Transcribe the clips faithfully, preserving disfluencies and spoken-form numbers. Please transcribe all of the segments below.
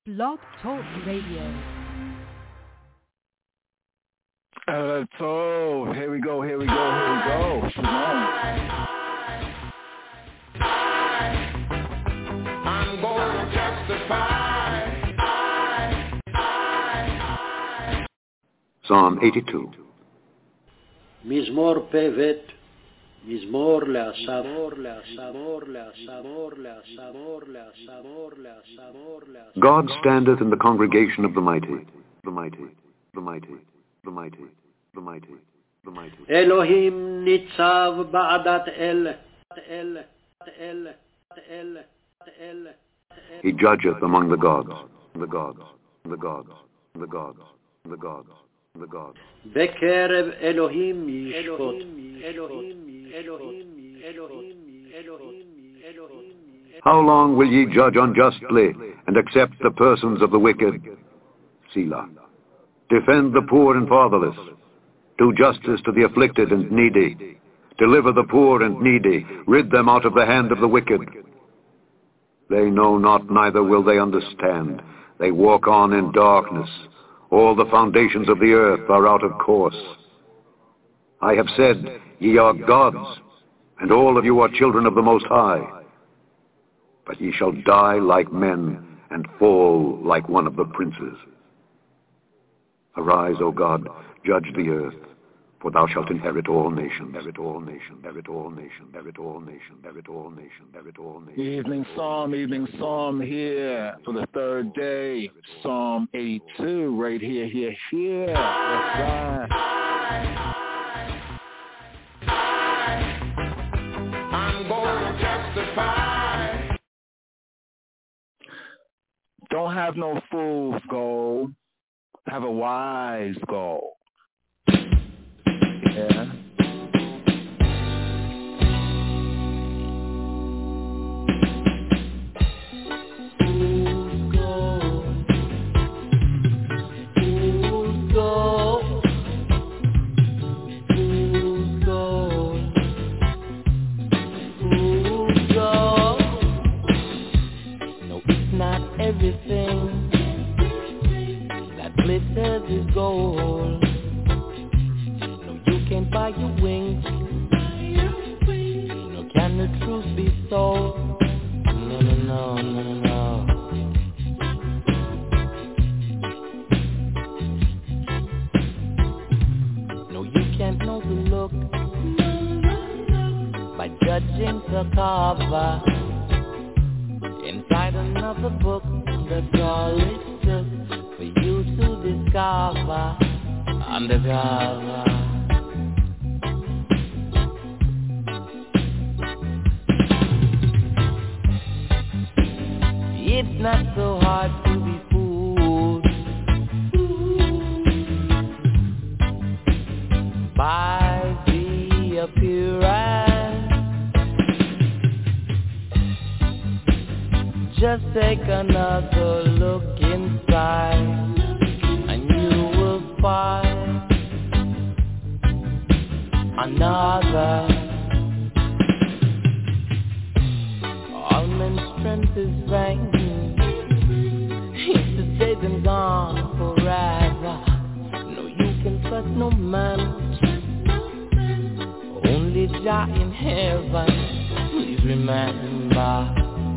Blog Talk Radio. Uh, so here we go, here we go, here we go. Come on. I'm going to testify. Psalm eighty-two. מזמור פ"ב, מזמור לאסף. God standeth in the congregation of the mighty, the mighty, the mighty, the mighty, the mighty, the mighty. אלוהים ניצב בעדת אל, אל, אל, אל, אל. He judgeth among the gods, the gods, the gods, the gods, the gods, the gods. בקרב אלוהים ישפוט. אלוהים, אלוהים, אלוהים, אלוהים, אלוהים. How long will ye judge unjustly and accept the persons of the wicked? Selah. Defend the poor and fatherless. Do justice to the afflicted and needy. Deliver the poor and needy. Rid them out of the hand of the wicked. They know not, neither will they understand. They walk on in darkness. All the foundations of the earth are out of course. I have said, ye are gods, and all of you are children of the Most High. But ye shall die like men, and fall like one of the princes. Arise, O God, judge the earth, for thou shalt inherit all nations, inherit all nations, inherit all nations, inherit all nations, inherit all nations, inherit all nations. Evening Psalm, evening Psalm here for the third day. Psalm eighty-two, right here, here, here. That's right. I'm going to testify. Don't have no fool's goal. Have a wise goal. Yeah. Everything that glitters is gold. No, you can't buy your wings. No, can the truth be sold? No, no, no, no, no, no. No, you can't know the look by judging the cover. Inside another book, that's all it took for you to discover undercover. It's not so hard to be fooled by the appearance. Just take another look inside, and you will find another. All men's strength is vain. It's the days and gone forever. No, you can trust no man, only Jah in heaven. Please remember.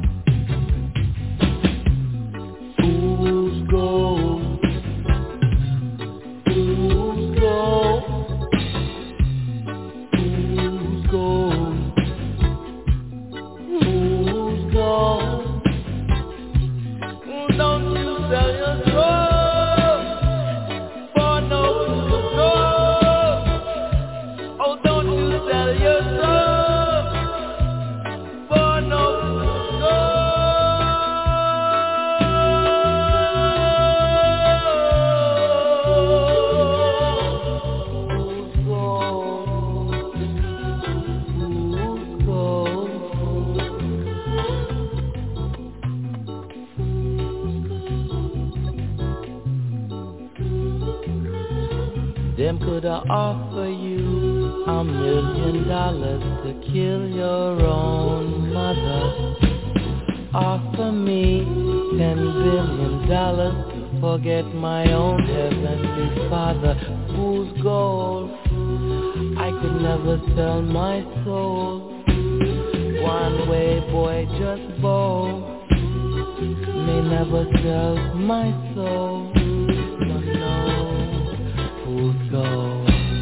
Fools go, fools go, fools go, fools go. Don't you sell your soul for no soul. Oh, don't you sell your soul for no soul. Them coulda offer you a million dollars to kill your own mother. offer me ten billion dollars to forget my own heavenly Father, whose goal I could never sell my soul. One way, boy, just bow. May never sell my soul. No, no, whose goal?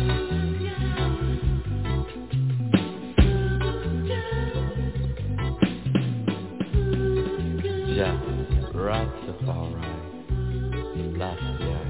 Yeah, Rastafari, last year.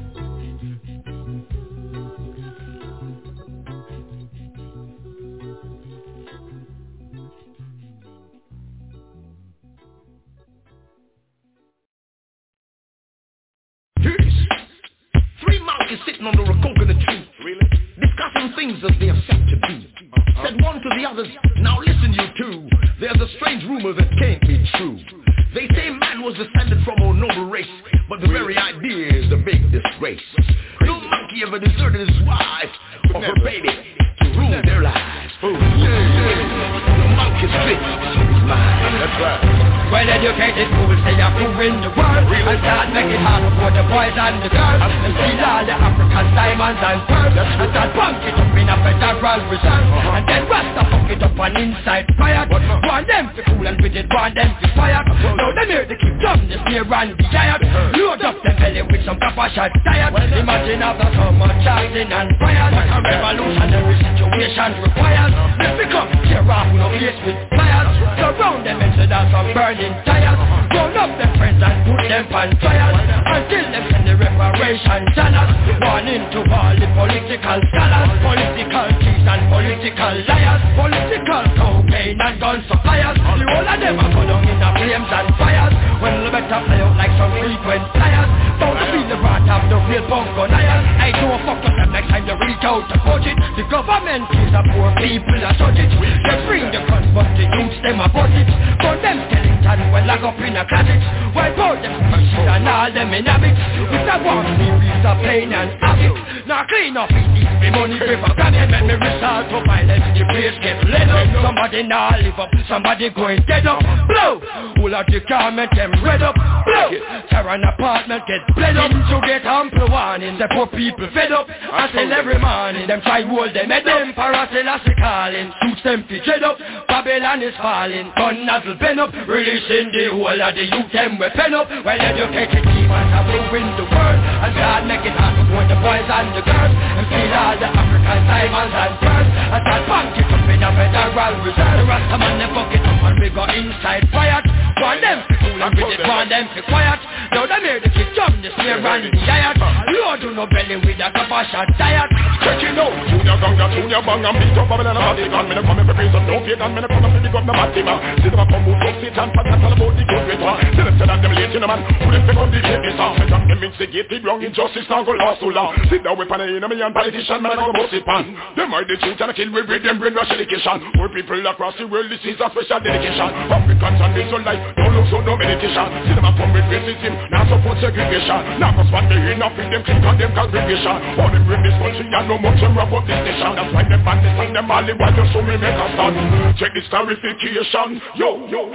Three monkeys sitting under a coconut tree, really? Discussing things as they are set to be. Uh-huh. Said one to the others, now listen you two, there's a strange rumor that can't be true. They say man was descended from a noble race, but the very idea is a big disgrace. No monkey ever deserted his wife or her baby to ruin their lives. Oh, yeah, yeah. The monkey's fit is mine. That's right. Well-educated fools, they are proving the world, and start making hard for the boys and the girls, and steal all the African diamonds and pearls, and start bunk it up in a federal reserve, and then Rasta fuck it up on inside fire. Want them to cool and with it, want them to fire. Now them here to keep drum, the spear and the giant. Load up the belly with some proper shot diet. Imagine after so much charging and fire, what a revolutionary situation requires. Let's become tear off, no face with fires. Surround them and so that's some burning tires. Roll up them friends and put them on trial, until them send the reparation dollars. Warning to all the political scholars, political thieves and political liars, political cocaine and gun suppliers. The whole of them are go down in the flames and fires. Well, they better play out like some frequent flyers. Bound to be the brat of the real bunko liars. I do a fuck up them next time they reach out to coach it. The government is the poor people are such it. They bring the guns but the youths them are bought it. For them Skellington well lock up in a closet. Wipe out them species and all them in habits. With a war series of pain and havoc. Now clean up it, this me money paper grab it. Make me resort to violence, the place get lit up. Somebody now live up, somebody going dead up. Blow, all of the garment them red up. Blow, tear an apartment get bled up. To get ample warning, the poor people fed up. I tell every morning, them try hold them head up. Paracelassy calling, suits them fi dread up. Babylon is falling, gun nozzle pen up. Releasing the whole of the youth them we pen up. Well-educated demons are moving the world, and start making hard for the boys and the girls, and steal all the African diamonds and pearls, and start bunk it up in a federal reserve. The Rasta man them fuck it up and we go inside fire. Want them to cool and with it, want them to quiet. Now them here to kick jump the snare and the giant. Lord do no belly with a cup of shot diet. Check it out, junior ganga, junior bang, and beat up Babylon and Vatican. Me no come for peace and no faith, and me no come for pick up the Fatima. See them a come move up, sit and pass and tell about the good ritual. See them tell them late in the man, who them take on the baby song. Me jump them instigate the wrong injustice, now go last too long. Sit down with an enemy and politician, man I go bust it pan. Them are the truth and I kill we with them brain rush education. Poor people across the world, this is a special dedication. Africans and Israelites, don't look so no meditation. See them a come with racism, now support segregation. Now cause what they enough with them click on them congregation. All them bring this country and no much them wrap up this nation. That's why them bandits and them all while you show me make a stand. Check this clarification, yo, yo.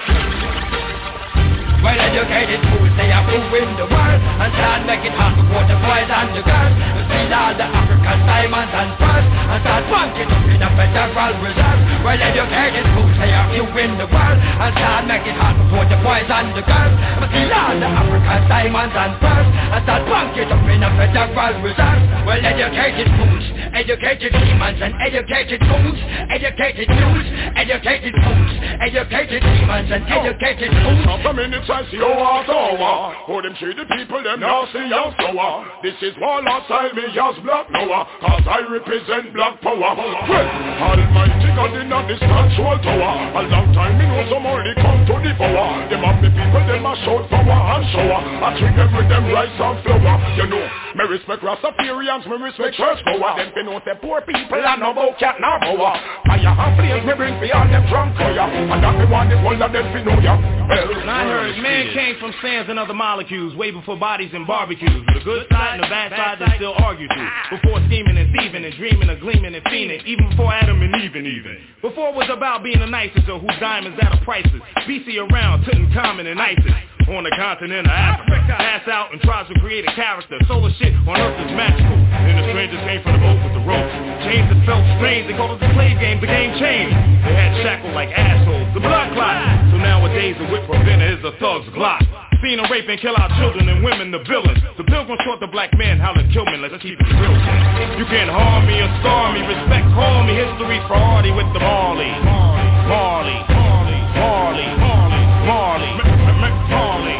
Well-educated fools, they are ruining the world, and start making hard for the boys and the girls, and steal all the African diamonds and pearls, and start bunking up in a federal reserve. Well-educated fools, they are ruining the world, and start making hard for the boys and the girls, and steal all the African diamonds and pearls, and start bunking up in a federal reserve. Well-educated fools, educated demons and educated fools, educated youths, educated fools, educated demons and educated fools. I see your heart over. For them treat the people, them nasty and sour. This is Warlord style, me as Black Noah, cause I represent Black Power. Well, Almighty God in this control tower. A long time me know some only come to the power. Them have the people, them a shout power and shower. I treat them with them rice and flour. You know, me Me respect Rastafarians, me respect church goer. Them fi know say poor people and no bout cat no bower. Fire and flames me bring fi all them drunk for ya. And that me want the whole of them fi know ya. And I heard man came from sands and other molecules, way before bodies and barbecues. The good side and the bad side they still argue to. Before scheming and thieving and dreaming of gleaming and fiending. Even before Adam and Eve and even. Before it was about being the nicest or whose diamonds at a prices. B C around, Tutankhamun and ISIS. On the continent of Africa, pass out and tries to create a character. Solar shit on Earth is magical. And the strangers came from the boat with the ropes. Chains that felt strange, they called it the slave game, the game changed. They had shackled like assholes, the blood clot. So nowadays the whip preventer is a thug's Glock. Seen them rape and kill our children and women, the villains. The pilgrims taught the black man how to kill men, let's keep it real. You can't harm me or scar me, respect, call me. History's priority with the Marley. Marley, Marley, Marley, Marley, Marley, Marley.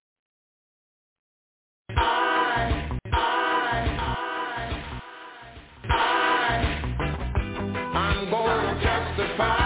I'm gonna testify.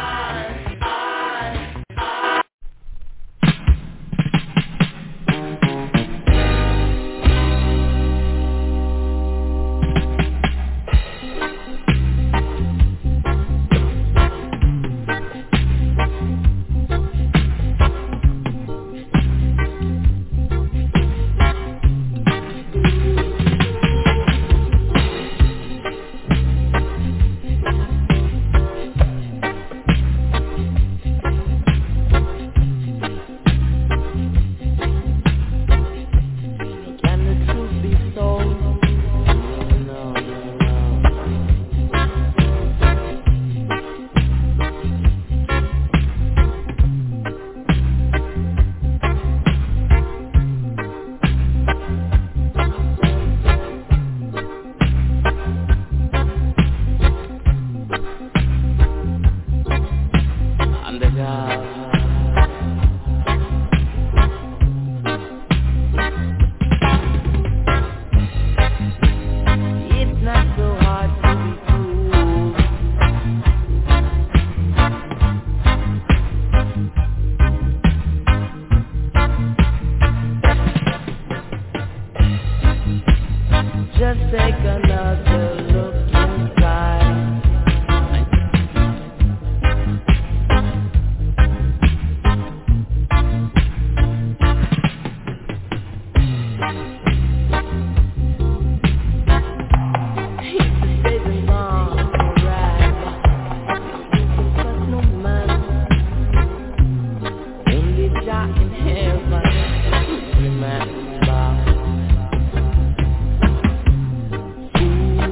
Ooh.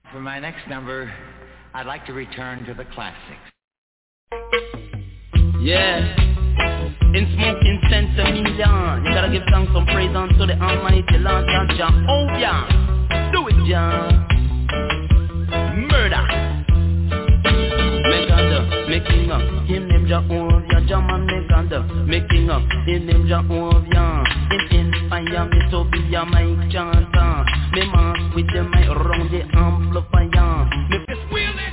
For my next number, I'd like to return to the classics. Yeah. In smoking sense a million, you gotta give thanks and praise unto the Almighty Lord God Jah. Oh yeah, do it Jah. Murder. Make under, making up, him name Jah Ovia, Jah man make under, making up, him name Jah Ovia. Him inspire me to be a mic chanter. Me mask with the mic round the amplifier. Me fist wheel it.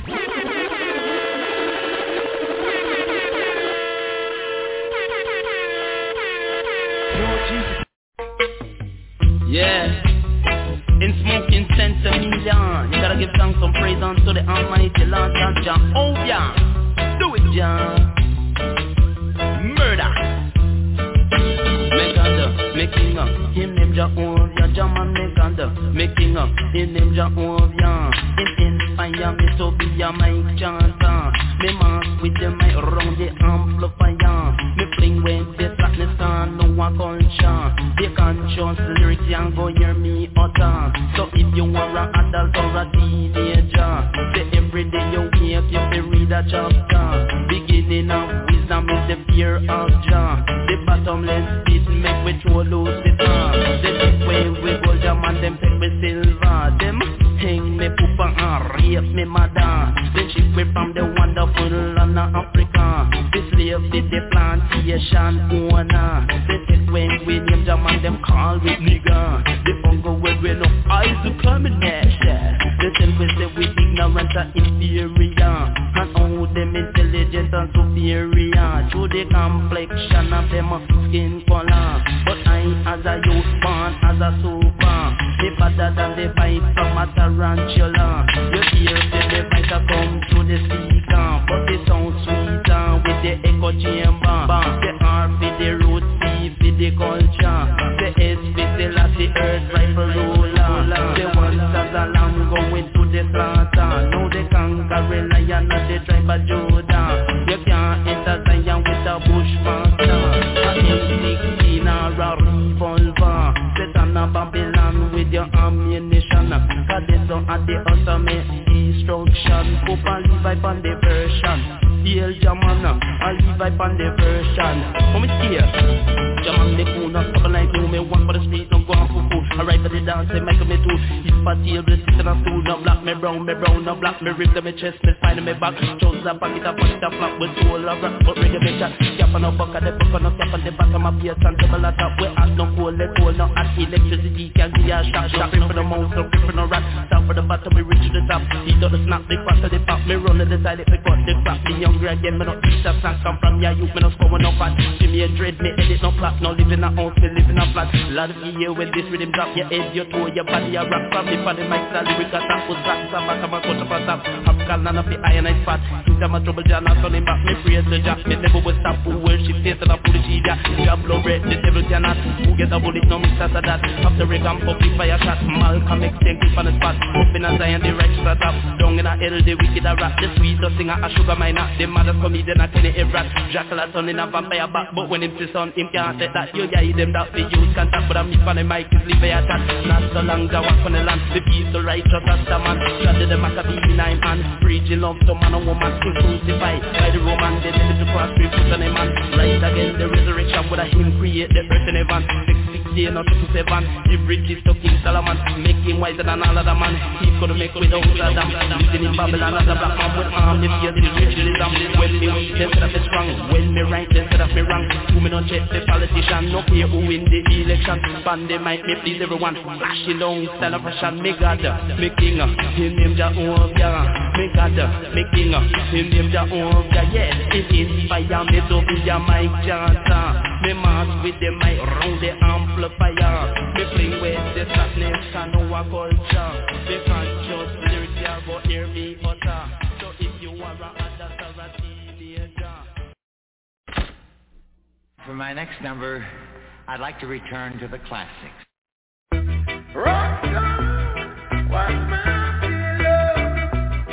Yeah, in smoking sense a million, you gotta give thanks and praise unto the Almighty Lord God Jah. Oh yeah, do it Jah. Murder. Make under, making up, him name Jah Ovia, Jah man make under, making up, him name Jah Ovia. Him inspire me to be a mic chanter. Me mask with the mic round the amplifier. Me fling with the slackness and no one culture. They conscious lyrics and go hear me utter. So if you are an adult or a teenager, say every day you wake you be read a chapter. Beginning of wisdom is the fear of Jah. The bottomless pit make we throw loose the bar. The deep way we go jam and them take me silver. Them hang me poopa and rape me mother. Then ship me from the wonderful land of Africa. The slave did the plantation owner. They take when we name them and them call we nigga. The fungo when we no eyes to come in nation. They tell we say we ignorant and inferior. And all them intelligent and superior. Through the complexion of them skin color. But I as a youth born as a super. They better than the bite from a tarantula. You hear the fighter come to the speaker. But they sound sweeter with the echo chamber. They are for the root, C for the culture. The S for the last, the earth rifle ruler. The ones as a lamb going to the slaughter. Now they conquer lion at the tribe of Judah. You can't enter Zion with a bushmaster. A M sixteen or a revolver. Set on a Babylon with your ammunition. Cause they don't have the ultimate destruction. Pope and Levi on the version. Hail Jamana, I Levi on the version. Come here, Jaman the cool, not couple like you. Me one for the street, don't go on for food. I ride for the dance, they make me too. His party, every sit in a stool. Now black me brown, me brown, now black me rib, me chest, me spine, me back. Chose a pocket, a pocket, a flap with soul of rock. But reggae me chat, cap on a bucket, the buck on a cap on the bottom of your and double a top. We ask no cold, let cold, no hot electricity can give you a shot. Shot for the mouth, no grip for no rat. Down for the bottom, we reach to the top. He don't snap, the cross of the pop. Me run to the side, it got the crap. Me younger again, me no eat that snack. Come from your youth, me no score no fat. Give me a dread, me edit no flap. No live in a house, me live in a flat. Lot of year when this rhythm drop, your head, your toe, your body, your rap. From the body, my style, lyric, a tap, was rap, some back, I'm a cut up a tap. Have got none of the iron I spot. Think I'm a trouble, John, I'm turning back. Me praise the jack, me never will stop. Who worship, face and a foolish idiot. You have blood red, the devil cannot. Who get a bullet, no miss after that. After a gun, public fire shot. Malcolm X, take it on the spot. Up in a Zion, the righteous are top. Down in a hell, the wicked are rap. The sweetest singer, a sugar miner. The mother's comedian, a tell it rat. Jackal a son in a vampire back. But when him see son, him can't take that. You yeah, them that the youth can talk. But I'm me on the mic, is leave a chat. Not so long, I walk on the land. The peace, the righteous, as the man. Shot the Maccabee, nine man. Preaching love to man and woman. King crucified by the Roman. They did it to cross, three foot on a man. Rise again, the resurrection. With a him create the earth in heaven. Six sixty, not fifty-seven. He bridges to King Solomon. Make him wiser than all other man. He could make without Adam. Living in Babylon as a black man with arm. The fear, the ritualism. When me weak, they said that me strong. When me right, they said that me wrong. Who me not check the politician. No care who win the election. Band they might me please everyone. Flashing down, style of fashion. Me God, me King. Him name Jah Ovia. Me God, me King. Him name Jah Ovia. Yes, it inspire me to be a mic chanter. Me march with the mic round the amplifier. Me bring with the sadness and our culture. They can't just lyrics here but hear me utter. So if you are a adult or a teenager. For my next number, I'd like to return to the classics. Rock on, what's my love?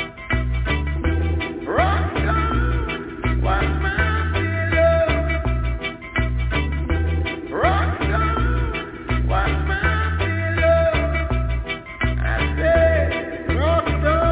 Rock on, what's my Rock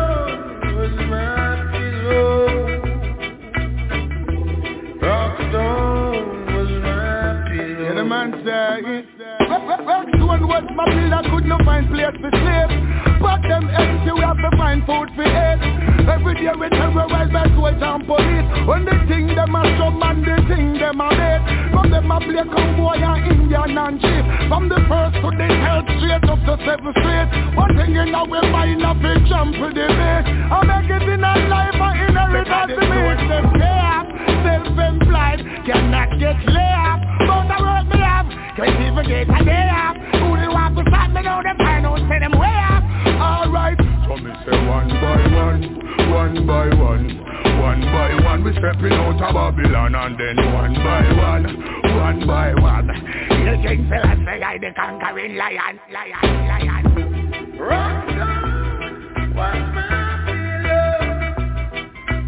find place for sleep. But them empty, we have to find food for eat. Every day we terrorize by soldiers and police. When they think them a some and they think them a bait. From them a play cowboy and Indian and chief. From the first to the third straight up to seventh street. One thing in our mind of it jump to the base. I make it in a life and inheritance to me. Them pay up, self-employed, cannot get lay up. But the work me have, can't even get a day up. Who they want to stop me now, them find out, say them way up. Alright, so me say one by one, one by one, one by one. We stepping out of Babylon and then one by one, one by one. The king fell and say I the conquering lion, lion, lion. Rock down, one man below.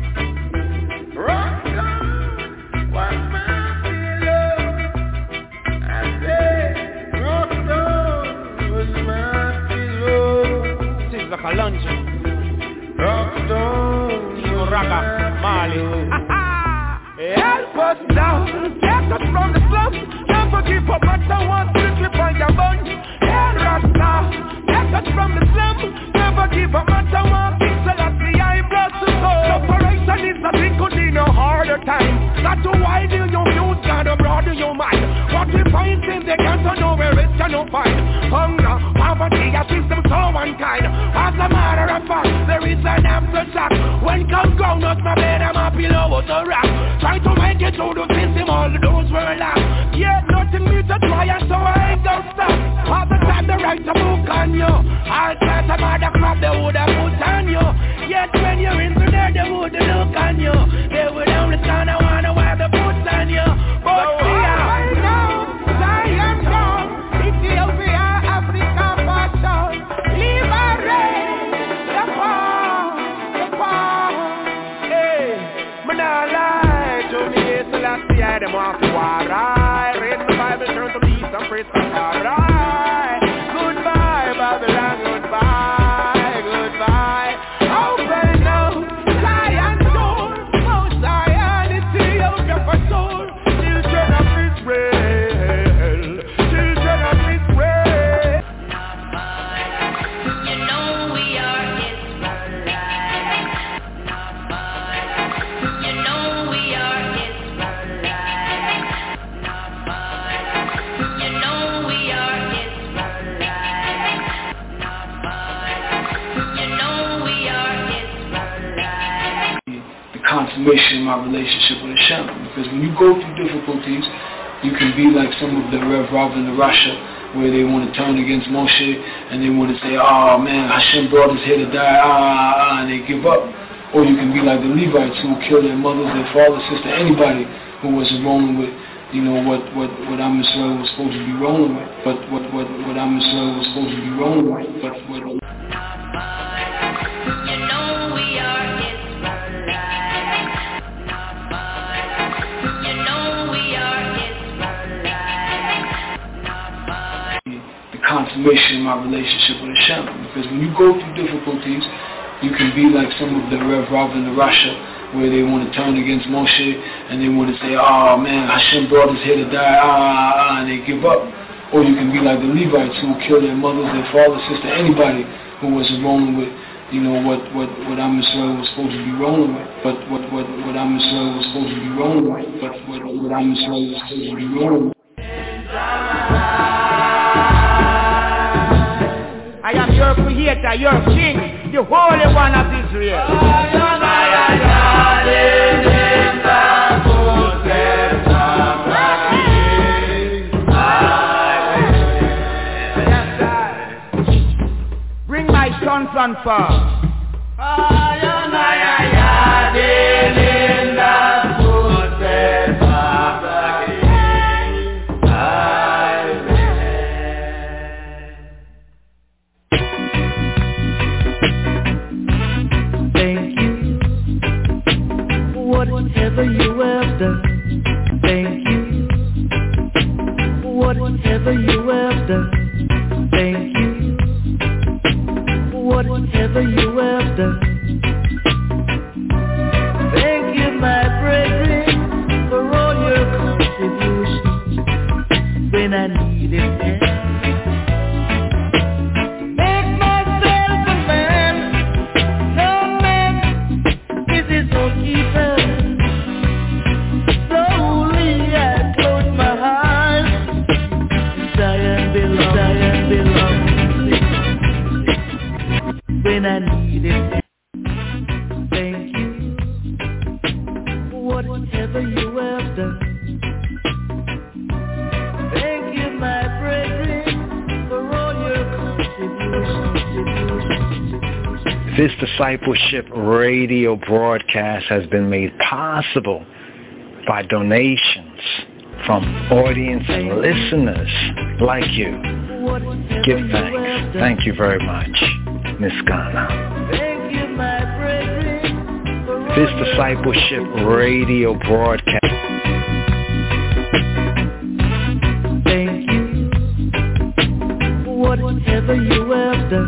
Rock down, one man below. I say, rock down, one man below. Seems like a lunch. Rock down, Timo Raka, Mali. help us now, get us from the slums. Never give up, but I want to slip on your bun. Help us now, get us from the slums. Never give up, but I want to pixel at the eye blood to soul. Separation is a thing could be no harder time. Got to widen your views, gotta broaden your mind. What we find in the can't know where it cannot find. Hunger, poverty, a system so unkind. As a matter of fact, there is an aftershock. When come ground out my bed, I'm a pillow out the rock. Try to make it through the system, all those were lost. Yet nothing me to try, and so I ain't gonna stop. All the time they write a book on you. All kinds of other crap they would have put on you. Yet when you're into there, they would look on you. They would only stand and wanna wear the boots on you. But so see I know, Zion down, Ethiopia, Africa, Passion, liberate the poor, the poor. Hey, man, I lie to me, it's the last day I them off the war. I read the Bible, turn to peace and praise for alright. Goodbye, Babylon, goodbye, goodbye. Open now, Zion door, oh Zion, Ethiopia for soul. Children of Israel, children of Israel. You know we are Israelites. You know we are Israelites. You know we are Israelites. You know we are Israelites. The consummation of my relationship with Hashem. Because when you go through difficulties, you can be like some of the Rev Rav in Russia, where they want to turn against Moshe and they want to say, oh man, Hashem brought us here to die, ah, ah, ah, and they give up. Or you can be like the Levites who kill their mothers, their father, sister, anybody who wasn't rolling with, you know, what what what Am Yisrael was supposed to be rolling with. But what what what Am Yisrael was supposed to be rolling with. But what You know we are Israelites. You know we are Israelites. the consummation of my relationship with Hashem. Because when you go through difficulties, you can be like some of the Rev Rav in Russia, where they want to turn against Moshe and they want to say, oh man, Hashem brought us here to die, ah, ah, ah, and they give up. Or you can be like the Levites who kill their mothers, their father, sister, anybody who wasn't rolling with, you know, what what what Am Yisrael was supposed to be rolling with. But what what what Am Yisrael was supposed to be rolling with. But what what Am Yisrael was supposed to be rolling with. I am your creator, your king, the Holy One of Israel. Bring my sons on fire. Whatever you have done, thank you. Whatever you have done, thank you. Whatever you have done, thank you, my brethren, for all your contributions when I needed help. when I needed. Thank you, whatever you have done. Thank you, my brethren, for all your contributions. This Discipleship radio broadcast has been made possible by donations from audience and listeners like you. Give thanks. Thank you very much, Miss Ghana. This Discipleship radio broadcast. Thank you, whatever you have done.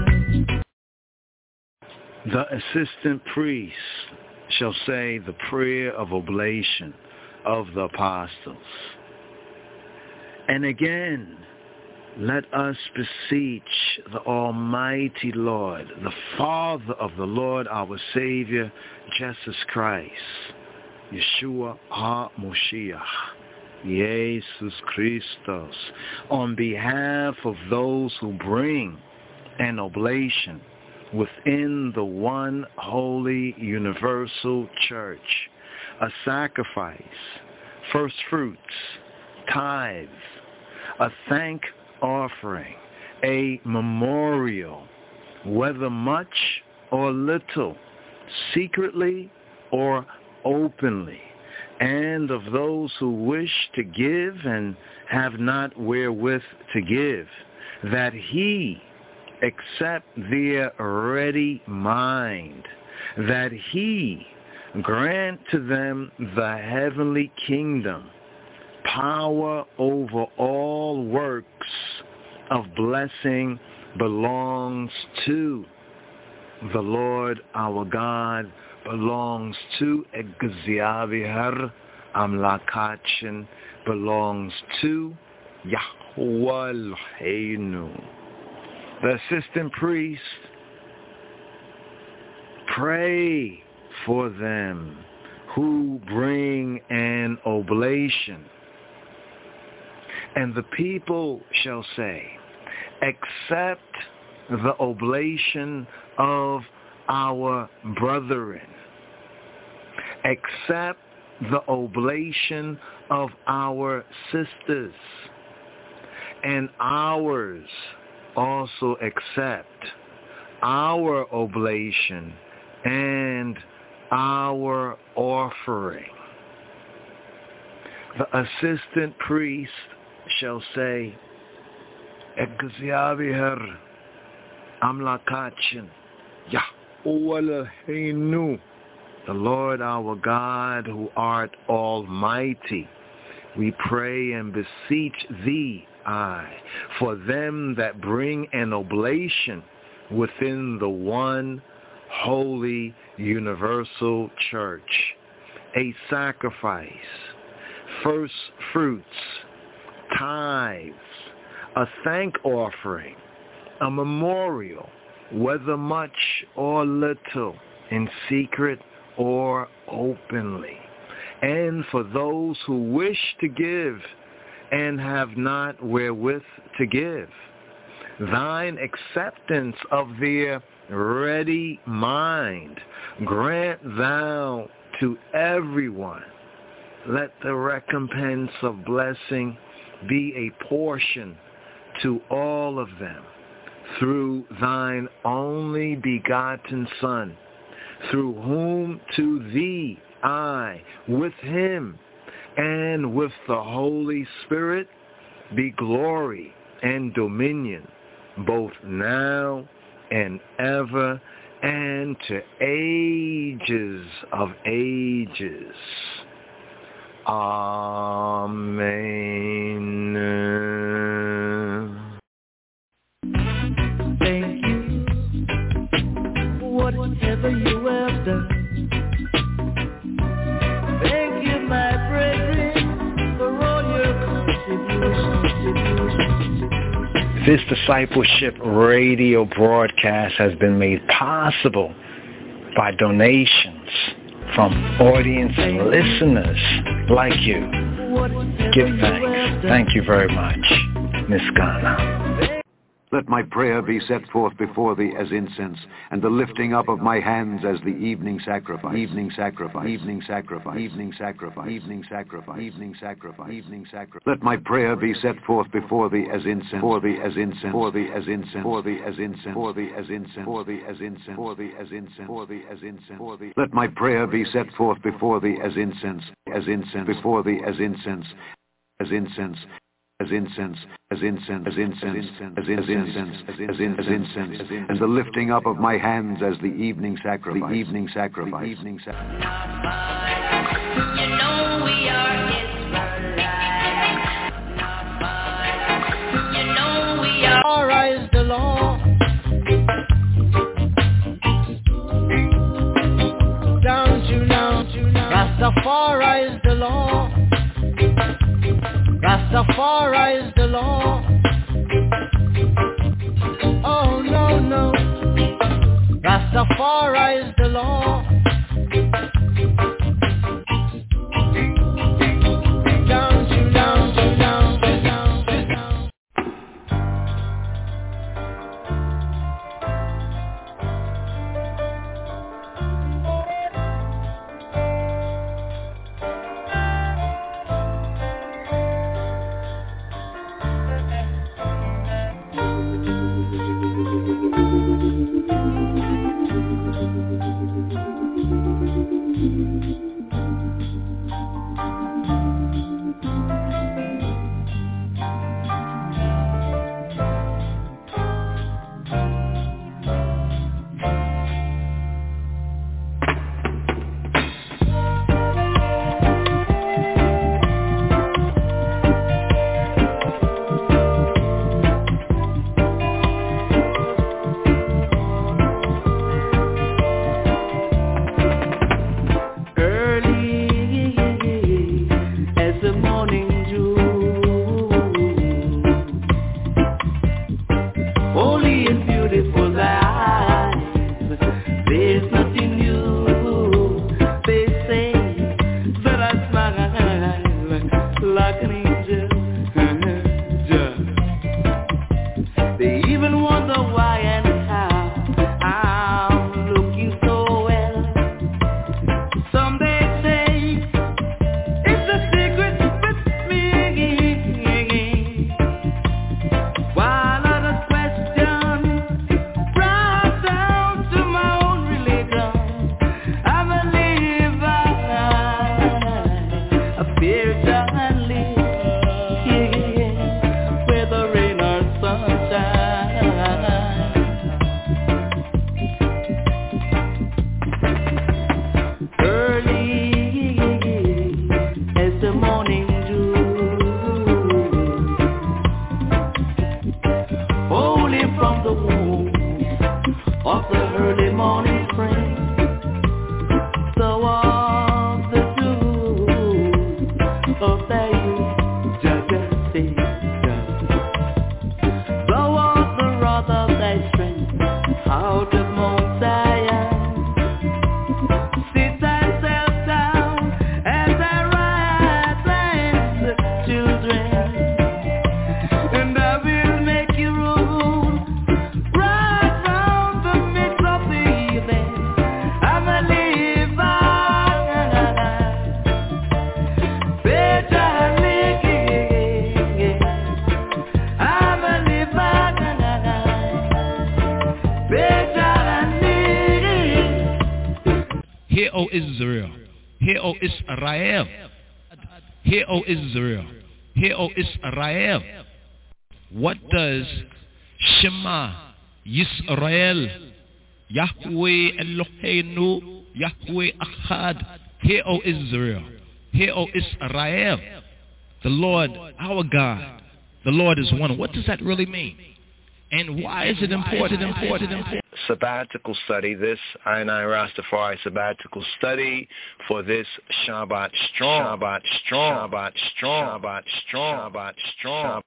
The assistant priest shall say the prayer of oblation of the apostles. And again, let us beseech the Almighty Lord, the Father of the Lord, our Savior, Jesus Christ, Yeshua HaMoshiach, Jesus Christos, on behalf of those who bring an oblation within the one holy universal church, a sacrifice, first fruits, tithes, a thank offering, a memorial, whether much or little, secretly or openly, and of those who wish to give and have not wherewith to give, that he accept their ready mind, that he grant to them the heavenly kingdom, power over all works of blessing belongs to the Lord our God, belongs to Egziavihar Amlakachin, belongs to Yahweh Eloheinu. The assistant priest, pray for them who bring an oblation. And the people shall say, accept the oblation of our brethren. Accept the oblation of our sisters. And ours also accept our oblation and our offering. The assistant priest shall say, Egziavihar Amlakachin Yahweh Eloheinu, the Lord our God who art almighty, we pray and beseech thee, I, for them that bring an oblation within the one holy universal church, a sacrifice, first fruits, tithes, a thank offering, a memorial, whether much or little, in secret or openly, and for those who wish to give and have not wherewith to give, thine acceptance of their ready mind grant thou to everyone. Let the recompense of blessing be a portion to all of them, through thine only begotten Son, through whom to thee I, with him, and with the Holy Spirit, be glory and dominion, both now and ever, and to ages of ages. Amen. Thank you, whatever you have done. Thank you, my brethren, for all your contributions. This Discipleship radio broadcast has been made possible by donations from audience and listeners like you. Give thanks. Thank you very much, Miss Ghana. Let my prayer be set forth before thee as incense, and the lifting up of my hands as the evening sacrifice. Evening sacrifice. Evening sacrifice. Evening sacrifice. Evening sacrifice. Evening sacrifice. Evening sacrifice. Let my prayer be set forth before thee as incense. For thee as incense. For thee as incense. For thee as incense. For thee as incense. For thee as incense. For thee as incense. For thee as incense. For thee. Let my prayer be set forth before thee as incense. As incense. Before thee as incense. As incense. As incense, as incense, as incense, as incense, as incense, and the lifting up of my hands as the evening sacrifice, the evening sacrifice, evening sacrifice. You know we are Israelites. You know we are. Rastafari is the law. Down to now, Rastafari is the law. Rastafari is the law. Oh no, no. Rastafari is the law. Down to down to down to down to down. Israel. Hear, O Israel. Hear, O Israel. Hear, O Israel. What does Shema Yisrael, Yahweh Eloheinu, Yahweh Echad, Hear, O Israel. Hear, O Israel. The Lord, our God, the Lord is one. What does that really mean? And why is it important, important, important? Sabbatical study, this I N I Rastafari sabbatical study for this Shabbat Strong, Shabbat Strong, Shabbat Strong, Shabbat Strong, Shabbat Strong.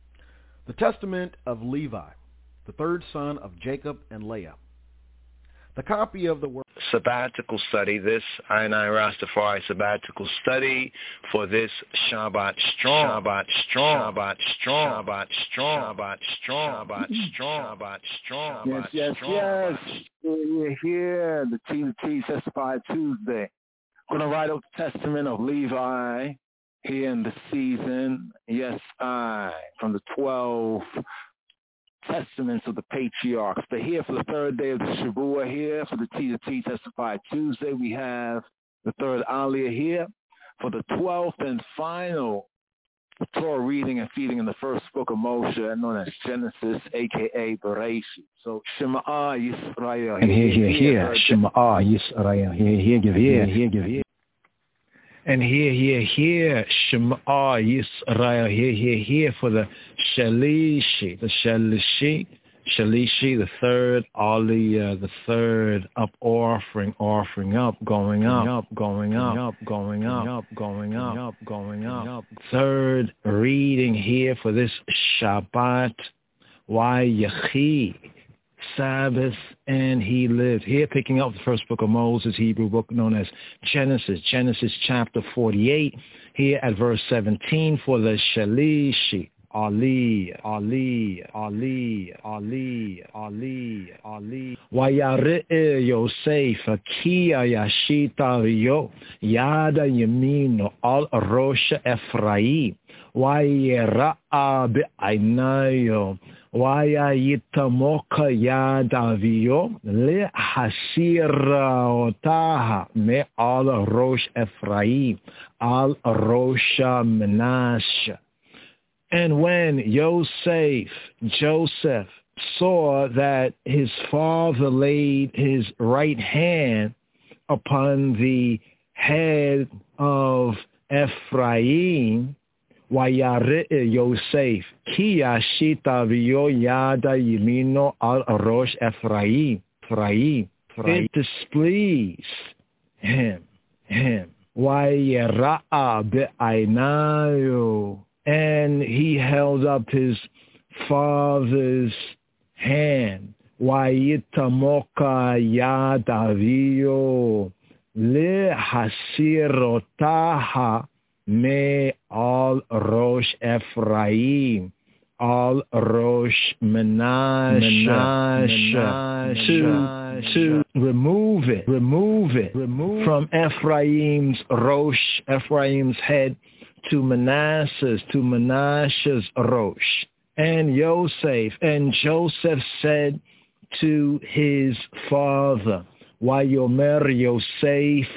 The Testament of Levi, the third son of Jacob and Leah. The copy of the work. Sabbatical study, this I N I Rastafari sabbatical study for this Shabbat Strong. Shabbat Strong. Shabbat Strong. Shabbat Strong. Shabbat Strong. Shabbat Strong. Shabbat Strong. Yes, yes, yes. We're here. The T to T Testify Tuesday. Going to write out the testament of Levi here in the season. Yes, I. From the twelve testaments of the patriarchs. They're here for the third day of the Shavua here. For the T to T Testify Tuesday, we have the third Aliyah here. For the twelfth and final Torah reading and feeding in the first book of Moshe, known as Genesis, a k a. Bereshit. So, Shema Yisrael. And here, here, here. Shema Yisrael. Here, here, give here, here, give here. And here, here, here, Shema Yisrael, here, here, here for the Shalishi, the Shalishi, Shalishi, the third Aliyah, the third up offering, offering up, going up, up, going up, going up, going up, going up. Third reading here for this Shabbat, Wayechi, Sabbath, and he lived. Here, picking up the first book of Moses, Hebrew book known as Genesis, Genesis chapter forty-eight, here at verse seventeen for the Shalishi, Ali, Ali, Ali, Ali, Ali, Ali. Wayare Yosef, Kia Yashita Rio, Yada Yamino, Al Rosh Ephraim, Wayera Be'ainayo, Waya Yitamoka Yadavio, Le Hasira Otaha, Me Al Rosh Ephraim, Al Rosh Menashe. And when Yosef, Joseph, saw that his father laid his right hand upon the head of Ephraim, Wayare Yosef, Ki Yashita Vio Yada Yimino Al Rosh Ephraim, Ephraim, it displeased him, him. Wayera'a Be'ainayo. And he held up his father's hand. Wayitamoka yadavio le hasirotaha me al rosh Ephraim, al rosh Menashe, to, to remove it, remove it remove from Ephraim's rosh, Ephraim's head, to Manasseh's, to Menashe's rosh. And Yosef, and Joseph said to his father, Wayomer Yosef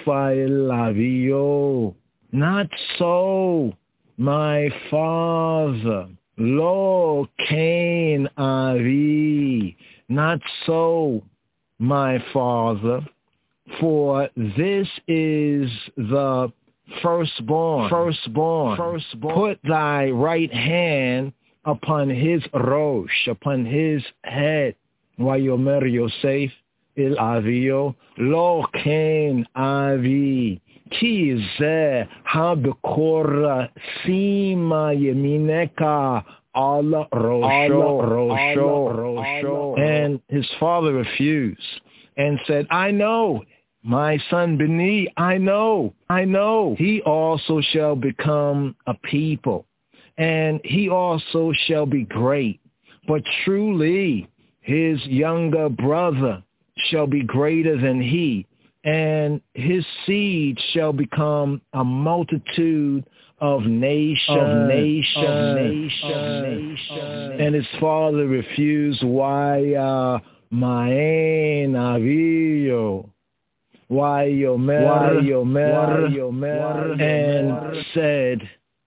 Elavio, not so, my father, Lo Cain Avi, not so, my father, for this is the Firstborn, firstborn, firstborn, put thy right hand upon his rosh, upon his head. Wayomer Yosef il avio, lo ken avi, ki ze habekora sima yemineka ala rosho, rosho, rosho. And his father refused and said, I know, my son Beni, I know, I know, he also shall become a people, and he also shall be great. But truly, his younger brother shall be greater than he, and his seed shall become a multitude of nations, of nations, of nations, and his father refused. Why, uh, ma'en avio. Why Yomer, Yomer, Yomer, and said,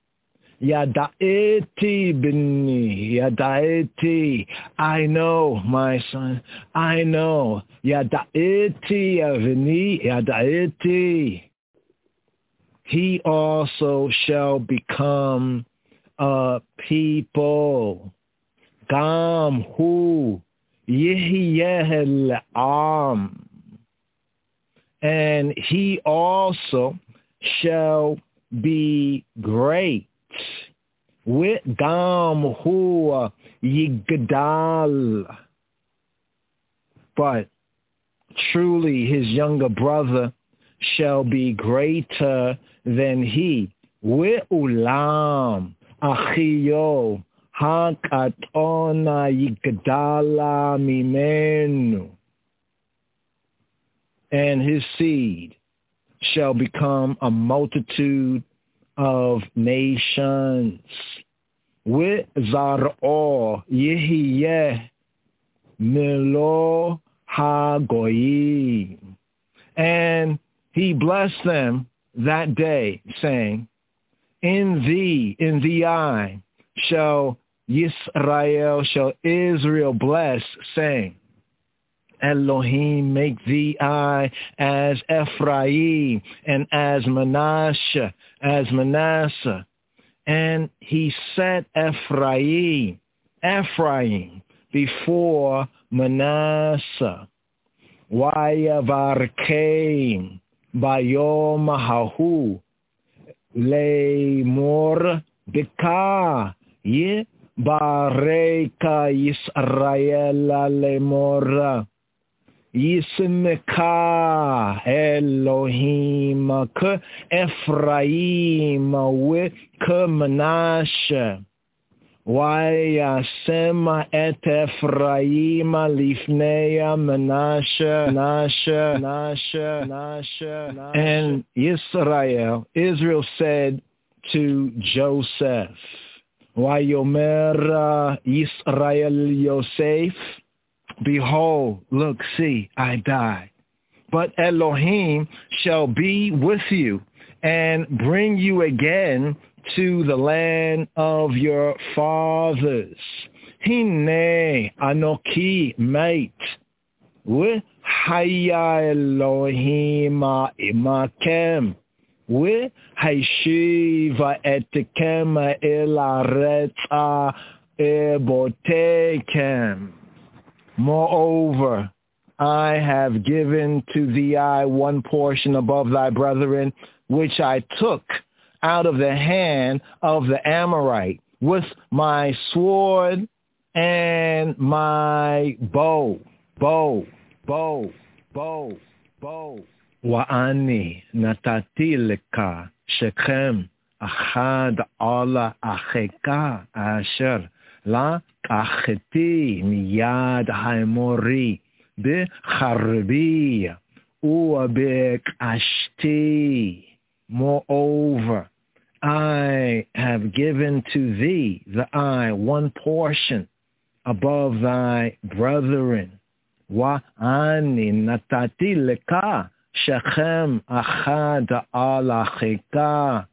Yadaeti bini, Yadaeti, I know, my son, I know, Yadaeti avini, Yadaeti. He also shall become a people. Gam hu, Yehiyeh am. And he also shall be great. With gam hua yigdal. But truly his younger brother shall be greater than he. We'ulam achiyo hakatona yigdala mimenu. And his seed shall become a multitude of nations. Wizar'o yihiyeh milo hagoyim. And he blessed them that day, saying, in thee, in thee I, shall Yisrael, shall Israel bless, saying, Elohim make thee I as Ephraim, and as Manasseh, as Manasseh. And he set Ephraim, Ephraim, before Manasseh. Vayavarkeim bayom hahu le'mor beka ye bareka Yisrael le'mor Yismeka Elohim ke Ephraim we ke Manasseh. Vayasem et Ephraim lifnei Manasseh, Manasseh, Manasseh, Manasseh. And Israel, Israel said to Joseph, Vayomer Yisrael Yosef, behold, look, see, I die. But Elohim shall be with you and bring you again to the land of your fathers. Hine anoki mate. We haya Elohim imakem. We haishiva etkem elaretza ebotekem. Moreover, I have given to thee I one portion above thy brethren, which I took out of the hand of the Amorite with my sword and my bow, bow, bow, bow, bow. Wa'ani natati leka Shechem achad ala acheka asher la acheti miyad haimori becharbi uabekashti. Moreover, I have given to thee, the I, one portion above thy brethren. Wa ani natati leka Shechem achad al acheka,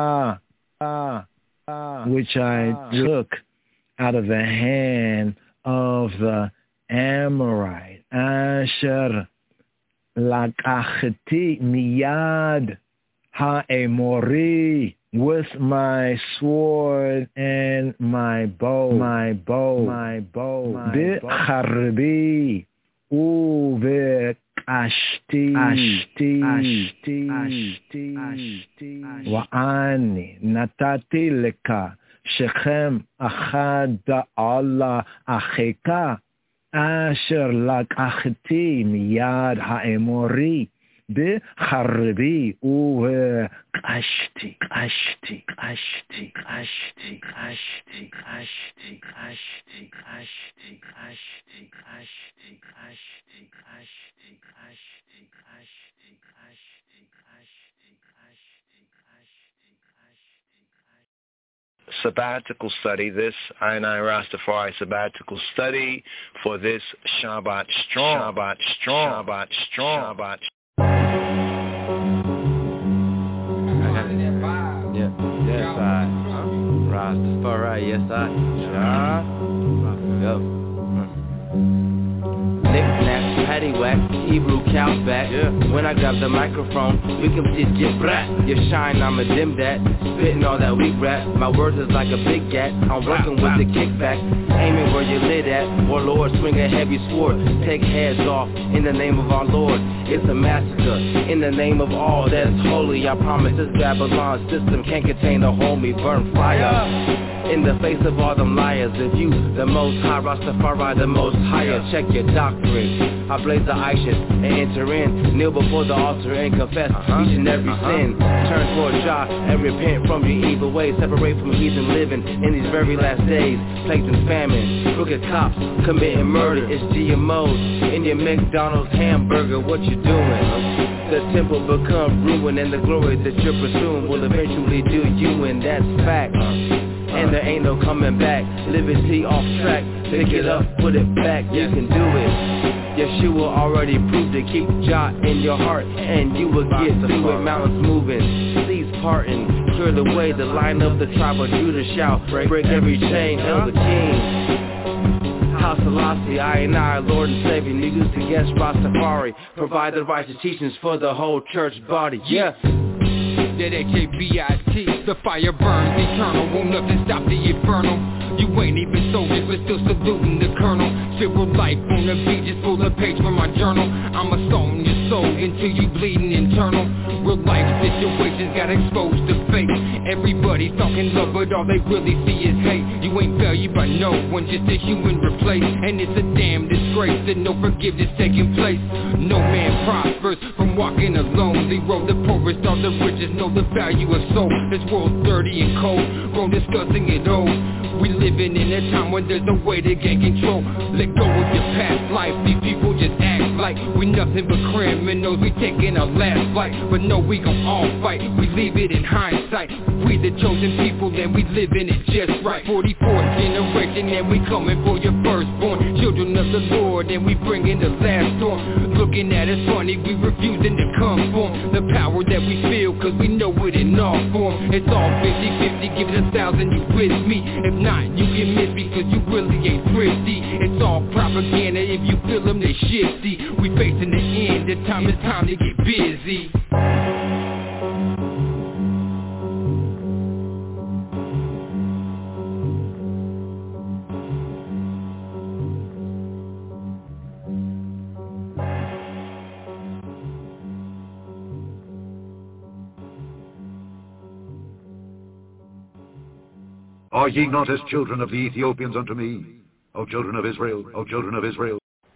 which I took out of the hand of the Amorite. Asher lakachti miyad ha'emori, with my sword and my bow, my bow, my bow, b'charbi u'b'ashti, ashti, ashti, ashti, ashti. Wa'ani natati leka Shechem achad Allah acheka asher lakachti miyad ha'emori becharbi u'kashti, kashti, kashti, kashti, kashti, kashti, kashti, kashti, kashti, kashti, kashti, kashti, kashti, kashti, kashti, kashti. Sabbatical study, this I and I Rastafari sabbatical study for this Shabbat strong, Shabbat strong, Shabbat strong, Shabbat. Yeah, yes I, uh, Rastafari, yes I, yeah, yep. Knick-knack, paddywhack, Hebrew cows back. Yeah. When I grab the microphone, we can see get brat. You shine, I'ma dim that. Spitting all that weak rap. My words is like a big gat. I'm working with the kickback, aiming where you lit at. Warlord, swing a heavy sword. Take heads off in the name of our Lord. It's a massacre in the name of all that's holy. I promise this Babylon system can't contain the homie. Burn fire. Yeah. in the face of all them liars. If you the most high, Rastafari the most higher, check your doctrine. I blaze the Aishas and enter in, kneel before the altar and confess uh-huh. each and every uh-huh. sin. Turn toward Jah and repent from your evil ways. Separate from heathen living in these very last days. Plagues and famine, crooked cops committing murder. It's G M Os in your McDonald's hamburger. What you doing? The temple become ruined, and the glory that you're pursuing will eventually do you, and that's fact. And there ain't no coming back. Liberty off track, pick it up, put it back. You can do it. Yeshua already proved it. Keep Jah in your heart, and you will get through it. Mountains moving, seas parting, clear the way. The line of the tribe of Judah shout, break every chain, hail the King. How Selassie, I and I, Lord and Savior, needles against Rastafari, provide the righteous teachings for the whole church body. Yeah. That H A B I T, the fire burns eternal, won't nothing stop the infernal. You ain't even soldiers, but still saluting the colonel. Civil life on the beat, just pull a page from my journal. I'ma stone your soul until you bleeding internal. Real life situations got exposed to fake. Everybody talking love, but all they really see is hate. You ain't valued by no one, just a human replaced. And it's a damn disgrace that no forgiveness taking place. No man prospers from walking alone. Zero the poorest, all the richest know the value of soul. This world's dirty and cold, we're discussing it all. We living in a time when there's no way to gain control. Let go of your past life, these people just act like we nothing but criminals. We taking our last flight, but no, we gon' all fight. We leave it in hindsight. We the chosen people and we living it just right. forty-fourth generation and we coming for your firstborn. Children of the Lord and we bringing the last storm. Looking at us funny, we refusing to conform. The power that we feel, cause we know it in all form. It's all fifty-fifty, give it a thousand, you with me. If not, you can miss me cause you really ain't thrifty. It's all propaganda, if you feel them they shifty. We facing the end, the time is time to get busy. Are ye not as children of the Ethiopians unto me, O children of Israel, O children of Israel?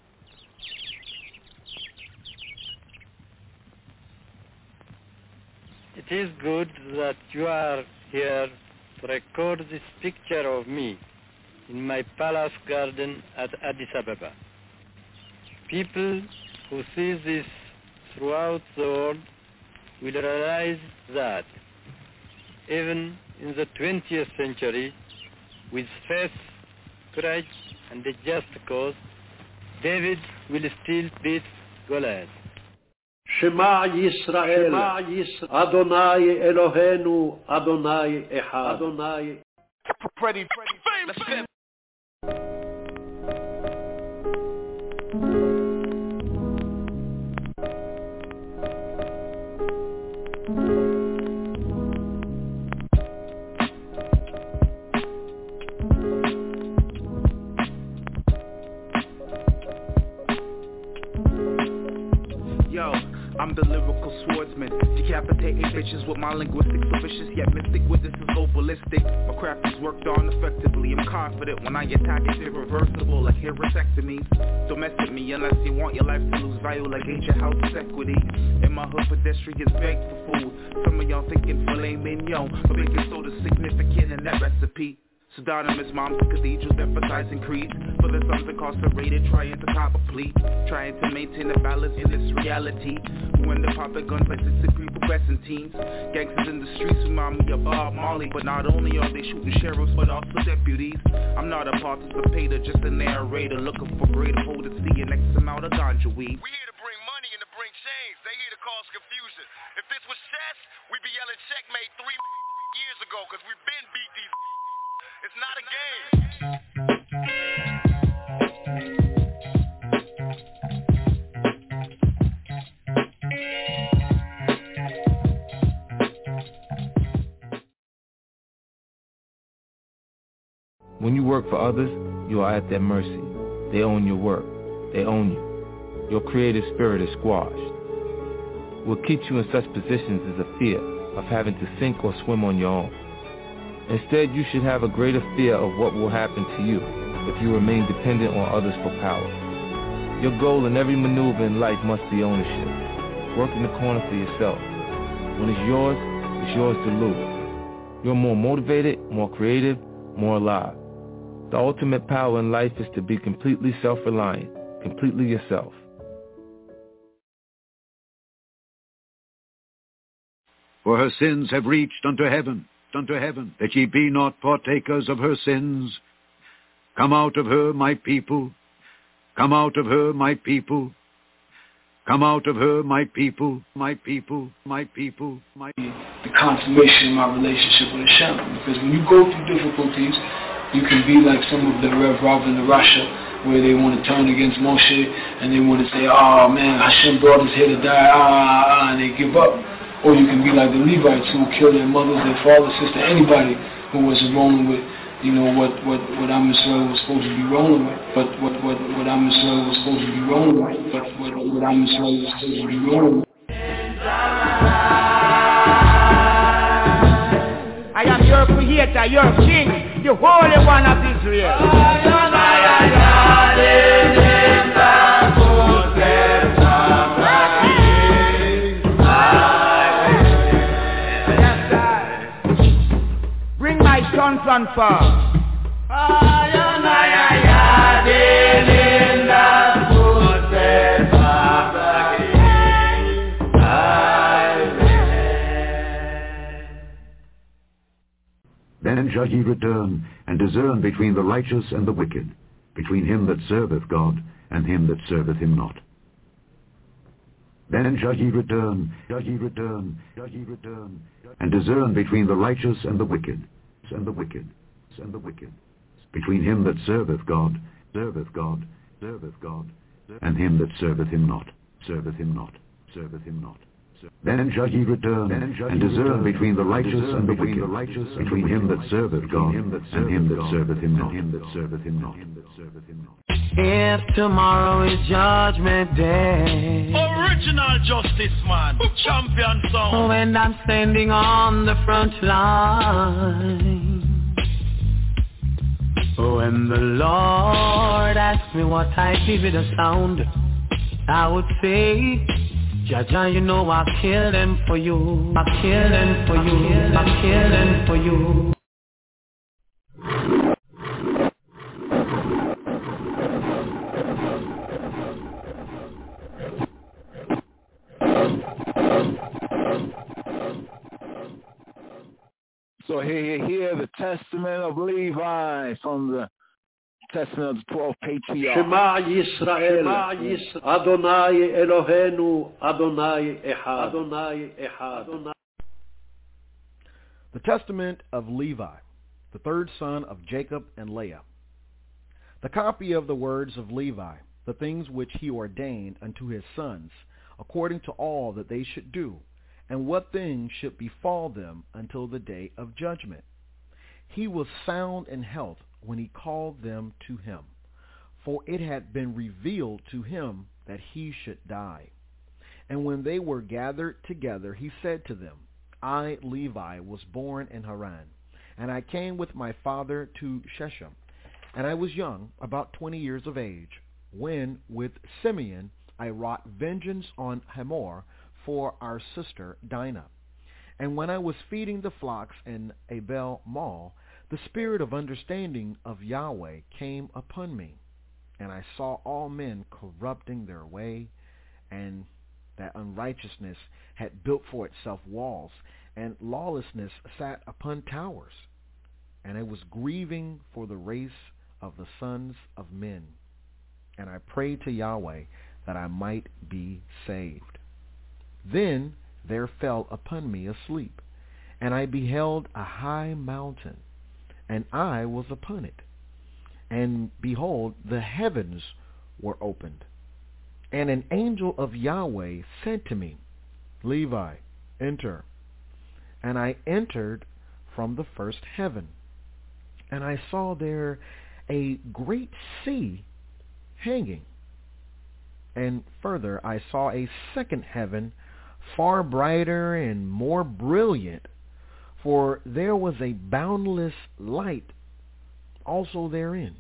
It is good that you are here to record this picture of me in my palace garden at Addis Ababa. People who see this throughout the world will realize that even in the twentieth century, with faith, courage, and a just cause, David will still beat Goliath. Shema Yisrael, Adonai Eloheinu, Adonai Echad. Adonai. Ready, ready, let's get. I'm the lyrical swordsman, decapitating bitches with my linguistics so vicious, yet mystic with this is go ballistic. My craft is worked on effectively. I'm confident when I attack it's irreversible like hysterectomies. Don't mess with me unless you want your life to lose value like ain't your house's equity. In my hood pedestrians beg for food. Some of y'all thinking filet mignon, but baking soda's significant in that recipe. Pseudonymous moms in cathedrals emphasizing creeds for the sons incarcerated, trying to cop a plea, trying to maintain a balance in this reality. When the pop guns like sixty-three progressing teens, gangsters in the streets remind me of Bob Marley. But not only are they shooting sheriffs, but also deputies. I'm not a participator, just a narrator looking for greater potency and X amount of ganja weed. We here to bring money and to bring change. They here to cause confusion. If this was chess, we'd be yelling checkmate three years ago, cause we've been beat these. It's not a game. When you work for others, you are at their mercy. They own your work. They own you. Your creative spirit is squashed. What keeps you in such positions is a fear of having to sink or swim on your own. Instead, you should have a greater fear of what will happen to you if you remain dependent on others for power. Your goal in every maneuver in life must be ownership. Work in the corner for yourself. When it's yours, it's yours to lose. You're more motivated, more creative, more alive. The ultimate power in life is to be completely self-reliant, completely yourself. For her sins have reached unto heaven, unto heaven, that ye be not partakers of her sins. Come out of her, my people. Come out of her, my people. Come out of her, my people, my people, my people, my people. The consummation of my relationship with Hashem. Because when you go through difficulties, you can be like some of the Rev Rav in Russia, where they want to turn against Moshe, and they want to say, oh man, Hashem brought us here to die, ah, ah, ah, and they give up. Or you can be like the Levites who killed their mothers, their father, sister, anybody who wasn't rolling with, you know, what what what Am Yisrael was supposed to be rolling with. But what what what Am Yisrael was supposed to be rolling with. But what what Am Yisrael was supposed to be rolling with. I am your creator, your king, the Holy One of Israel. Sons and fathers. Then shall ye return, and discern between the righteous and the wicked, between him that serveth God, and him that serveth him not. Then shall ye return, shall ye return, shall ye return, and discern between the righteous and the wicked, and the wicked, and the wicked, between him that serveth God, serveth God, serveth God, and him that serveth him not, serveth him not, serveth him not. Then shall ye return, and discern between the righteous and the wicked, between him that serveth God, and him that serveth him not, him that serveth him not, him that serveth him not. If tomorrow is Judgment Day, original justice man, champion song, when I'm standing on the front line, when the Lord asks me what I give it a sound, I would say, Jaja, you know I kill them for you, I kill them for you, I kill them for you. So here, here, the Testament of Levi from the Testament of the twelve patriarchs. Shema Yisrael, Adonai Eloheinu, Adonai Echad, Adonai Echad. The Testament of Levi, the third son of Jacob and Leah. The copy of the words of Levi, the things which he ordained unto his sons, according to all that they should do, and what things should befall them until the day of judgment. He was sound in health when he called them to him, for it had been revealed to him that he should die. And when they were gathered together, he said to them, I, Levi, was born in Haran, and I came with my father to Shechem, and I was young, about twenty years of age, when with Simeon I wrought vengeance on Hamor for our sister Dinah. And when I was feeding the flocks in Abel Mall, the spirit of understanding of Yahweh came upon me, and I saw all men corrupting their way, and that unrighteousness had built for itself walls, and lawlessness sat upon towers. And I was grieving for the race of the sons of men, and I prayed to Yahweh that I might be saved. Then there fell upon me a sleep, and I beheld a high mountain, and I was upon it. And behold, the heavens were opened. And an angel of Yahweh said to me, Levi, enter. And I entered from the first heaven. And I saw there a great sea hanging. And further, I saw a second heaven, far brighter and more brilliant, for there was a boundless light also therein.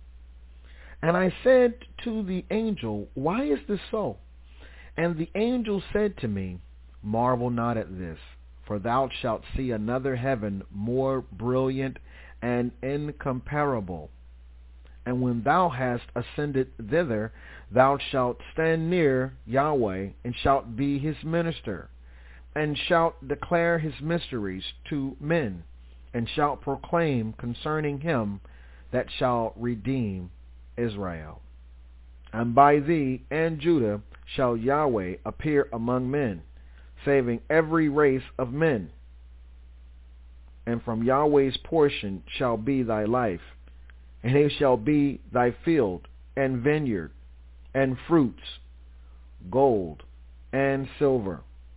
And I said to the angel, why is this so? And the angel said to me, marvel not at this, for thou shalt see another heaven more brilliant and incomparable. And when thou hast ascended thither, thou shalt stand near Yahweh, and shalt be his minister, and shalt declare his mysteries to men, and shalt proclaim concerning him that shall redeem Israel. And by thee and Judah shall Yahweh appear among men, saving every race of men. And from Yahweh's portion shall be thy life, and it shall be thy field and vineyard and fruits, gold and silver.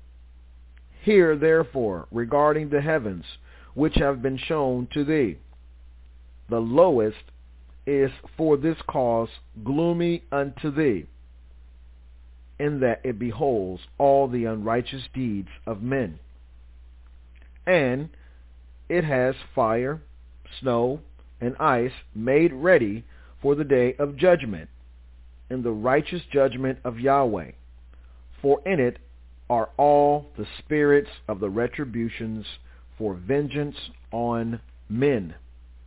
Hear therefore regarding the heavens which have been shown to thee. The lowest is for this cause gloomy unto thee, in that it beholds all the unrighteous deeds of men. And it has fire, snow, and ice made ready for the day of judgment, in the righteous judgment of Yahweh. For in it are all the spirits of the retributions for vengeance on men.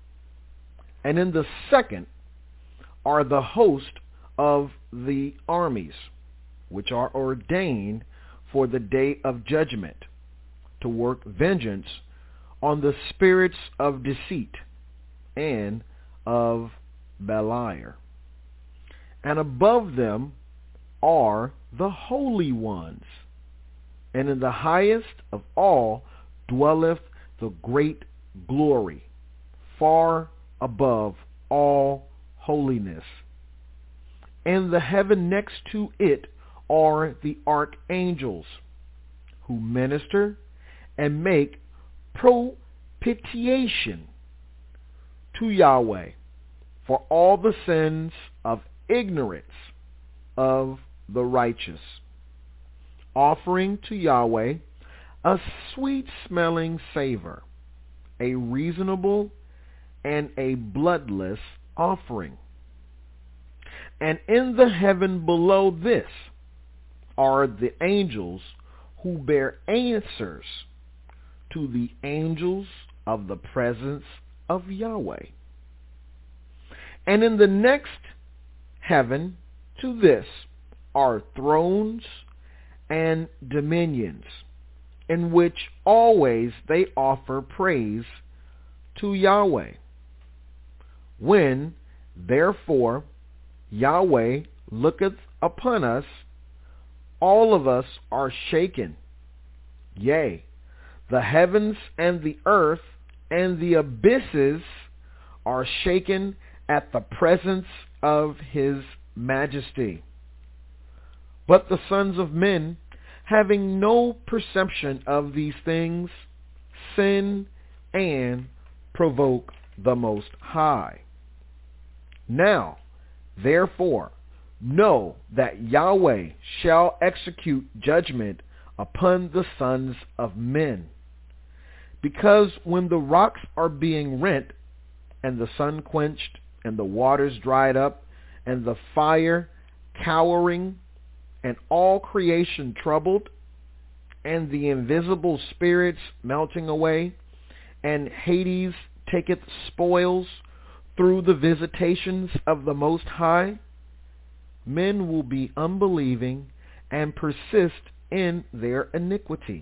And in the second are the host of the armies, which are ordained for the day of judgment, to work vengeance on the spirits of deceit and of Beliar. And above them are the holy ones, and in the highest of all dwelleth the great glory, far above all holiness. And the heaven next to it are the archangels, who minister and make propitiation to Yahweh for all the sins of ignorance of the righteous, offering to Yahweh a sweet-smelling savor, a reasonable and a bloodless offering. And in the heaven below this are the angels who bear answers to the angels of the presence of Yahweh. And in the next heaven to this are thrones and dominions, in which always they offer praise to Yahweh. When, therefore, Yahweh looketh upon us, all of us are shaken. Yea, the heavens and the earth and the abysses are shaken at the presence of his majesty. But the sons of men, having no perception of these things, sin and provoke the Most High. Now, therefore, know that Yahweh shall execute judgment upon the sons of men. Because when the rocks are being rent, and the sun quenched, and the waters dried up, and the fire cowering, and all creation troubled, and the invisible spirits melting away, and Hades taketh spoils through the visitations of the Most High, men will be unbelieving and persist in their iniquity.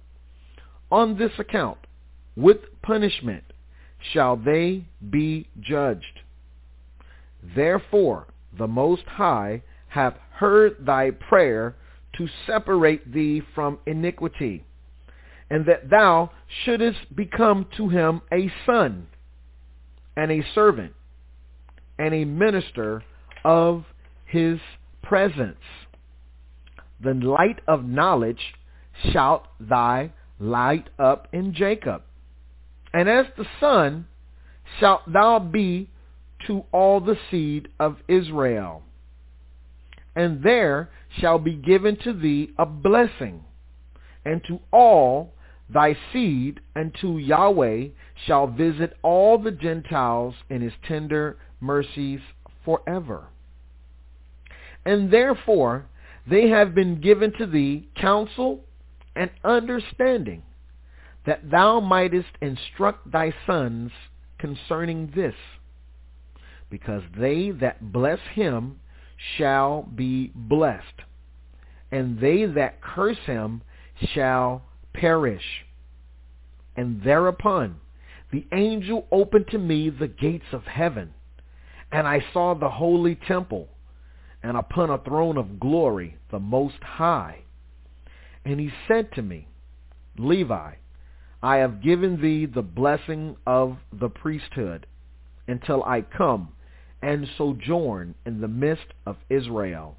On this account, with punishment shall they be judged. Therefore the Most High hath heard thy prayer to separate thee from iniquity, and that thou shouldest become to him a son, and a servant, and a minister of his presence. The light of knowledge shalt thou light up in Jacob, and as the sun shalt thou be to all the seed of Israel. And there shall be given to thee a blessing, and to all thy seed unto Yahweh shall visit all the Gentiles in his tender mercies forever. And therefore they have been given to thee counsel and understanding, that thou mightest instruct thy sons concerning this, because they that bless him shall be blessed, and they that curse him shall perish. And thereupon the angel opened to me the gates of heaven, and I saw the holy temple, and upon a throne of glory the Most High. And he said to me, Levi, I have given thee the blessing of the priesthood until I come and sojourn in the midst of Israel.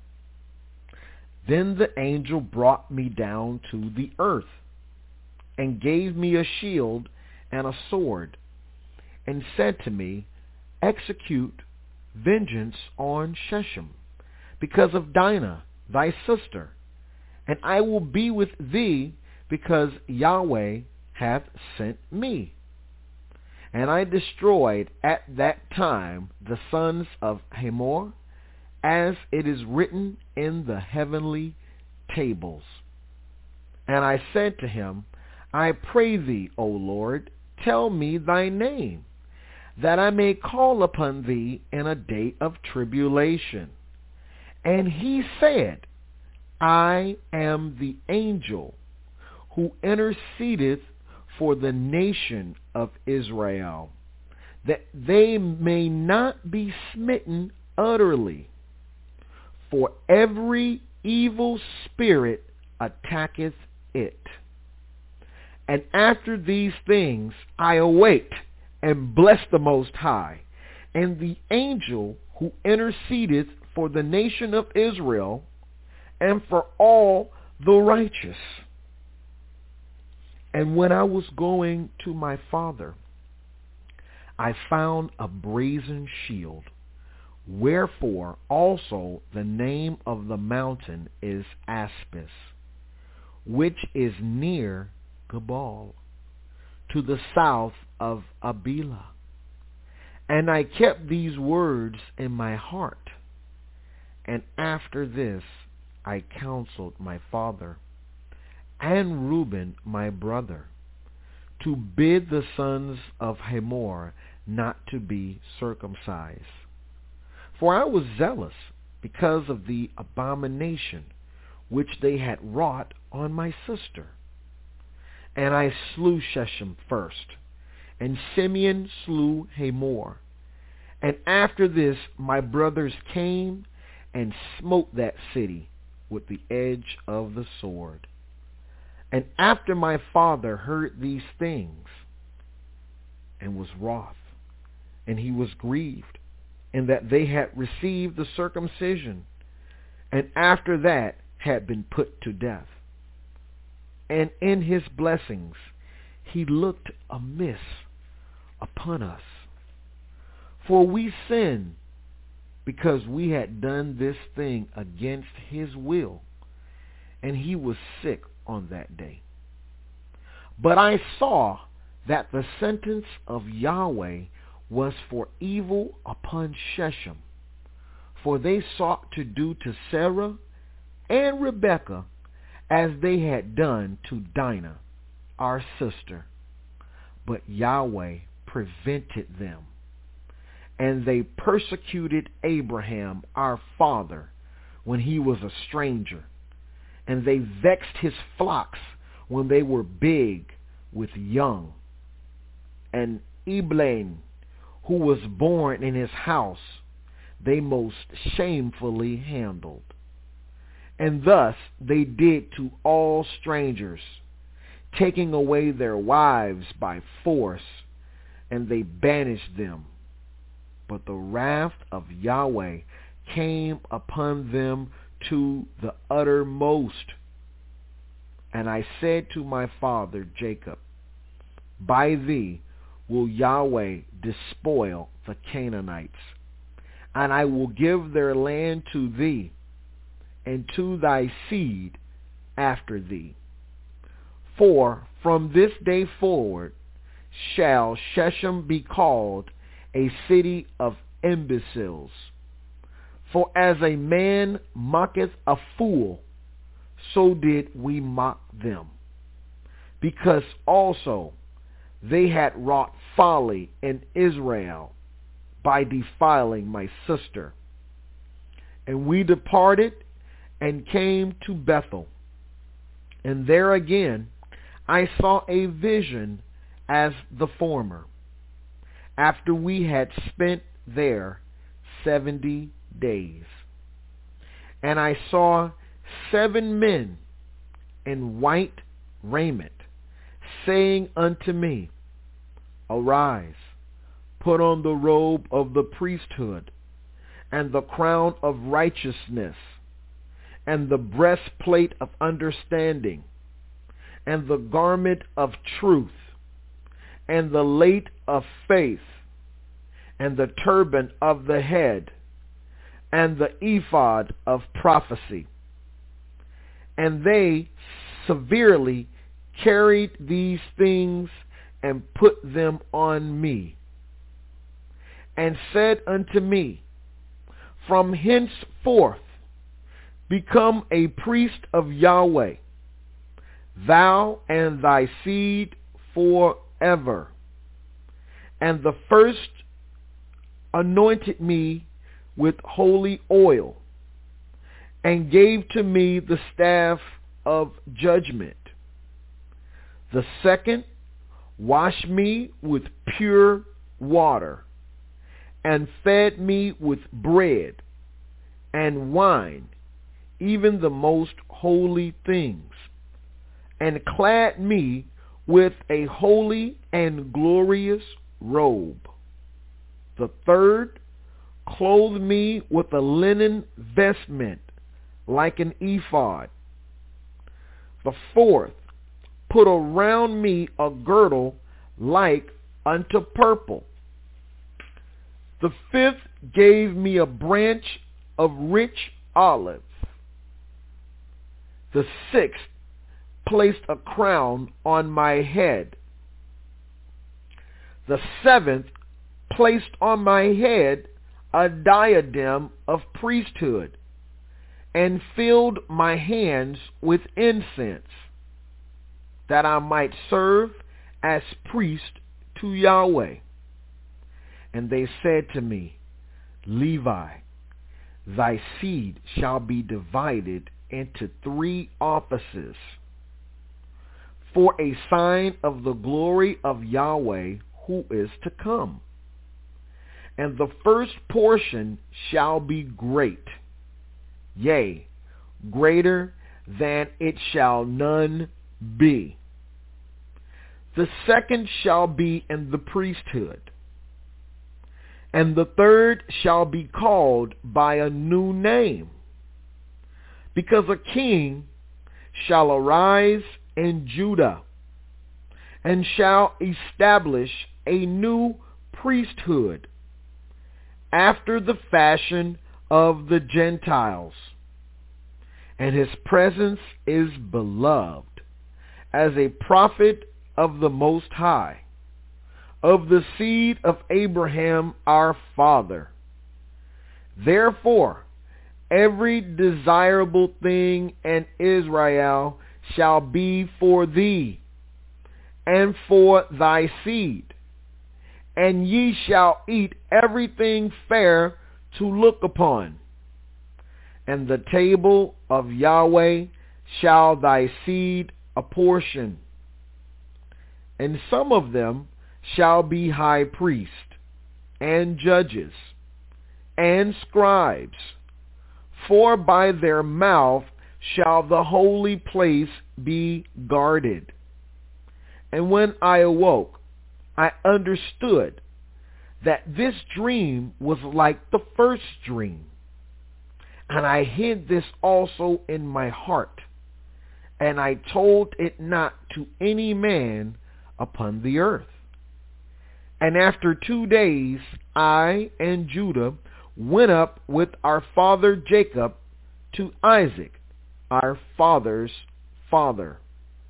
Then the angel brought me down to the earth, and gave me a shield and a sword, and said to me, Execute vengeance on Shechem, because of Dinah thy sister, and I will be with thee, because Yahweh hath sent me. And I destroyed at that time the sons of Hamor, as it is written in the heavenly tables. And I said to him, I pray thee, O Lord, tell me thy name, that I may call upon thee in a day of tribulation. And he said, I am the angel who intercedeth for the nation of Israel, that they may not be smitten utterly. For every evil spirit attacketh it. And after these things I awaked and blessed the Most High, and the angel who intercedeth for the nation of Israel, and for all the righteous. And when I was going to my father, I found a brazen shield, wherefore also the name of the mountain is Aspis, which is near Gebal, to the south of Abila. And I kept these words in my heart. And after this I counseled my father and Reuben my brother to bid the sons of Hamor not to be circumcised. For I was zealous because of the abomination which they had wrought on my sister. And I slew Shechem first, and Simeon slew Hamor. And after this my brothers came and smote that city with the edge of the sword. And after my father heard these things, and was wroth, and he was grieved, in that they had received the circumcision, and after that had been put to death. And in his blessings he looked amiss upon us. For we sinned because we had done this thing against his will, and he was sick on that day. But I saw that the sentence of Yahweh was for evil upon Shechem, for they sought to do to Sarah and Rebekah as they had done to Dinah, our sister. But Yahweh prevented them. And they persecuted Abraham, our father, when he was a stranger. And they vexed his flocks when they were big with young. And Eblaim, who was born in his house, they most shamefully handled. And thus they did to all strangers, taking away their wives by force, and they banished them. But the wrath of Yahweh came upon them to the uttermost. And I said to my father Jacob, by thee will Yahweh despoil the Canaanites, and I will give their land to thee, and to thy seed after thee. For from this day forward shall Shechem be called a city of imbeciles. For as a man mocketh a fool, so did we mock them. Because also they had wrought folly in Israel by defiling my sister. And we departed and came to Bethel. And there again I saw a vision as the former, after we had spent there seventy days. And I saw seven men in white raiment, saying unto me, Arise, put on the robe of the priesthood, and the crown of righteousness, and the breastplate of understanding, and the garment of truth, and the late of faith, and the turban of the head, and the ephod of prophecy. And they severely carried these things and put them on me, and said unto me, From henceforth become a priest of Yahweh, thou and thy seed forever. And the first anointed me with holy oil, and gave to me the staff of judgment. The second washed me with pure water, and fed me with bread and wine, even the most holy things, and clad me with a holy and glorious robe. The third clothed me with a linen vestment like an ephod. The fourth put around me a girdle like unto purple. The fifth gave me a branch of rich olive. The sixth placed a crown on my head. The seventh placed on my head a diadem of priesthood, and filled my hands with incense, that I might serve as priest to Yahweh. And they said to me, Levi, thy seed shall be divided into three offices, for a sign of the glory of Yahweh who is to come. And the first portion shall be great, yea, greater than it shall none be. The second shall be in the priesthood, and the third shall be called by a new name, because a king shall arise in Judah, and shall establish a new priesthood after the fashion of the Gentiles. And his presence is beloved as a prophet of the Most High, of the seed of Abraham our father. Therefore, every desirable thing in Israel shall be for thee, and for thy seed, and ye shall eat everything fair to look upon. And the table of Yahweh shall thy seed apportion. And some of them shall be high priests, and judges, and scribes, for by their mouth shall the holy place be guarded. And when I awoke, I understood that this dream was like the first dream. And I hid this also in my heart, and I told it not to any man upon the earth. And after two days, I and Judah went up with our father Jacob to Isaac, our father's father.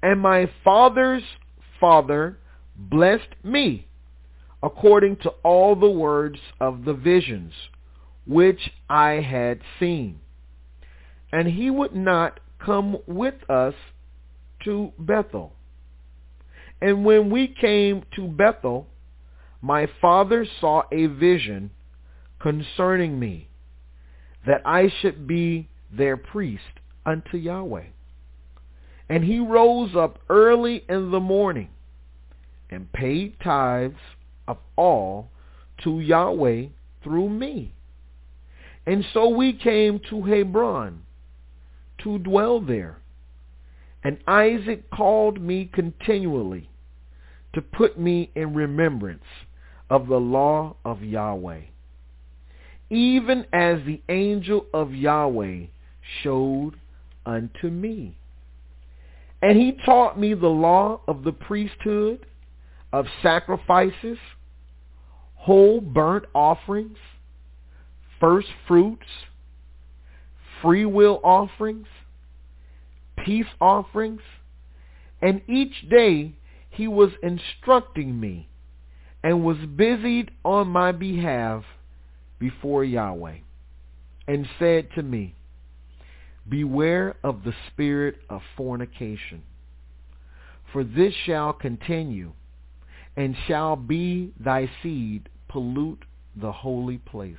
And my father's father blessed me, according to all the words of the visions which I had seen. And he would not come with us to Bethel. And when we came to Bethel, my father saw a vision concerning me, that I should be their priest unto Yahweh. And he rose up early in the morning and paid tithes of all to Yahweh through me. And so we came to Hebron to dwell there. And Isaac called me continually to put me in remembrance of the law of Yahweh, even as the angel of Yahweh showed unto me. And he taught me the law of the priesthood, of sacrifices, whole burnt offerings, first fruits, free will offerings, peace offerings, and each day he was instructing me and was busied on my behalf before Yahweh, and said to me, beware of the spirit of fornication, for this shall continue, and shall be thy seed pollute the holy place.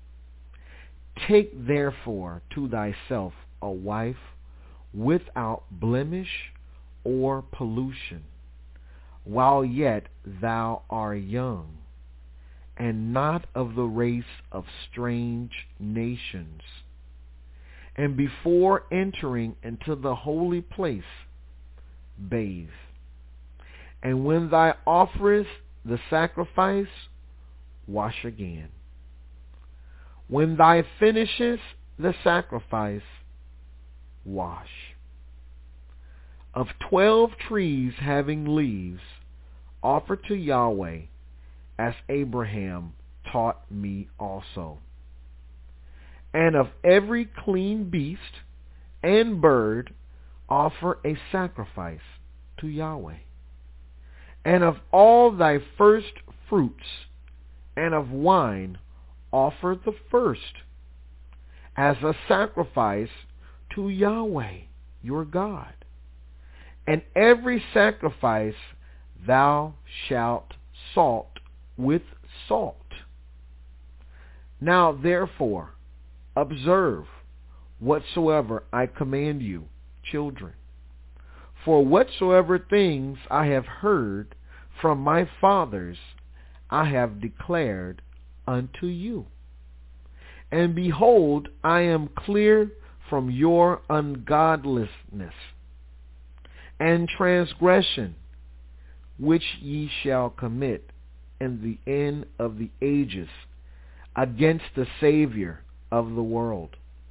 Take therefore to thyself a wife without blemish or pollution, while yet thou art young, and not of the race of strange nations. And before entering into the holy place, bathe. And when thou offerest the sacrifice, wash again. When thou finishest the sacrifice, wash. Of twelve trees having leaves, offer to Yahweh, as Abraham taught me also. And of every clean beast and bird, offer a sacrifice to Yahweh. And of all thy first fruits, and of wine, offer the first, as a sacrifice to Yahweh your God. And every sacrifice thou shalt salt with salt. Now therefore observe whatsoever I command you, children. For whatsoever things I have heard from my fathers, I have declared unto you. And behold, I am clear from your ungodliness and transgression, which ye shall commit in the end of the ages against the Savior of the world,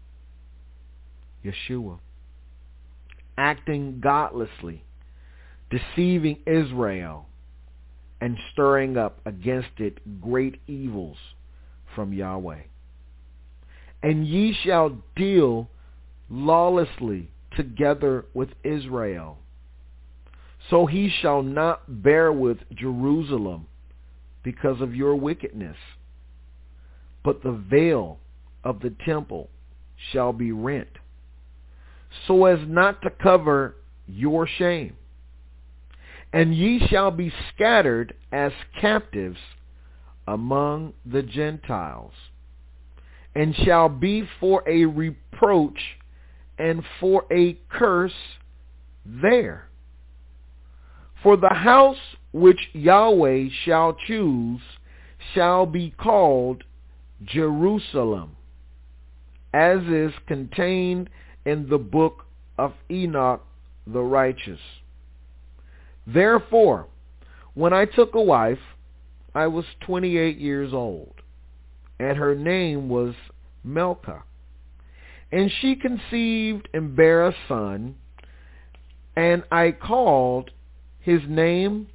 Yeshua, acting godlessly, deceiving Israel, and stirring up against it great evils from Yahweh. And ye shall deal lawlessly together with Israel, so he shall not bear with Jerusalem because of your wickedness. But the veil of the temple shall be rent, so as not to cover your shame. And ye shall be scattered as captives among the Gentiles, and shall be for a reproach and for a curse there. For the house which Yahweh shall choose shall be called Jerusalem, as is contained in the book of Enoch the righteous. Therefore, when I took a wife, I was twenty-eight years old, and her name was Milcah. And she conceived and bare a son, and I called his name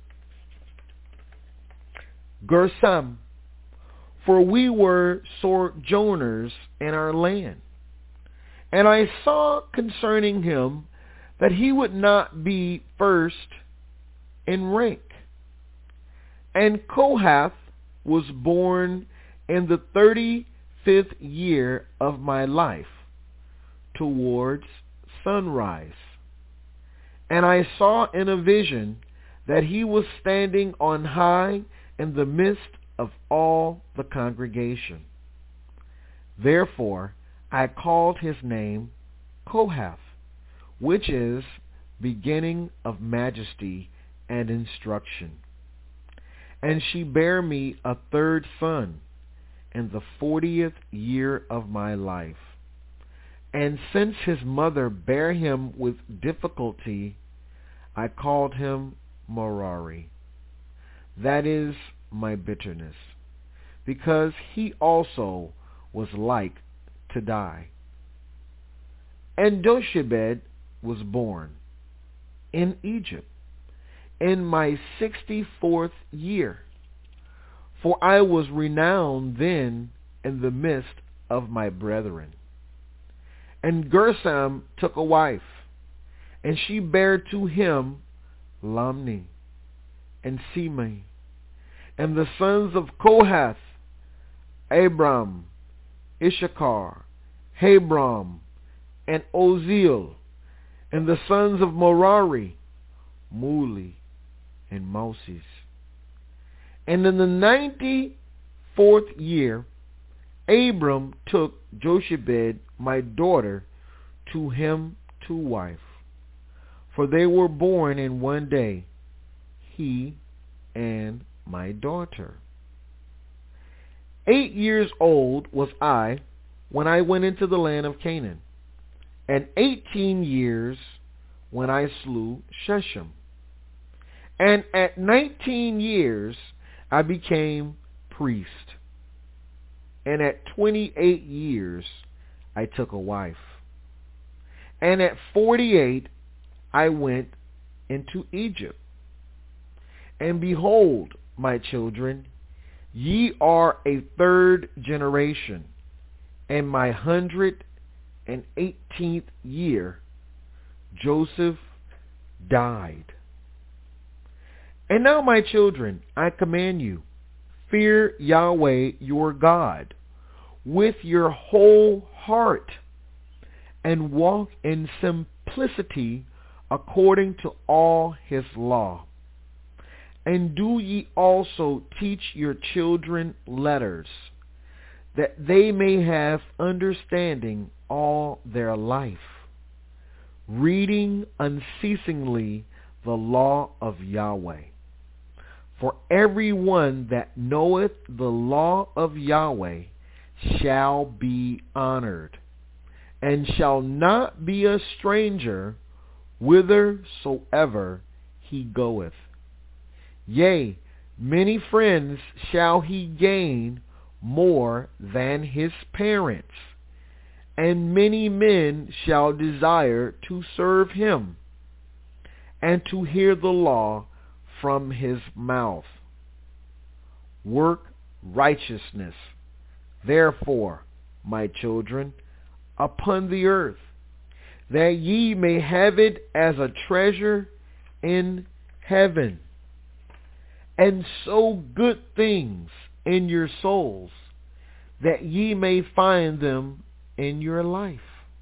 Gershom, for we were sojourners in our land. And I saw concerning him that he would not be first in rank. And Kohath was born in the thirty-fifth year of my life, towards sunrise. And I saw in a vision that he was standing on high in the midst of all the congregation. Therefore I called his name Kohath, which is beginning of majesty and instruction. And she bare me a third son in the fortieth year of my life. And since his mother bare him with difficulty, I called him Merari. That is my bitterness, because he also was like to die. And Jochebed was born in Egypt in my sixty-fourth year, for I was renowned then in the midst of my brethren. And Gershom took a wife, and she bare to him Lamni and Simei. And the sons of Kohath, Abram, Issachar, Hebron, and Oziel. And the sons of Merari, Muli and Moses. And in the ninety-fourth year, Abram took Jochebed, my daughter, to him to wife. For they were born in one day, he and my daughter. Eight years old was I when I went into the land of Canaan, and eighteen years when I slew Shechem. And at nineteen years I became priest. And at twenty-eight years I took a wife. And at forty-eight I went into Egypt. And behold, my children, ye are a third generation, and my hundred and eighteenth year Joseph died. And now, my children, I command you, fear Yahweh your God with your whole heart, and walk in simplicity according to all his law. And do ye also teach your children letters, that they may have understanding all their life, reading unceasingly the law of Yahweh. For every one that knoweth the law of Yahweh shall be honored, and shall not be a stranger whithersoever he goeth. Yea, many friends shall he gain more than his parents, and many men shall desire to serve him, and to hear the law from his mouth. Work righteousness, therefore, my children, upon the earth, that ye may have it as a treasure in heaven, and sow good things in your souls, that ye may find them in your life.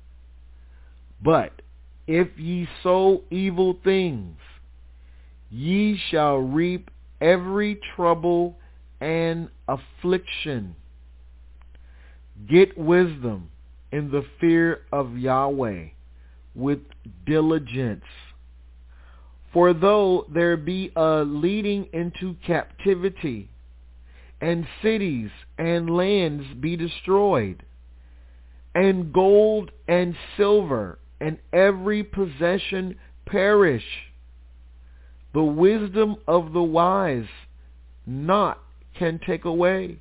But if ye sow evil things, ye shall reap every trouble and affliction. Get wisdom in the fear of Yahweh with diligence. For though there be a leading into captivity, and cities and lands be destroyed, and gold and silver and every possession perish, the wisdom of the wise naught can take away,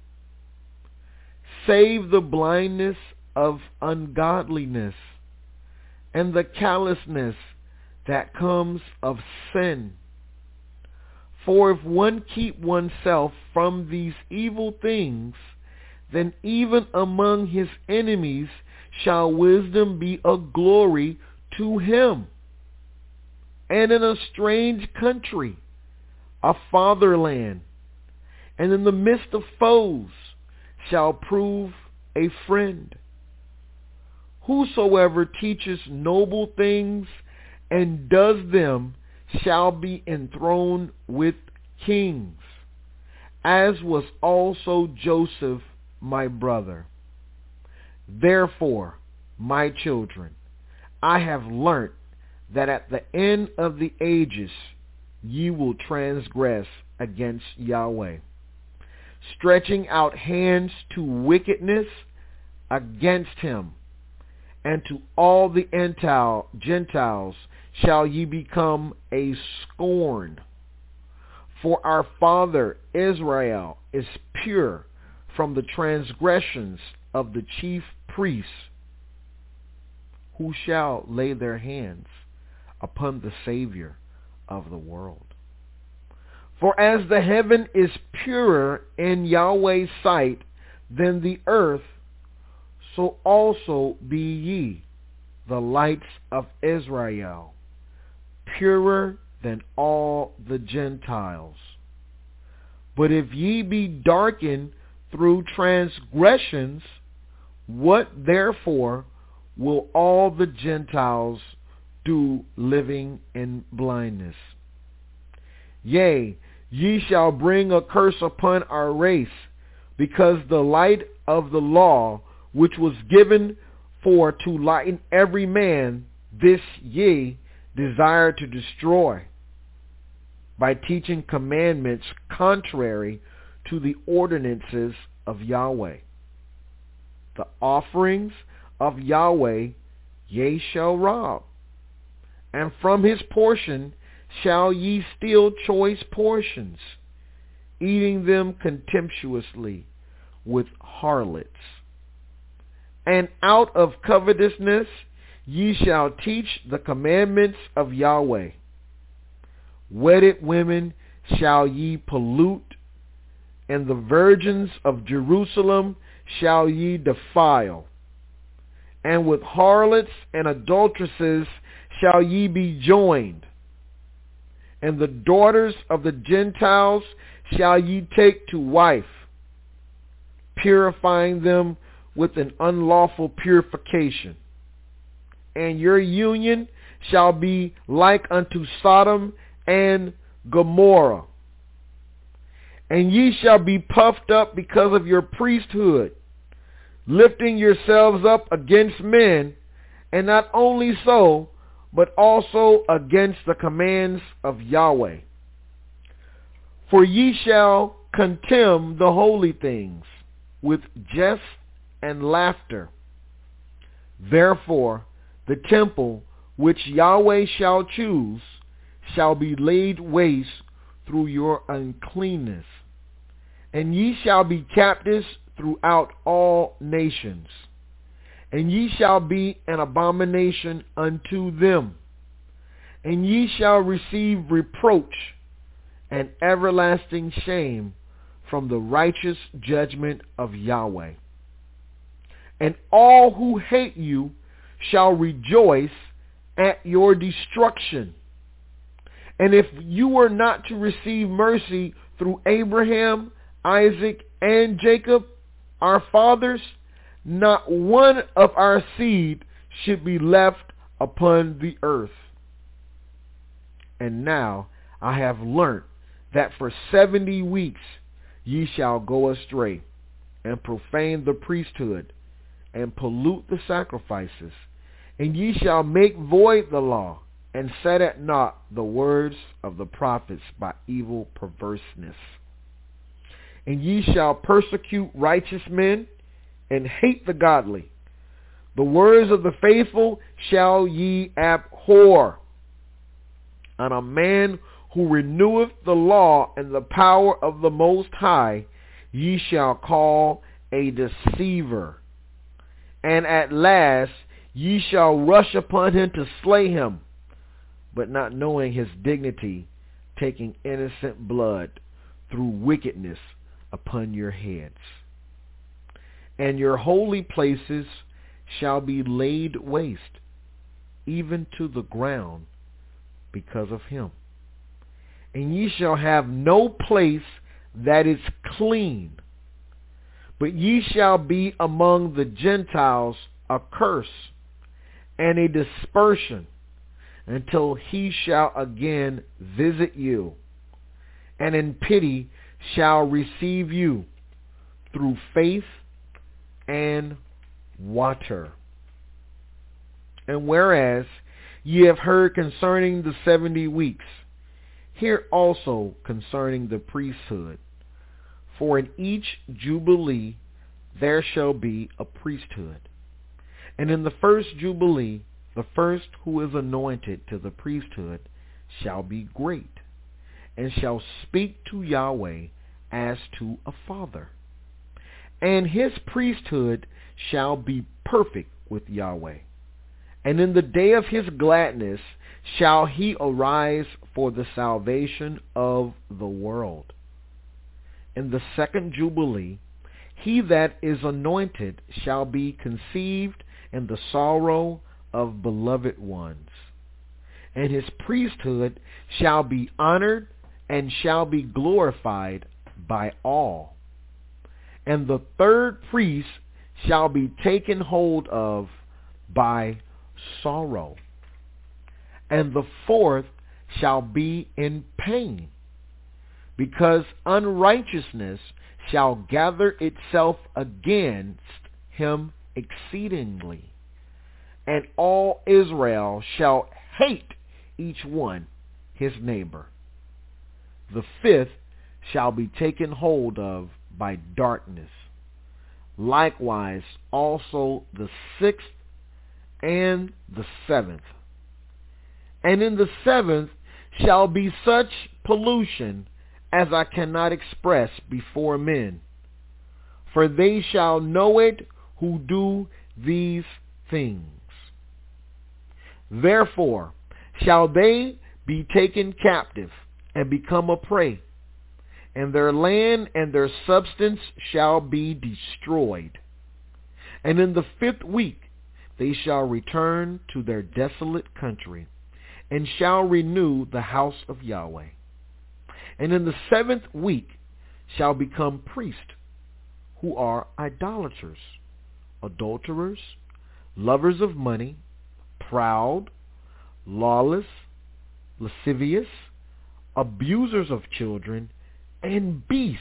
save the blindness of ungodliness and the callousness that comes of sin. For if one keep oneself from these evil things, then even among his enemies shall wisdom be a glory to him. and in a strange country, a fatherland, and in the midst of foes shall prove a friend. Whosoever teaches noble things and does them shall be enthroned with kings, as was also Joseph my brother. Therefore, my children, I have learnt that at the end of the ages ye will transgress against Yahweh, stretching out hands to wickedness against him, and to all the Gentiles shall ye become a scorn. For our father Israel is pure from the transgressions of the chief priests, who shall lay their hands upon the Savior of the world. For as the heaven is purer in Yahweh's sight than the earth, so also be ye, the lights of Israel, purer than all the Gentiles. But if ye be darkened through transgressions, what therefore will all the Gentiles do living in blindness? Yea, ye shall bring a curse upon our race, because the light of the law, which was given for to lighten every man, this ye desire to destroy, by teaching commandments contrary to the ordinances of Yahweh. The offerings of Yahweh ye shall rob, and from his portion shall ye steal choice portions, eating them contemptuously with harlots. And out of covetousness ye shall teach the commandments of Yahweh. Wedded women shall ye pollute, and the virgins of Jerusalem shall ye defile. And with harlots and adulteresses shall ye be joined. And the daughters of the Gentiles shall ye take to wife, purifying them with an unlawful purification. And your union shall be like unto Sodom and Gomorrah. And ye shall be puffed up because of your priesthood, lifting yourselves up against men, and not only so, but also against the commands of Yahweh. For ye shall contemn the holy things with jest and laughter. Therefore, the temple which Yahweh shall choose shall be laid waste through your uncleanness, and ye shall be captives throughout all nations, and ye shall be an abomination unto them, and ye shall receive reproach and everlasting shame from the righteous judgment of Yahweh. And all who hate you shall rejoice at your destruction. And if you were not to receive mercy through Abraham, Isaac, and Jacob, our fathers, not one of our seed should be left upon the earth. And now I have learnt that for seventy weeks ye shall go astray, and profane the priesthood, and pollute the sacrifices, and ye shall make void the law, and set at naught the words of the prophets by evil perverseness. And ye shall persecute righteous men, and hate the godly. The words of the faithful shall ye abhor. And a man who reneweth the law and the power of the Most High ye shall call a deceiver. And at last ye shall rush upon him to slay him, but not knowing his dignity, taking innocent blood through wickedness upon your heads. And your holy places shall be laid waste, even to the ground, because of him. And ye shall have no place that is clean, but ye shall be among the Gentiles a curse and a dispersion until he shall again visit you, and in pity shall receive you through faith and water. And whereas ye have heard concerning the seventy weeks, hear also concerning the priesthood. For in each jubilee there shall be a priesthood. And in the first jubilee, the first who is anointed to the priesthood shall be great, and shall speak to Yahweh as to a father. And his priesthood shall be perfect with Yahweh. And in the day of his gladness shall he arise for the salvation of the world. In the second jubilee, he that is anointed shall be conceived in the sorrow of beloved ones. And his priesthood shall be honored and shall be glorified by all. And the third priest shall be taken hold of by sorrow. And the fourth shall be in pain, because unrighteousness shall gather itself against him exceedingly, and all Israel shall hate each one his neighbor. The fifth shall be taken hold of by darkness, likewise also the sixth and the seventh. And in the seventh shall be such pollution as I cannot express before men, for they shall know it who do these things. Therefore shall they be taken captive and become a prey, and their land and their substance shall be destroyed. And in the fifth week they shall return to their desolate country, and shall renew the house of Yahweh. And in the seventh week shall become priests, who are idolaters, adulterers, lovers of money, proud, lawless, lascivious, abusers of children, and beasts.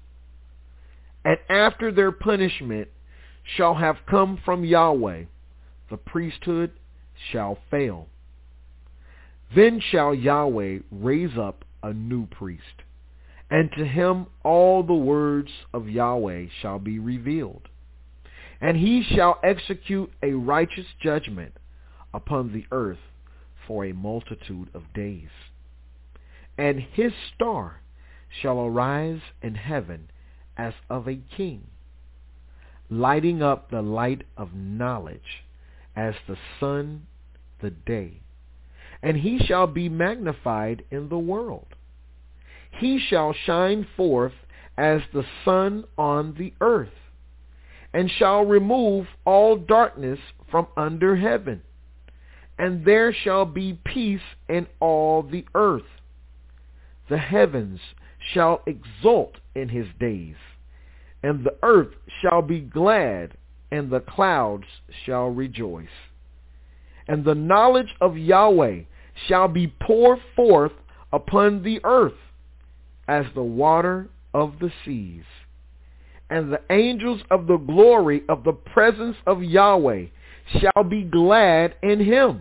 And after their punishment shall have come from Yahweh, the priesthood shall fail. Then shall Yahweh raise up a new priest, and to him all the words of Yahweh shall be revealed. And he shall execute a righteous judgment upon the earth for a multitude of days. And his star shall arise in heaven as of a king, lighting up the light of knowledge as the sun the day. And he shall be magnified in the world. He shall shine forth as the sun on the earth, and shall remove all darkness from under heaven. And there shall be peace in all the earth. The heavens shall exult in his days, and the earth shall be glad, and the clouds shall rejoice. And the knowledge of Yahweh shall be poured forth upon the earth as the water of the seas. And the angels of the glory of the presence of Yahweh shall be glad in him.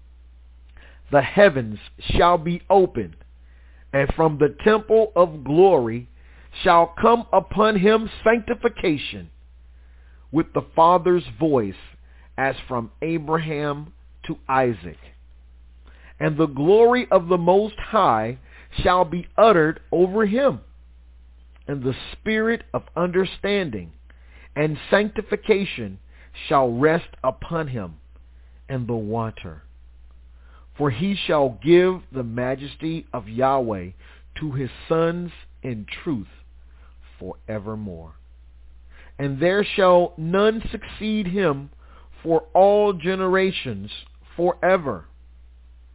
The heavens shall be opened, and from the temple of glory shall come upon him sanctification with the Father's voice, as from Abraham to Isaac. And the glory of the Most High shall be uttered over him, and the spirit of understanding and sanctification shall rest upon him in the water. For he shall give the majesty of Yahweh to his sons in truth forevermore. And there shall none succeed him for all generations forever.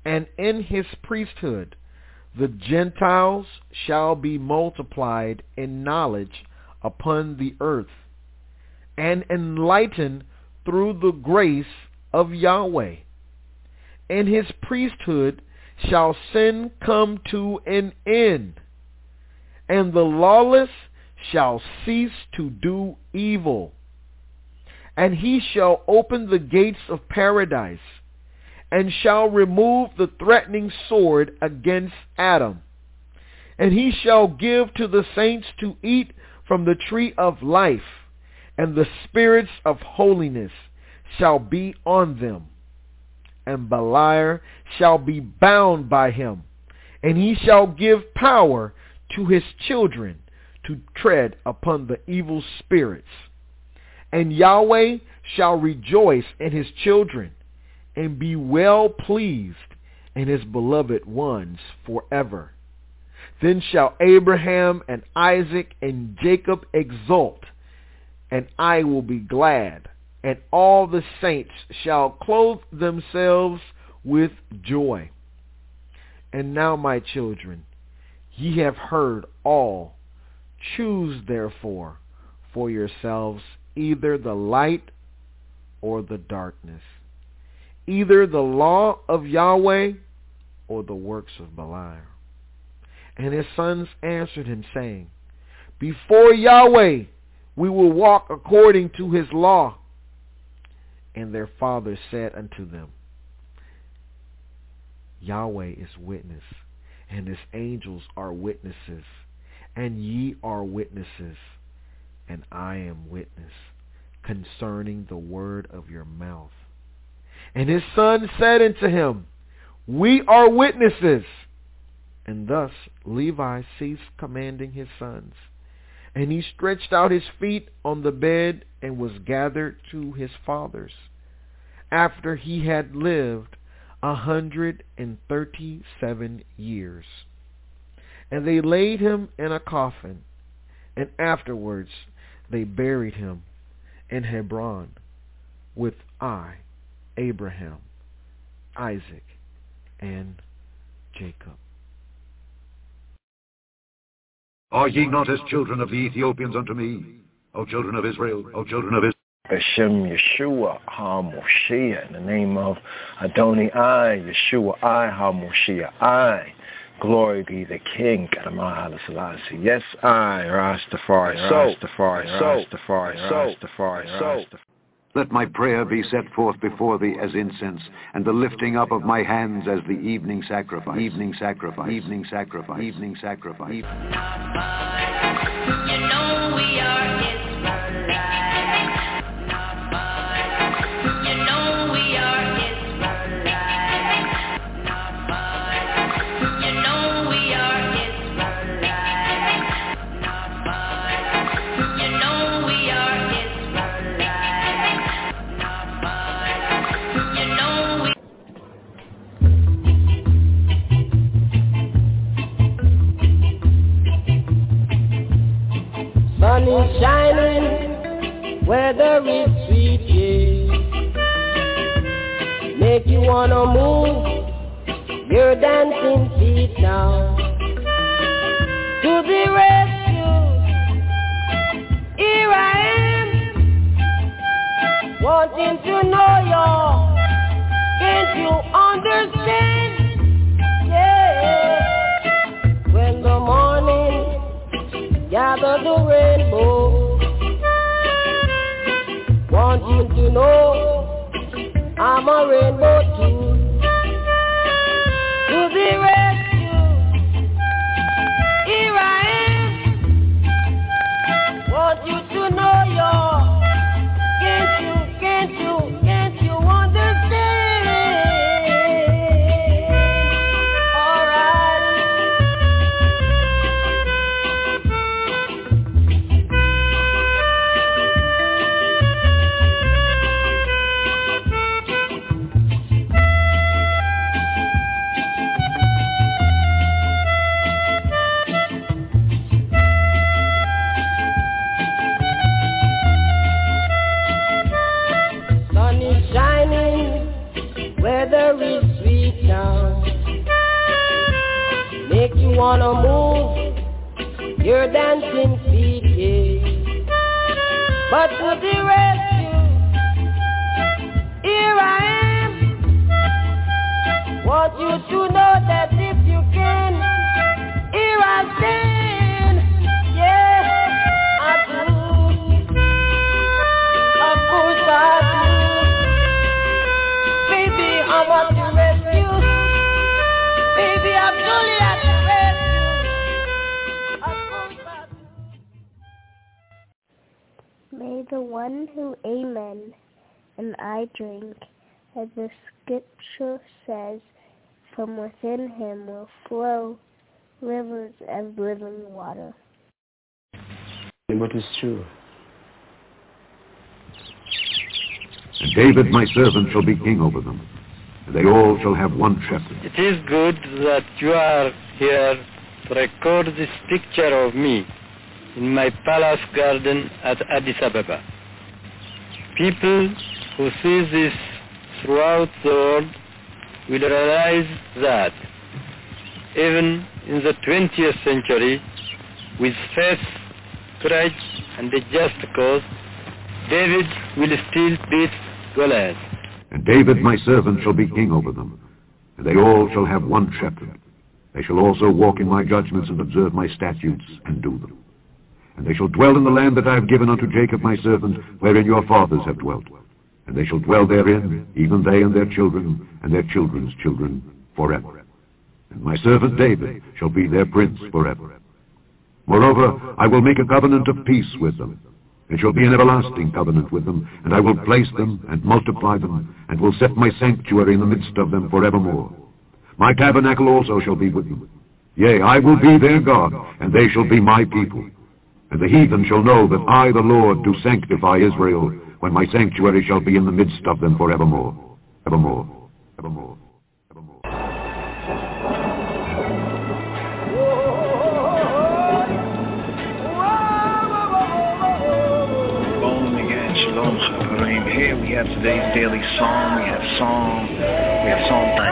and in his priesthood the Gentiles shall be multiplied in knowledge upon the earth, and enlightened through the grace of Yahweh. And his priesthood shall sin come to an end, and the lawless shall cease to do evil. And he shall open the gates of paradise, and shall remove the threatening sword against Adam. And he shall give to the saints to eat from the tree of life, and the spirits of holiness shall be on them. And Beliar shall be bound by him, and he shall give power to his children to tread upon the evil spirits. And Yahweh shall rejoice in his children, and be well pleased in his beloved ones forever. Then shall Abraham and Isaac and Jacob exult, and I will be glad, and all the saints shall clothe themselves with joy. And now, my children, ye have heard all. Choose therefore for yourselves either the light or the darkness, either the law of Yahweh or the works of Beliar. And his sons answered him, saying, Before Yahweh we will walk according to his law. And their father said unto them, Yahweh is witness, and his angels are witnesses, and ye are witnesses, and I am witness concerning the word of your mouth. And his son said unto him, We are witnesses. And thus Levi ceased commanding his sons. And he stretched out his feet on the bed, and was gathered to his fathers, after he had lived a hundred and thirty-seven years. And they laid him in a coffin, and afterwards they buried him in Hebron with I, Abraham, Isaac, and Jacob. Are ye not as children of the Ethiopians unto me, O children of Israel, O children of Israel? Hashem Yeshua HaMoshiach, in the name of Adonai, I, Yeshua, I, HaMoshiach, I. Glory be the King, Kadamah Haile Selassie. Yes, I, Rastafari, Rastafari, Rastafari, Rastafari, Rastafari. Let my prayer be set forth before thee as incense, and the lifting up of my hands as the evening sacrifice, evening sacrifice, evening sacrifice, evening sacrifice. You know we are Israelites. You know we are Israelites. You know we are Israelites. You know we are Israelites. You know we Sun is shining, weather is sweet, yeah. Make you wanna move your dancing feet now. To the rescue, here I am, wanting to know you. Can't you understand? Yeah. When the morning gather the rainbow, want you to know I'm a rainbow too. To the rescue, here I am. Want you to know you're. Can't you, can't you, can't you understand? Weather is sweet now. wanna move your dancing feet, yeah. But to the rescue, here I am. Want you to know that if you can, here I stand. Yeah, I do. Of course I do. Baby, I'm at the rescue. Baby, I'm truly at the rescue. Of course I do. May the one who amen and I drink, as the scripture says, from within him will flow rivers of living water. But it's true. And David my servant shall be king over them, and they all shall have one shepherd. It is good that you are here to record this picture of me in my palace garden at Addis Ababa. People who see this throughout the world will realize that even in the twentieth century, with faith, courage, and a just cause, David will still beat Goliath. And David my servant shall be king over them, and they all shall have one shepherd. They shall also walk in my judgments and observe my statutes and do them. And they shall dwell in the land that I have given unto Jacob my servant, wherein your fathers have dwelt. And they shall dwell therein, even they and their children, and their children's children, forever. And my servant David shall be their prince forever. Moreover, I will make a covenant of peace with them. It shall be an everlasting covenant with them, and I will place them and multiply them, and will set my sanctuary in the midst of them forevermore. My tabernacle also shall be with them. Yea, I will be their God, and they shall be my people. And the heathen shall know that I, the Lord, do sanctify Israel, when my sanctuary shall be in the midst of them forevermore, evermore, evermore, evermore. Shalom again, shalom chaverim. Here we have today's daily psalm. We have psalm. We have Psalm nine.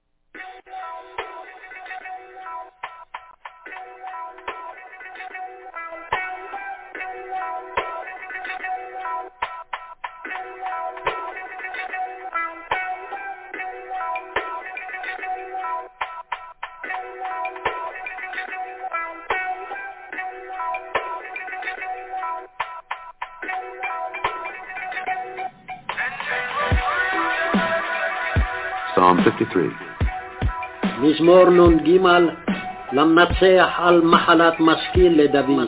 Psalm fifty-three. מזמור נ"ג למנצח על מחלת משכיל לדוד.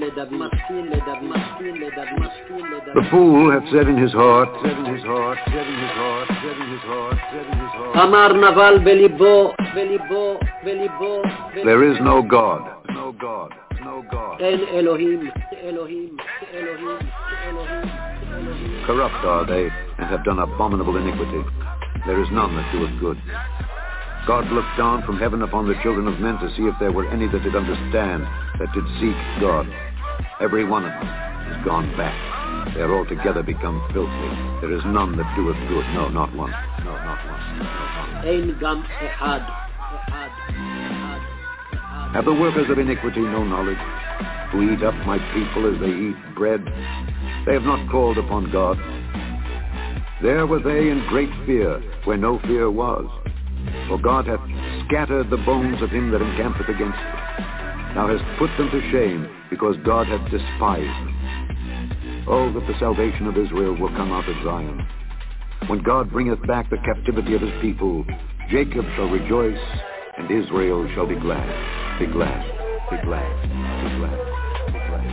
The fool hath said in his heart, said in his heart, said in his heart, said in his heart, said in his heart. אמר נבל בליבו, בליבו, בליבו. There is no God, no God, no God. אין אלוהים, אלוהים, אלוהים, אלוהים. Corrupt are they, and have done abominable iniquity. There is none that doeth good. God looked down from heaven upon the children of men to see if there were any that did understand, that did seek God. Every one of them is gone back. They are altogether become filthy. There is none that doeth good. No, not one. No, not one. אין גם אחד, אחד, אחד. Have the workers of iniquity no knowledge, who eat up my people as they eat bread? They have not called upon God. There were they in great fear, where no fear was. For God hath scattered the bones of him that encampeth against them. Thou hast put them to shame, because God hath despised them. Oh, that the salvation of Israel will come out of Zion. When God bringeth back the captivity of his people, Jacob shall rejoice, and Israel shall be glad. Be glad, be glad, be glad, be glad.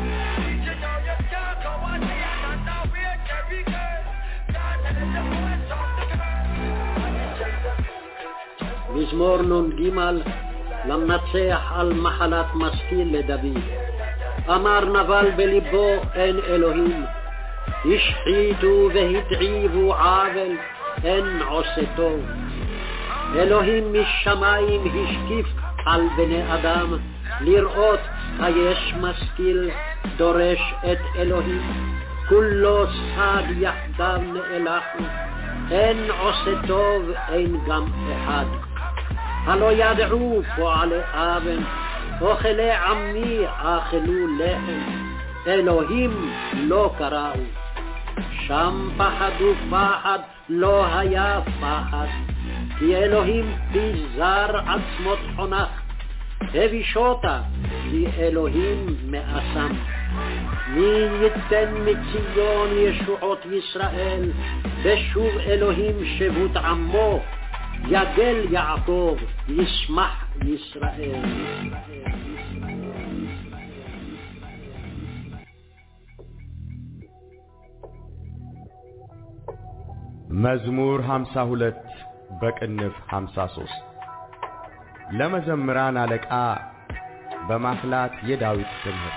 מזמור נ"ג למנצח על מחלת משכיל לדוד. אמר נבל בליבו אין אלוהים, השחיתו והתעיבו עוול, אין עושה טוב. אלוהים משמיים השקיף על בני אדם, לראות היש משכיל דורש את אלוהים. כולו סד יחדיו נאלחו, אין עושה טוב, אין גם אחד. הלא ידעו פועלי אבן, אוכלי עמי אכלו לחם, אלוהים לא קראו. שם פחדו פחד, לא היה פחד, כי אלוהים פיזר עצמות חונך, הבישותה, כי אלוהים מאסם. מי ייתן מציון ישועות ישראל, ושוב אלוהים שבות עמו, יגל יעקב, ישמח ישראל. መዝሙር ሃምሳ ሁለት በቅንፍ ሃምሳ ሶስት ለመዘምራን አለቃ በማክላት የዳዊት ትምህርት።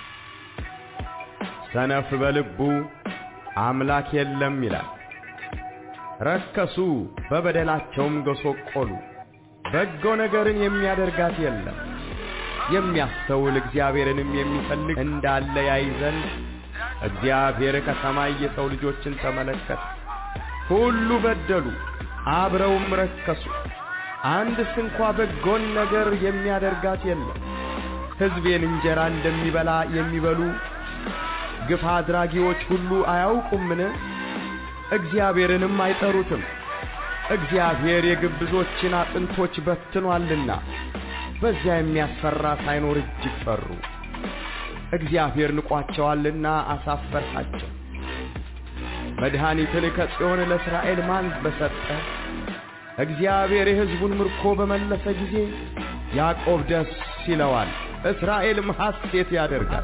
ሰነፍ በልቡ አምላክ የለም ይላል፣ ረከሱ በበደላቸውም ገሶቆሉ፣ በጎ ነገርን የሚያደርጋት የለም። የሚያስተውል እግዚአብሔርንም የሚፈልግ እንዳለ ያይ ዘንድ እግዚአብሔር ከሰማይ የሰው ልጆችን ተመለከተ። ሁሉ በደሉ አብረውም ረከሱ፣ አንድስ እንኳ በጎን ነገር የሚያደርጋት የለም። ሕዝቤን እንጀራ እንደሚበላ የሚበሉ ግፍ አድራጊዎች ሁሉ አያውቁምን? እግዚአብሔርንም አይጠሩትም። እግዚአብሔር የግብዞችን አጥንቶች በትኗልና በዚያ የሚያስፈራ ሳይኖር እጅግ ፈሩ። እግዚአብሔር ንቋቸዋልና አሳፈርሃቸው። መድኃኒትን ከጽዮን ለእስራኤል ማን በሰጠ? እግዚአብሔር የሕዝቡን ምርኮ በመለሰ ጊዜ ያዕቆብ ደስ ይለዋል፣ እስራኤልም ሐሴት ያደርጋል።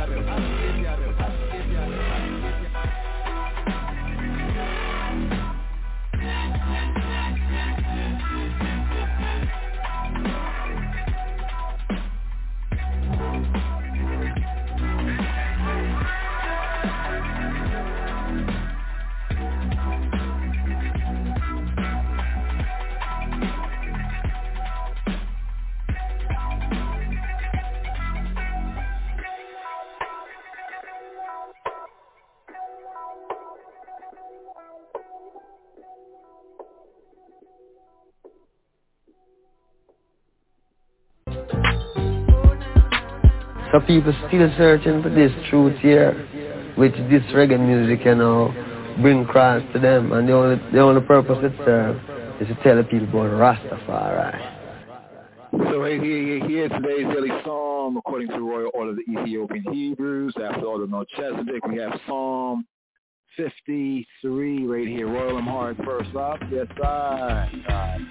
So people still searching for this truth here, which this reggae music, you know, bring Christ to them, and the only the only purpose it serves is to tell the people about Rastafari. So right here, here today's daily psalm, according to the royal order of the Ethiopian Hebrews. After all the Melchizedek, we have Psalm fifty-three right here. Royal Amharic first up. Yes, I. God.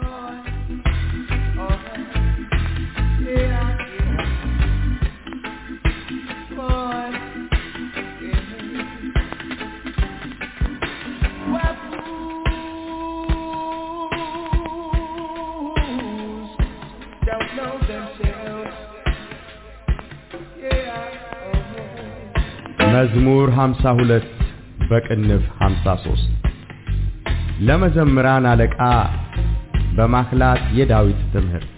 Yeah. መዝሙር ሃምሳ ሁለት በቅንፍ ሃምሳ ሶስት ለመዘምራን አለቃ በማክላት የዳዊት ትምህርት።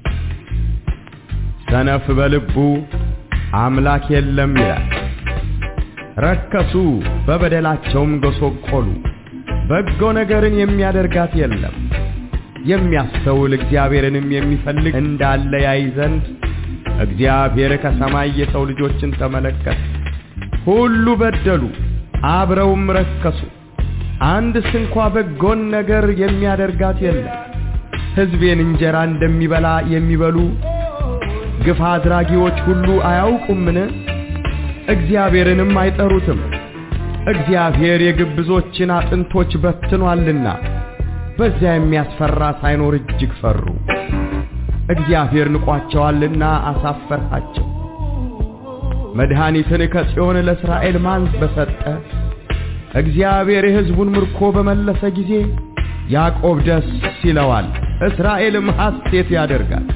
ሰነፍ በልቡ አምላክ የለም ይላል፣ ረከሱ በበደላቸውም ገሶቆሉ፣ በጎ ነገርን የሚያደርጋት የለም። የሚያስተውል እግዚአብሔርንም የሚፈልግ እንዳለ ያይ ዘንድ እግዚአብሔር ከሰማይ የሰው ልጆችን ተመለከተ። ሁሉ በደሉ አብረውም ረከሱ፣ አንድስ እንኳ በጎን ነገር የሚያደርጋት የለም። ሕዝቤን እንጀራ እንደሚበላ የሚበሉ ግፍ አድራጊዎች ሁሉ አያውቁምን? እግዚአብሔርንም አይጠሩትም። እግዚአብሔር የግብዞችን አጥንቶች በትኗልና በዚያ የሚያስፈራ ሳይኖር እጅግ ፈሩ። እግዚአብሔር ንቋቸዋልና አሳፈርሃቸው። መድኃኒትን ከጽዮን ለእስራኤል ማን በሰጠ? እግዚአብሔር የሕዝቡን ምርኮ በመለሰ ጊዜ ያዕቆብ ደስ ይለዋል፣ እስራኤልም ሐሴት ያደርጋል።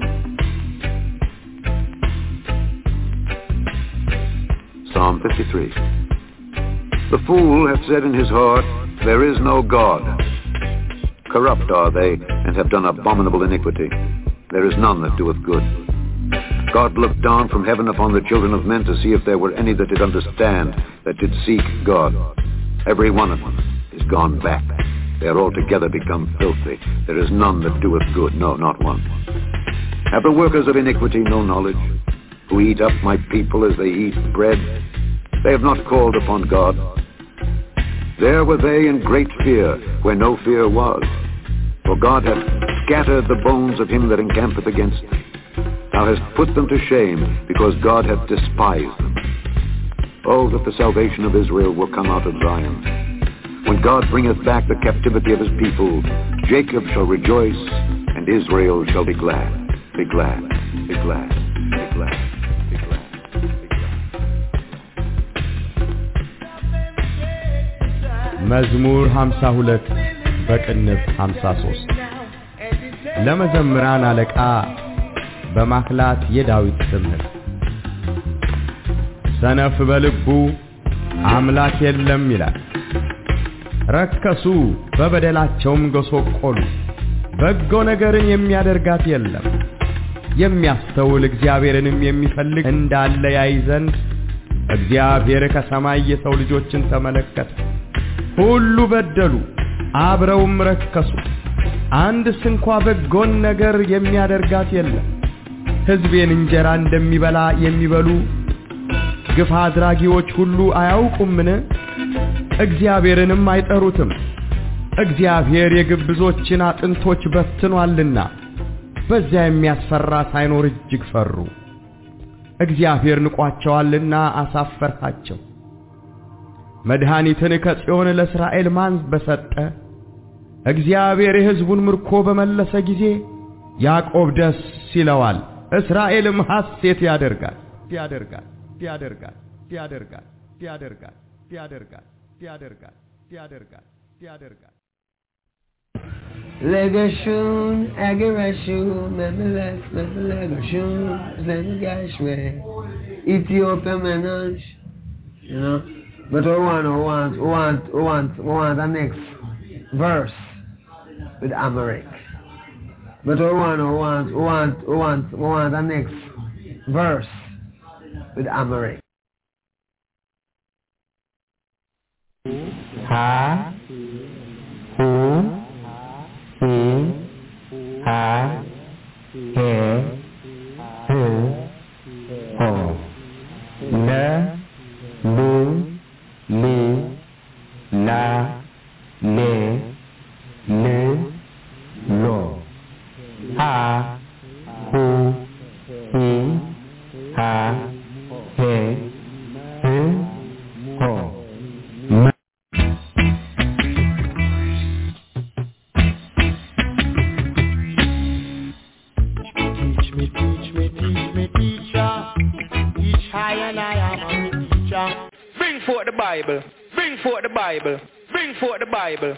Psalm fifty-three. The fool hath said in his heart, there is no God. Corrupt are they, and have done abominable iniquity. There is none that doeth good. God looked down from heaven upon the children of men to see if there were any that did understand, that did seek God. Every one of them is gone back. They are altogether become filthy. There is none that doeth good, no, not one. Have the workers of iniquity no knowledge, who eat up my people as they eat bread? They have not called upon God. There were they in great fear, where no fear was. For God hath scattered the bones of him that encampeth against them. Thou hast put them to shame, because God hath despised them. Oh, that the salvation of Israel will come out of Zion. When God bringeth back the captivity of his people, Jacob shall rejoice, and Israel shall be glad. Be glad, be glad, be glad, be glad, be glad. መዝሙር ሃምሳ ሁለት በቅንፍ ሃምሳ ሶስት ለመዘምራን አለቃ በማክላት የዳዊት ትምህርት። ሰነፍ በልቡ አምላክ የለም ይላል። ረከሱ በበደላቸውም ገሶቆሉ። በጎ ነገርን የሚያደርጋት የለም። የሚያስተውል እግዚአብሔርንም የሚፈልግ እንዳለ ያይ ዘንድ እግዚአብሔር ከሰማይ የሰው ልጆችን ተመለከተ። ሁሉ በደሉ አብረውም ረከሱ። አንድ ስንኳ በጎን ነገር የሚያደርጋት የለም። ሕዝቤን እንጀራ እንደሚበላ የሚበሉ ግፍ አድራጊዎች ሁሉ አያውቁምን? እግዚአብሔርንም አይጠሩትም። እግዚአብሔር የግብዞችን አጥንቶች በትኗልና በዚያ የሚያስፈራ ሳይኖር እጅግ ፈሩ። እግዚአብሔር ንቋቸዋልና አሳፈርሃቸው። መድኃኒትን ከጽዮን ለእስራኤል ማን በሰጠ? እግዚአብሔር የሕዝቡን ምርኮ በመለሰ ጊዜ ያዕቆብ ደስ ይለዋል፣ እስራኤልም ሐሴት ያደርጋል ያደርጋል ያደርጋል ያደርጋል ያደርጋል ያደርጋል ያደርጋል ያደርጋል ያደርጋል Legashun, Agarashun, Memelech, Memelegashun, Zenigashwe, Ethiopia Menage, you know. But we want, we want, we want, we want, we want the next verse with Amharic. But we want, we want, we want, we want, we want the next verse with Amharic. Ha, who, he, ha, he, who, ho, le, lu, li, la, le, le, lo, ha, who, he, ha, he, who, ho. Bring forth the Bible. Bring forth the Bible. Bring forth the Bible.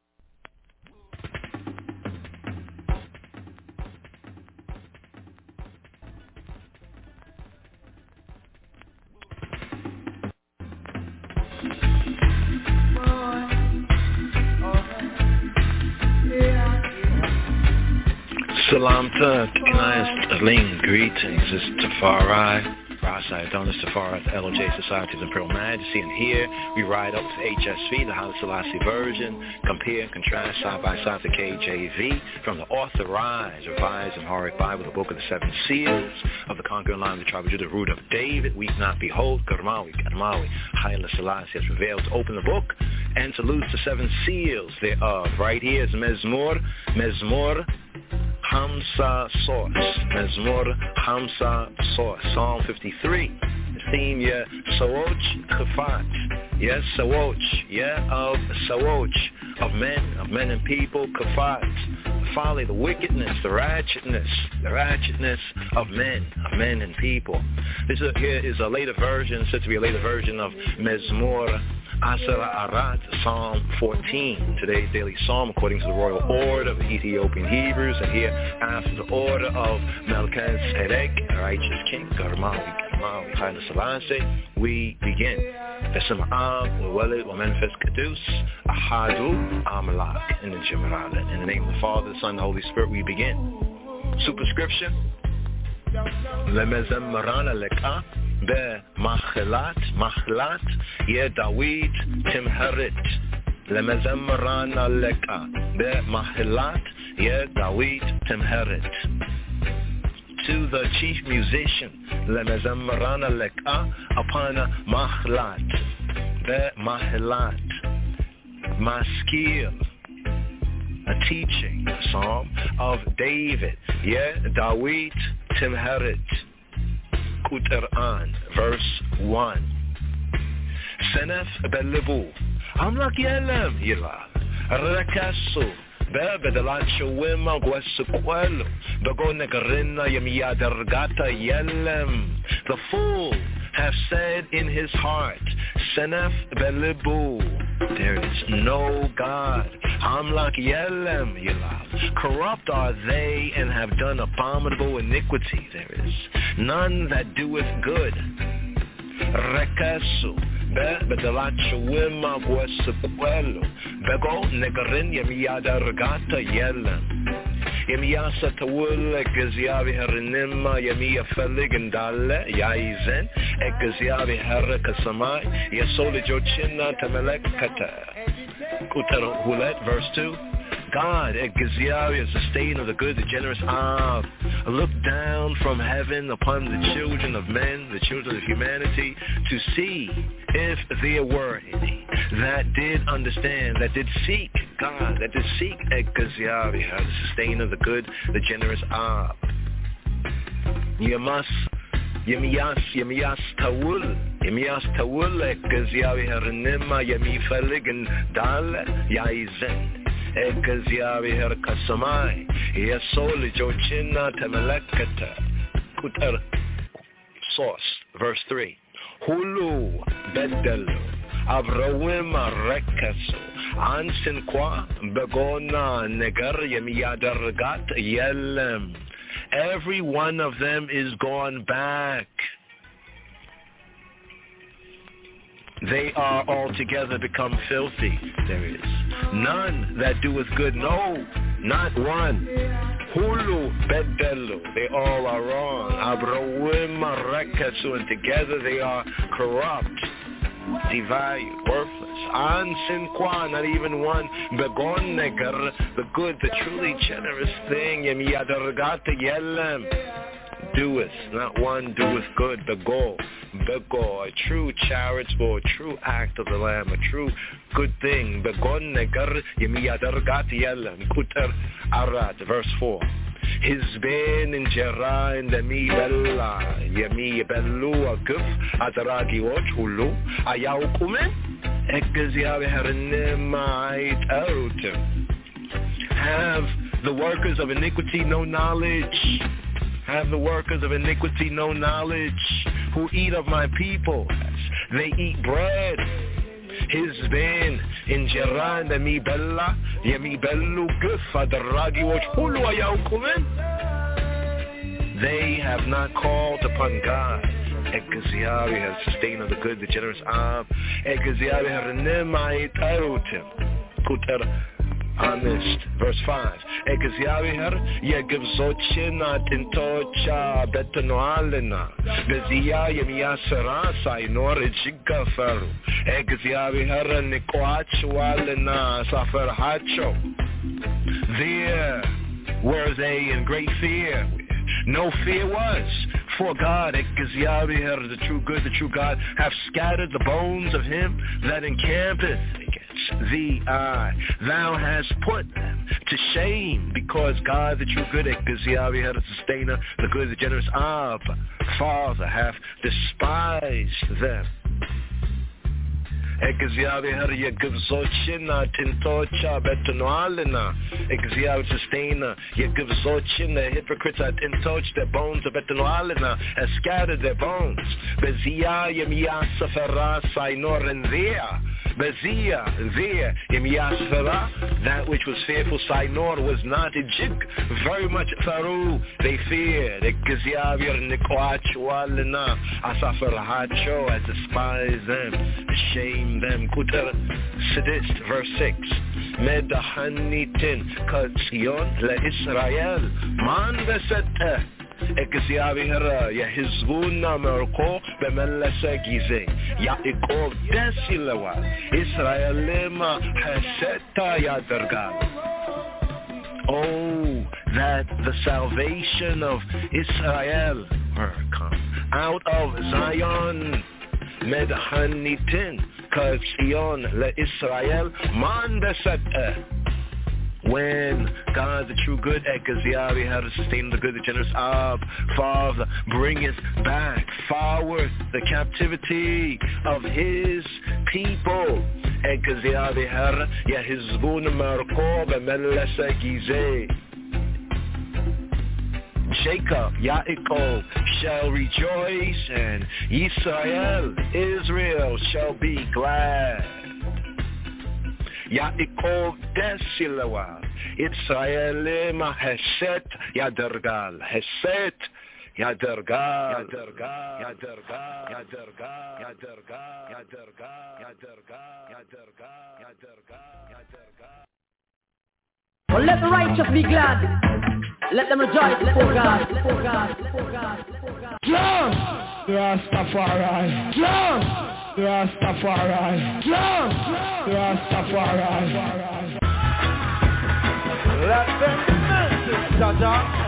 Salam to Kanayas Aline, greetings. This is Tafari. Rasa Adonis Tafari at the L O J Society of Imperial Majesty, and here we ride up to H S V, the Haile Selassie version, compare and contrast side by side the K J V from the authorized, revised, and Amharic Bible, the book of the seven seals of the conquering line of the tribe of Judah, the root of David. Weep not, behold, Garmawi, Garmawi, Haile Selassie has prevailed to open the book and to loose the seven seals thereof. Right here is Mezmor, Mezmor, Hamsa Source, Mezmor Hamsa Source, Psalm fifty-three. The theme, yeah, Sawoch Chafat, yes, Sawoch, yeah, of Sawoch, of men, of men and people, Chafat, the folly, the wickedness, the ratchetness, the ratchetness of men, of men and people. This is, here is a later version, said to be a later version of Mezmor Asara Arat, Psalm fourteen, today's daily psalm according to the royal order of the Ethiopian Hebrews, and here after the order of Melchizedek, righteous king, Garmawi, Garmawi, Haile Selassie, we begin. Besem Ab, Walid, Wamenfes Kadus, Ahadu, Amalak, in the Jimrala. In the name of the Father, the Son, and the Holy Spirit, we begin. Superscription. Lemezemmaran Aleka, Be Machelat, Machlat, Ye Dawid, Timherit. Lemezemmaran Aleka, Be Machelat, Ye Dawid, Timherit. to the chief musician, Lemezamran Aleka, upon a mahlat, the mahlat, maskil, a teaching, a psalm of David, yeah, Dawit Timharit, Kuteran, verse one. Senef Belibu, Amlak Yelem Yila, Rekasu, Bebedelan Shawima Guesuquelo, Begonegarina Yemiadargata Yelem. The fool have said in his heart, Senef Belibu, there is no God. Amlak Yelem Yila, corrupt are they and have done abominable iniquity. There is none that doeth good. Rekasu. Be bedelat shawima guesuquelo bego negarin yemiyada regata yelem yemiyasa tawul egziavi herinima yemiya felig indale yaizen egziavi herakasamai yesoli jochina temelek kata kuter hulet verse two. God, Egziavi, is the stain of the good, the generous Av. Look down from heaven upon the children of men, the children of humanity, to see if there were any that did understand, that did seek God, that did seek Egziavi, the stain of the good, the generous Av. Yemas, Yemias, Yemias Tawul, Yemias Tawul, Egziavi Harinima, Yemi Feligan Dal, Yaizen. Egziavi her kasamai, yesoli jochina temelekata, kuter source, verse three. Hulu bedelu, avrawima rekasu, ansin kwa begona negar yemiyadargat yelem. Every one of them is gone back. They are altogether become filthy. There is none that doeth good, no, not one. Hulu bedelu, they all are wrong. Abrawim rekatsu, and together they are corrupt, devalued, worthless. Ansin kwa, not even one. Begon neger, the good, the truly generous thing. Yemiyadargata yelem. Doeth, not one doeth good, bego, bego, a true charitable, a true act of the Lamb, a true good thing. Begon negar yemiyadargat yelem, kuter arat, verse four. Hizben in Jera in the mi bella, yemi bellu aguf, adaragi watch hulu, ayaukumen, ekziavi hernimait autem. Have the workers of iniquity no knowledge? Have the workers of iniquity no knowledge, who eat of my people? They eat bread. His ben in Jeran the mi bella, yemi bellu gufa the ragi watch hulu ayaukumen. They have not called upon God. Egziavi has sustained of the good, the generous Av. Egziavi harinimai tarutim. Kuter honest, verse five. Egziavi her yegiv zochina tintocha betanoalena bezia yemiasera sainor jigafaru. Egziavi her nikoachualena safer hacho. There were they in great fear. No fear was, for God, Egziavi her, the true good, the true God, have scattered the bones of him that encampeth against thee. I, thou hast put them to shame, because God, the true good, Egziavi her, the sustainer, the good, the generous Av, Father, hath despised them. Egziavi her yegiv zochina tintocha betanoalena. Egziavi sustainer yegiv zochina. Hypocrites are tintoch, their bones of betanoalena has scattered their bones. Bezia yemiasafera sainor in there. Bezia there yemiasafera. That which was fearful sainor was not a jig. Very much faru they feared. Egziavi her nikoachualena. Asafera hacho has despised them, ashamed them. Kuter sadist, verse six. Medahanitin katzion le Israel man besete. Egziavi hera ya hizbuna merko bemelese gize ya ikov desilewa Israelema haseta ya dergal. Oh, that the salvation of Israel come out of Zion. Medhanitin Kavsion Le Israel Man Besat. When God, the true good, Ekaziyari, how to sustain the good, the generous Ab, Father, bringeth back forward the captivity of his people. Ekaziyari, Har, Yahizbun Markob, Melesa Gize. Jacob, Yaakov shall rejoice, and Israel, Israel shall be glad. Yaakov desilawa, Israel ma Hesed Yadergal, Hesed Yadergal, Yadergal, Yadergal, Yadergal, Yadergal, Yadergal, Yadergal, Yadergal, Yadergal, Yadergal. Well, let the righteous be glad. Let them rejoice before God. Before God. Before God. Before God. John! Rastafari. John! Rastafari. John! Rastafari. Let them be message, Jaja.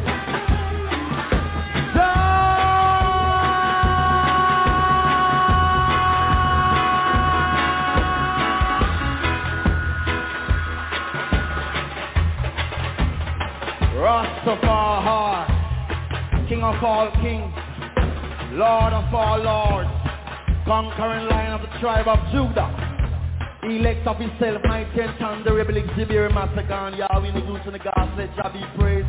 Rastafari, King of all kings, Lord of all lords, conquering Lion of the tribe of Judah, elect of himself, mighty and thunder, rebel exhibit, massacre, Yahweh, the goose and the gods, let Jah be praised.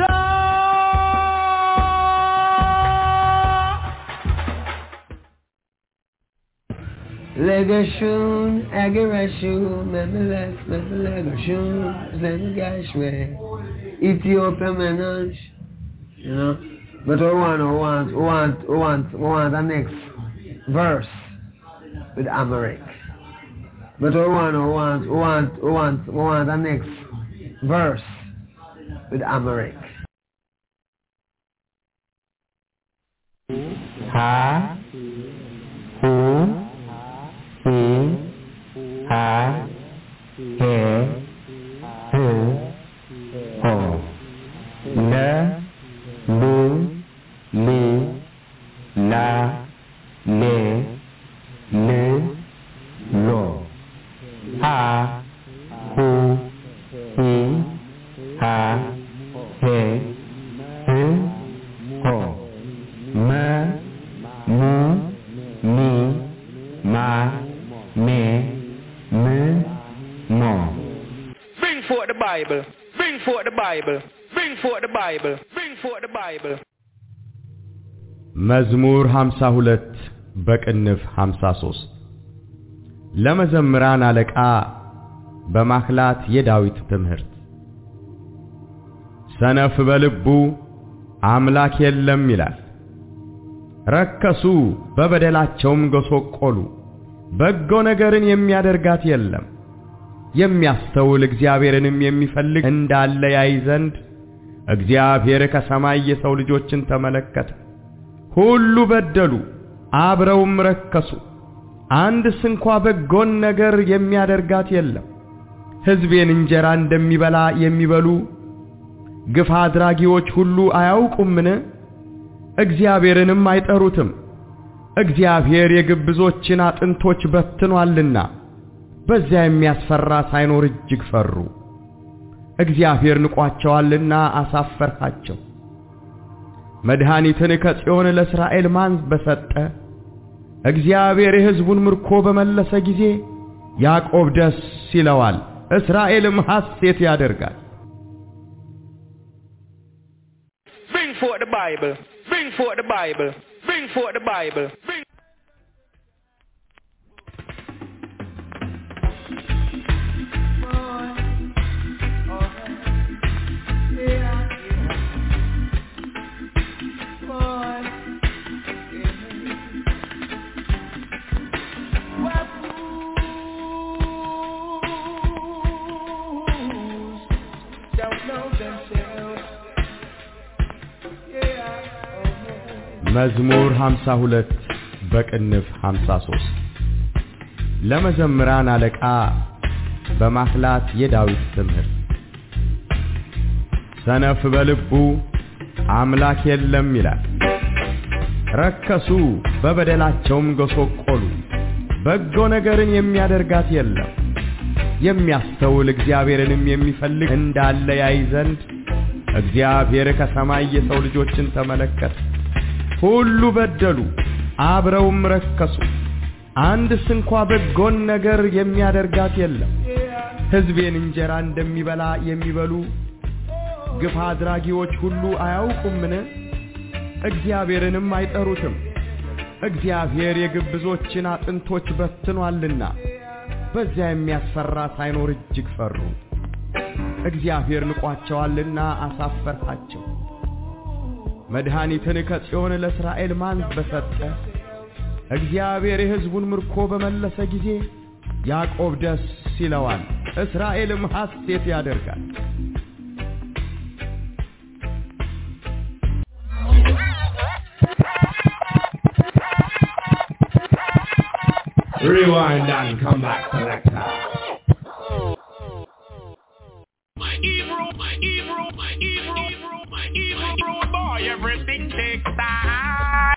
Legashun, Agarashun, Memeles, Memelegashun, Zengashwe. Ethiopia menage, you know, but we want, we want, we want, we want, we want the next verse with Amharic. But we want, we want, we want, we want, we want the next verse with Amharic. Ha, hu, he, ha, he, hu. Ho, le, lu, li, la, le, le, lo. Ha, hu, hi, ha, he, hu, ho. Me, mu, mi, ma, me, me, mo. Bring forth the Bible. Bring forth the Bible. Bring forth the Bible. Bring forth the Bible. መዝሙር ሃምሳ ሁለት በቅንፍ ሃምሳ ሶስት ለመዘምራን አለቃ በማክላት የዳዊት ትምህርት። ሰነፍ በልቡ አምላክ የለም ይላል። ረከሱ በበደላቸውም ገሶቆሉ። በጎ ነገርን የሚያደርጋት የለም። የሚያስተውል እግዚአብሔርንም የሚፈልግ እንዳለ ያይ ዘንድ እግዚአብሔር ከሰማይ የሰው ልጆችን ተመለከተ። ሁሉ በደሉ፣ አብረውም ረከሱ። አንድስ እንኳ በጎን ነገር የሚያደርጋት የለም። ሕዝቤን እንጀራ እንደሚበላ የሚበሉ ግፍ አድራጊዎች ሁሉ አያውቁምን? እግዚአብሔርንም አይጠሩትም። እግዚአብሔር የግብዞችን አጥንቶች በትኗልና በዚያ የሚያስፈራ ሳይኖር እጅግ ፈሩ። እግዚአብሔር ንቋቸዋልና አሳፈርሃቸው። መድኃኒትን ከጽዮን ለእስራኤል ማን በሰጠ? እግዚአብሔር የሕዝቡን ምርኮ በመለሰ ጊዜ ያዕቆብ ደስ ይለዋል፣ እስራኤልም ሐሴት ያደርጋል። Bring forth the Bible. Bring forth the Bible. Bring forth the Bible. Bring መዝሙር ሃምሳ ሁለት በቅንፍ ሃምሳ ሶስት ለመዘምራን አለቃ በማክላት የዳዊት ትምህርት። ሰነፍ በልቡ አምላክ የለም ይላል። ረከሱ በበደላቸውም ገሶቆሉ፣ በጎ ነገርን የሚያደርጋት የለም። የሚያስተውል እግዚአብሔርንም የሚፈልግ እንዳለ ያይ ዘንድ እግዚአብሔር ከሰማይ የሰው ልጆችን ተመለከተ። ሁሉ በደሉ አብረውም ረከሱ፣ አንድስ እንኳ በጎን ነገር የሚያደርጋት የለም። ሕዝቤን እንጀራ እንደሚበላ የሚበሉ ግፍ አድራጊዎች ሁሉ አያውቁምን? እግዚአብሔርንም አይጠሩትም። እግዚአብሔር የግብዞችን አጥንቶች በትኗልና በዚያ የሚያስፈራ ሳይኖር እጅግ ፈሩ። እግዚአብሔር ንቋቸዋልና አሳፈርሃቸው። መድኃኒትን ከጽዮን ለእስራኤል ማን በሰጠ? እግዚአብሔር የሕዝቡን ምርኮ በመለሰ ጊዜ ያዕቆብ ደስ ይለዋል፣ እስራኤልም ሐሴት ያደርጋል። Rewind and come back, selector. My Ebro, my Ebro, my Ebro, my Ebro boy, everything takes time.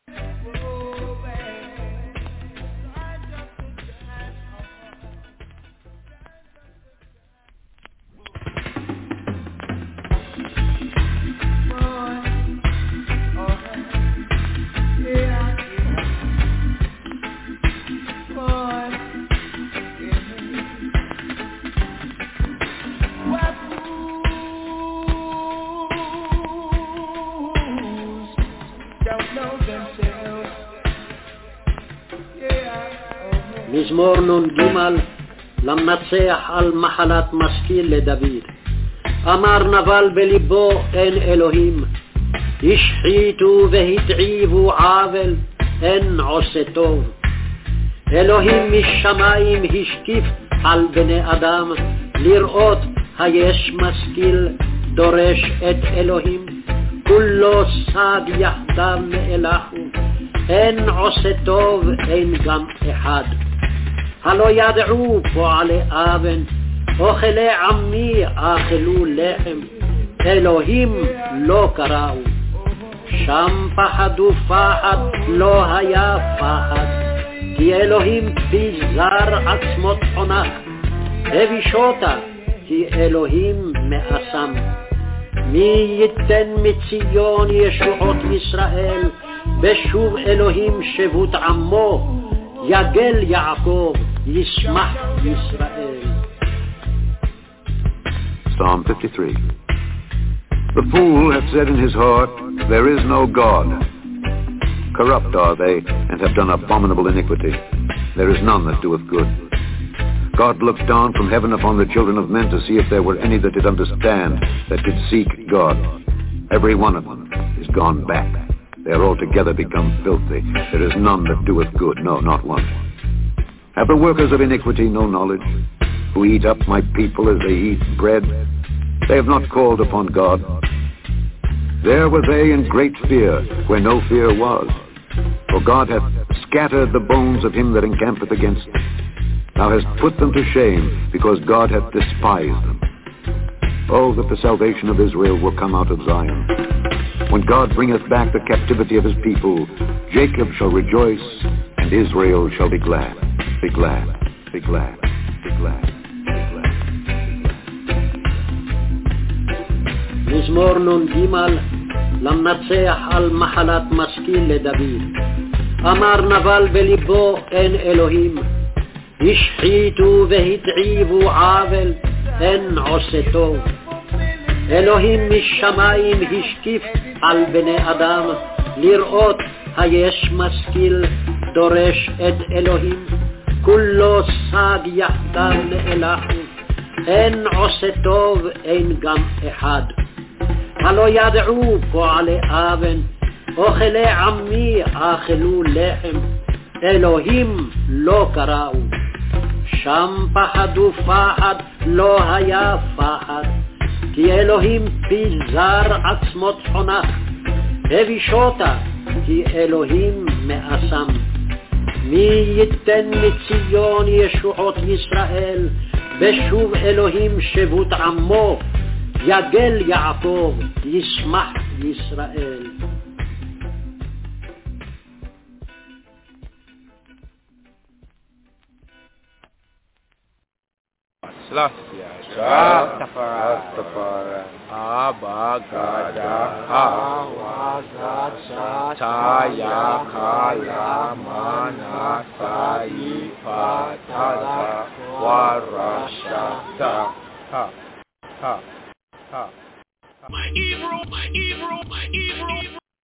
מזמור נון גימל למנצח על מחלת משכיל לדוד. אמר נבל בליבו אין אלוהים, השחיתו והתעיבו עוול, אין עושה טוב. אלוהים משמיים השקיף על בני אדם, לראות היש משכיל דורש את אלוהים, כולו סד יחדיו נאלחו, אין עושה טוב אין גם אחד. הלא ידעו פועלי אבן, אוכלי עמי אכלו לחם, אלוהים לא קראו. שם פחדו פחד, לא היה פחד, כי אלוהים פיזר עצמות חונך, הבישותה, כי אלוהים מאסם. מי ייתן מציון ישועות ישראל, בשוב אלוהים שבות עמו, יגל יעקב, ישמח ישראל. Psalm fifty-three. The fool hath said in his heart, there is no God. Corrupt are they, and have done abominable iniquity. There is none that doeth good. God looked down from heaven upon the children of men to see if there were any that did understand, that did seek God. Every one of them is gone back. They are altogether become filthy. There is none that doeth good, no, not one. Have the workers of iniquity no knowledge, who eat up my people as they eat bread? They have not called upon God. There were they in great fear, where no fear was. For God hath scattered the bones of him that encampeth against them. Thou hast put them to shame, because God hath despised them. Oh, that the salvation of Israel will come out of Zion. When God bringeth back the captivity of his people, Jacob shall rejoice, and Israel shall be glad. Be glad, be glad, be glad, be glad. מזמור נון גימל למנצח על מחלת משכיל לדוד. אמר נבל בליבו אין אלוהים, השחיתו והתעיבו עוול, אין עושה טוב. אלוהים משמיים השקיף על בני אדם, לראות היש משכיל דורש את אלוהים, כולו סד יחדיו נאלחו, אין עושה טוב אין גם אחד. הלא ידעו פועלי אבן, אוכלי עמי אכלו לחם, אלוהים לא קראו. שם פחדו פחד, לא היה פחד, כי אלוהים פיזר עצמות חונך, הבישותה, כי אלוהים מאסם. מי ייתן מציון ישועות ישראל, בשוב אלוהים שבות עמו, יגל יעקב, ישמח ישראל. Selassie, Rastafari, Abba Gada, Awazat, Taya Kala Mana Sai Patala Warashata. Ha, ha, ha. My Hebrew, my Hebrew, my Hebrew.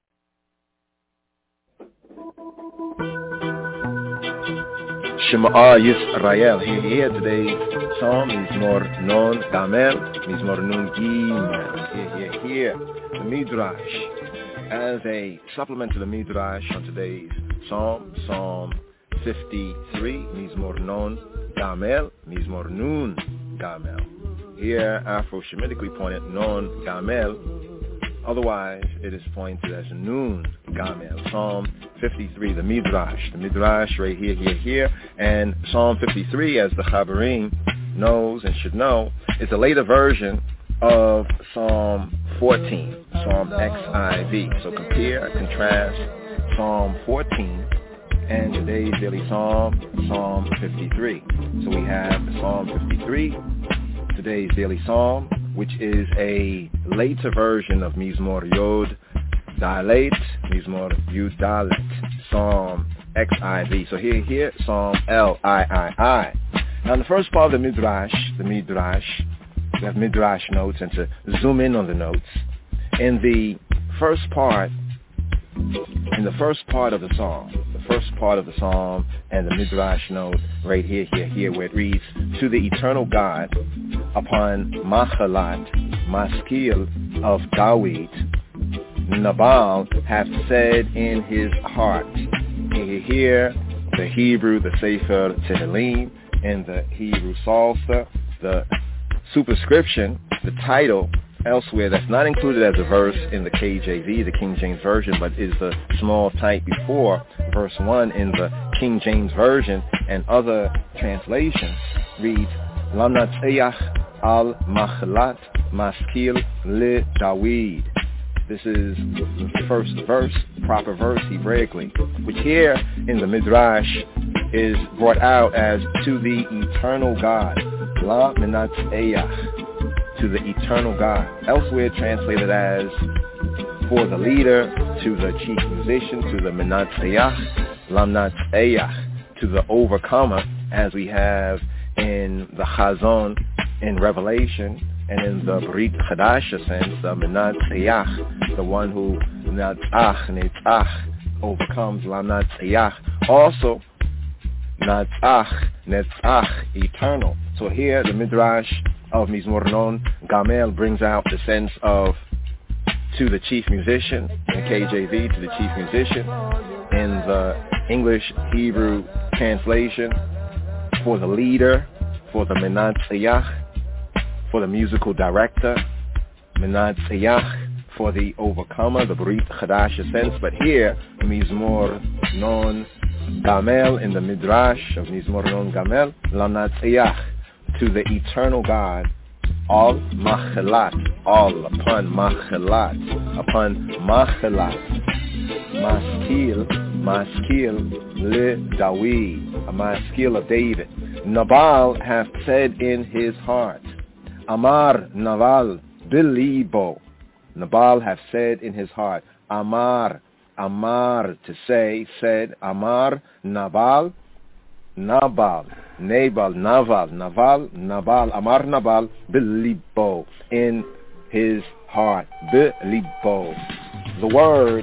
Shema Yisrael, here, here, today's psalm, Mizmor Non Gamel, Mizmor Nun Gimel, here, here, here, the Midrash, as a supplement to the Midrash on today's psalm, Psalm fifty-three, Mizmor Non Gamel, Mizmor Nun Gamel. Here, Afro-Shemitically pointed Non Gamel, otherwise it is pointed as Nun Gamel. Psalm fifty-three, the Midrash, the Midrash right here, here, here, and Psalm fifty-three, as the Chabarim knows and should know, is a later version of Psalm fourteen, Psalm X I V. So compare, contrast Psalm fourteen and today's daily Psalm, Psalm fifty-three. So we have Psalm fifty-three, today's daily Psalm, which is a later version of Mizmor Yod Dalet, Mizmor Yud Dalet, Psalm X I V. So here, here, Psalm L I I I. Now in the first part of the Midrash, the Midrash, we have Midrash notes, and to zoom in on the notes, in the first part, in the first part of the Psalm, the first part of the Psalm and the Midrash note right here, here, here, where it reads, to the eternal God, upon Machalat, Maskil of Dawid, Nabal hath said in his heart. Here, here, the Hebrew, the Sefer Tehillim, and the Hebrew Psalter, the superscription, the title, elsewhere that's not included as a verse in the K J V, the King James Version, but is the small type before verse one in the King James Version and other translations, reads, Lamnatzeyach al Machalat Maskil le Dawid. This is the first verse, proper verse Hebraically, which here in the Midrash is brought out as to the eternal God, La Menatzeyach, to the eternal God. Elsewhere translated as for the leader, to the chief musician, to the Menatzeyach, Lamnatzeyach, to the overcomer, as we have in the Chazon in Revelation, and in the Brit Chadash sense, the Menatzeyach, the one who Natzach, Netzach, overcomes, Lamnatzeyach. Also, Natzach, Netzach, eternal. So here, the Midrash of Mizmor Non Gamel brings out the sense of to the chief musician, in K J V, to the chief musician. In the English Hebrew translation, for the leader, for the Menatzeyach, for the musical director, Menatzeyach, for the overcomer, the Brit Chadash sense. But here, Mizmor Non Gamel, in the Midrash of Mizmor Non Gamel, Lamnatzeyach, to the eternal God, all Machalat, all upon Machalat, upon Machalat, Maskil, Maskil le Dawid, a Maskil of David. Nabal hath said in his heart, Amar Nabal Bilibo. Nabal hath said in his heart, Amar, Amar, to say, said, Amar Nabal, Nabal, Nabal, Naval, Naval, Nabal, Amar Nabal Bilibo, in his heart, Bilibo. The word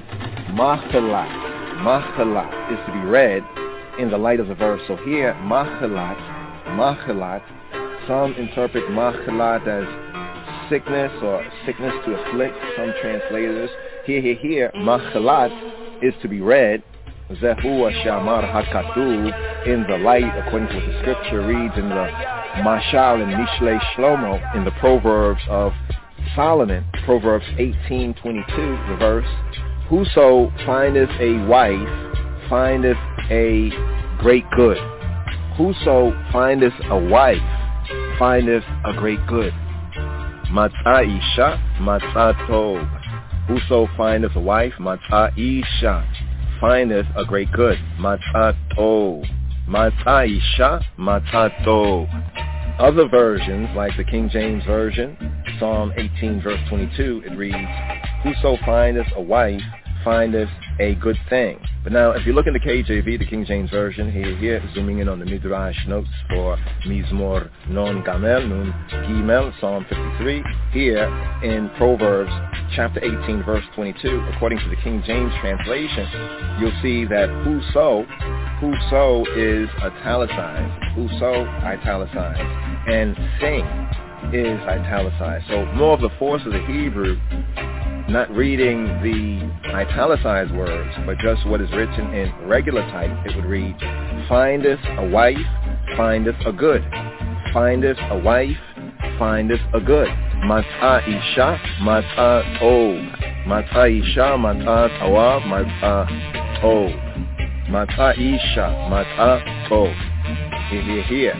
Machalat, Machalat is to be read in the light of the verse. So here, Machalat, Machalat, some interpret Machalat as sickness or sickness to afflict, some translators. Here, here, here, Machalat is to be read, Zehu Shamar HaKatuv, in the light, according to what the scripture reads in the Mashal and Mishle Shlomo, in the Proverbs of Solomon, Proverbs eighteen twenty-two, the verse, whoso findeth a wife, findeth a great good. Whoso findeth a wife, findeth a great good. Matza Isha, Matza Tov. Whoso findeth a wife, Matza Isha, findeth a great good. Matza Tov. Matza Isha, Matza Tov. Other versions, like the King James Version, Psalm eighteen, verse twenty-two, it reads, whoso findeth a wife, findeth a good thing. But now, if you look in the K J V, the King James Version, here, here, zooming in on the Midrash notes for Mizmor Non Gamel, Nun Gimel, Psalm fifty-three, here in Proverbs chapter eighteen, verse twenty-two, according to the King James translation, you'll see that whoso, whoso is italicized, whoso italicized, and sing is italicized. So more of the force of the Hebrew, not reading the italicized words, but just what is written in regular type, it would read, findeth a wife, findeth a good. Findeth a wife, findeth a good. Mat'a isha, mat'a tov. Mat'a isha, mat'a tawab, mat'a tov. Mat'a isha, mat'a tov. Here, here, here.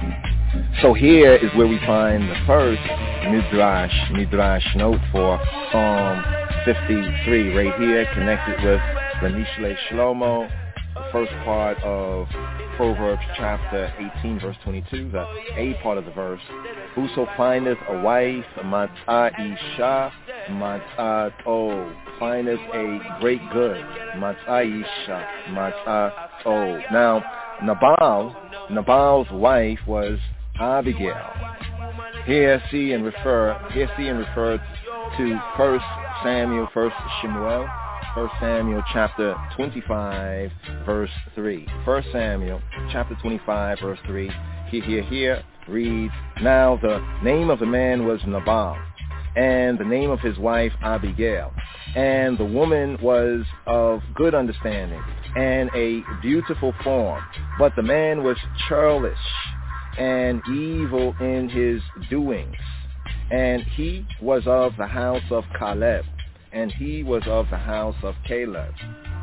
So here is where we find the first Midrash, Midrash note for Psalm fifty-three, right here, connected with the Mishle Shlomo, the first part of Proverbs chapter eighteen, verse twenty-two, the A part of the verse. Whoso findeth a wife, mat'a isha, mat'a tov, findeth a great good, mat'a isha, mat'a tov. Now, Nabal, Nabal's wife was Abigail. Here see and refer, here see and refer to First Samuel, First Shemuel, First Samuel chapter twenty-five, verse three. First Samuel chapter twenty-five, verse three. Here, here, here reads, now the name of the man was Nabal, and the name of his wife Abigail. And the woman was of good understanding and a beautiful form, but the man was churlish and evil in his doings. And he was of the house of Caleb, and he was of the house of Caleb.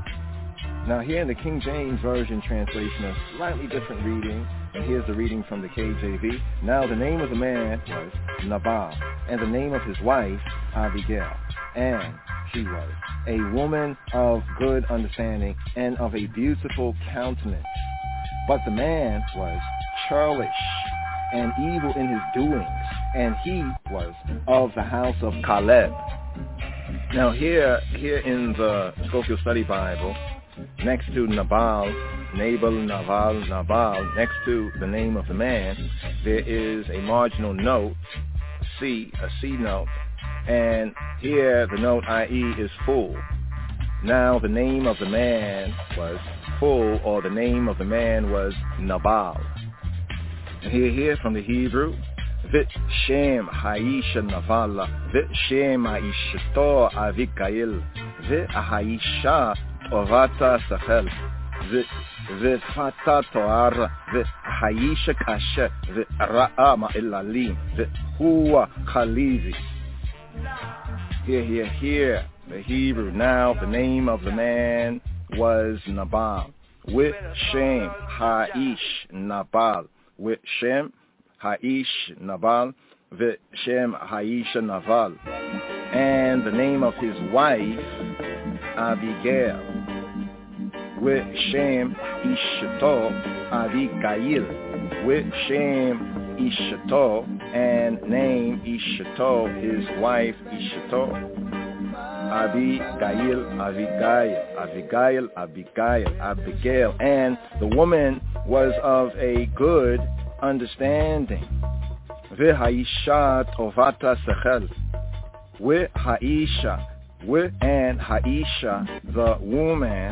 Now here in the King James Version translation, a slightly different reading, and here's the reading from the K J V. Now the name of the man was Nabal, and the name of his wife Abigail, and she was a woman of good understanding and of a beautiful countenance. But the man was churlish and evil in his doings, and he was of the house of Caleb. Now here, here in the Scofield Study Bible, next to Nabal, Nabal, Nabal, Nabal, next to the name of the man, there is a marginal note, C, a C note, and here the note that is is full. Now the name of the man was full, or the name of the man was Nabal. And here, here from the Hebrew, Vit Shem Haisha Navala, Vit Shem Haishto Avikail, Vit Haisha Tovata Sachel, Vit Vit Fata Toara, Vit Haisha Kasha, Vit Ra'ama Ilalim, Vit Hua Khalizi. Here, here, here, the Hebrew. Now the name of the man was Nabal. With Shem Haish Nabal. With Shem Haish Nabal. With Shem Haisha Naval. And the name of his wife Abigail. With Shem Ishto Abigail. With Shem Ishto, and name Ishto, his wife Ishto. Abigail, Abigail, Abigail, Abigail, Abigail. And the woman was of a good understanding. V'haisha tovata sechel. V'haisha, with and Haisha, the woman,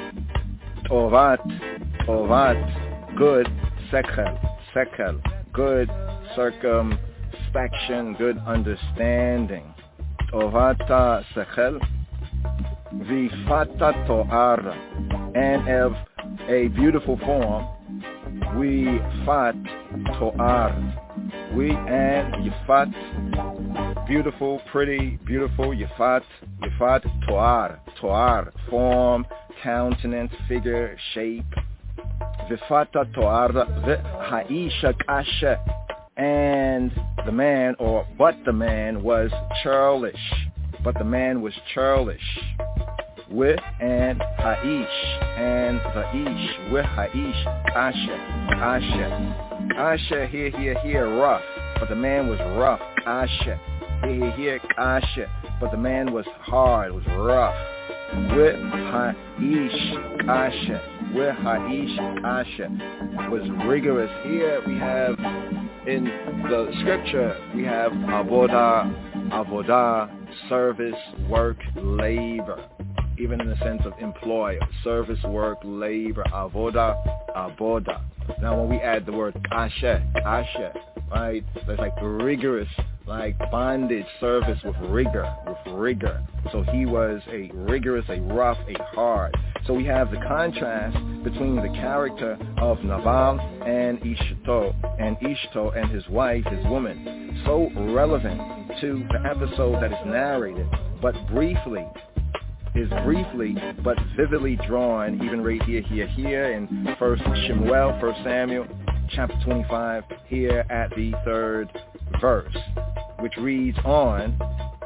tovat, tovat, good, sechel, sechel, good circumspection, good understanding. Tovata sechel, vifata to'ar, and of a beautiful form, we fat to'ar, we and yifat, beautiful, pretty, beautiful, yifat, yifat to'ar, to'ar, form, countenance, figure, shape. Vifata to'ar, v'haisha kasha, And the man, or but the man was churlish. But the man was churlish. With and Haish, and the Ish, with Haish, Asha, Asha. Asha, here, here, here, rough. But the man was rough. Asha, here, here, here, Asha. But the man was hard, was rough. With Haish, Asha, with Haish, Asha. Was rigorous. Here we have, in the scripture, we have Avodah, Avodah, service, work, labor. Even in the sense of employer, service, work, labor, avoda, avoda. Now when we add the word kasha, kasha, right, that's like rigorous, like bondage, service with rigor, with rigor. So he was a rigorous, a rough, a hard. So we have the contrast between the character of Nabal and Ishto, and Ishto and his wife, his woman, so relevant to the episode that is narrated, but briefly, is briefly but vividly drawn, even right here, here, here in First Shemuel, First Samuel, chapter twenty-five, here at the third verse, which reads on,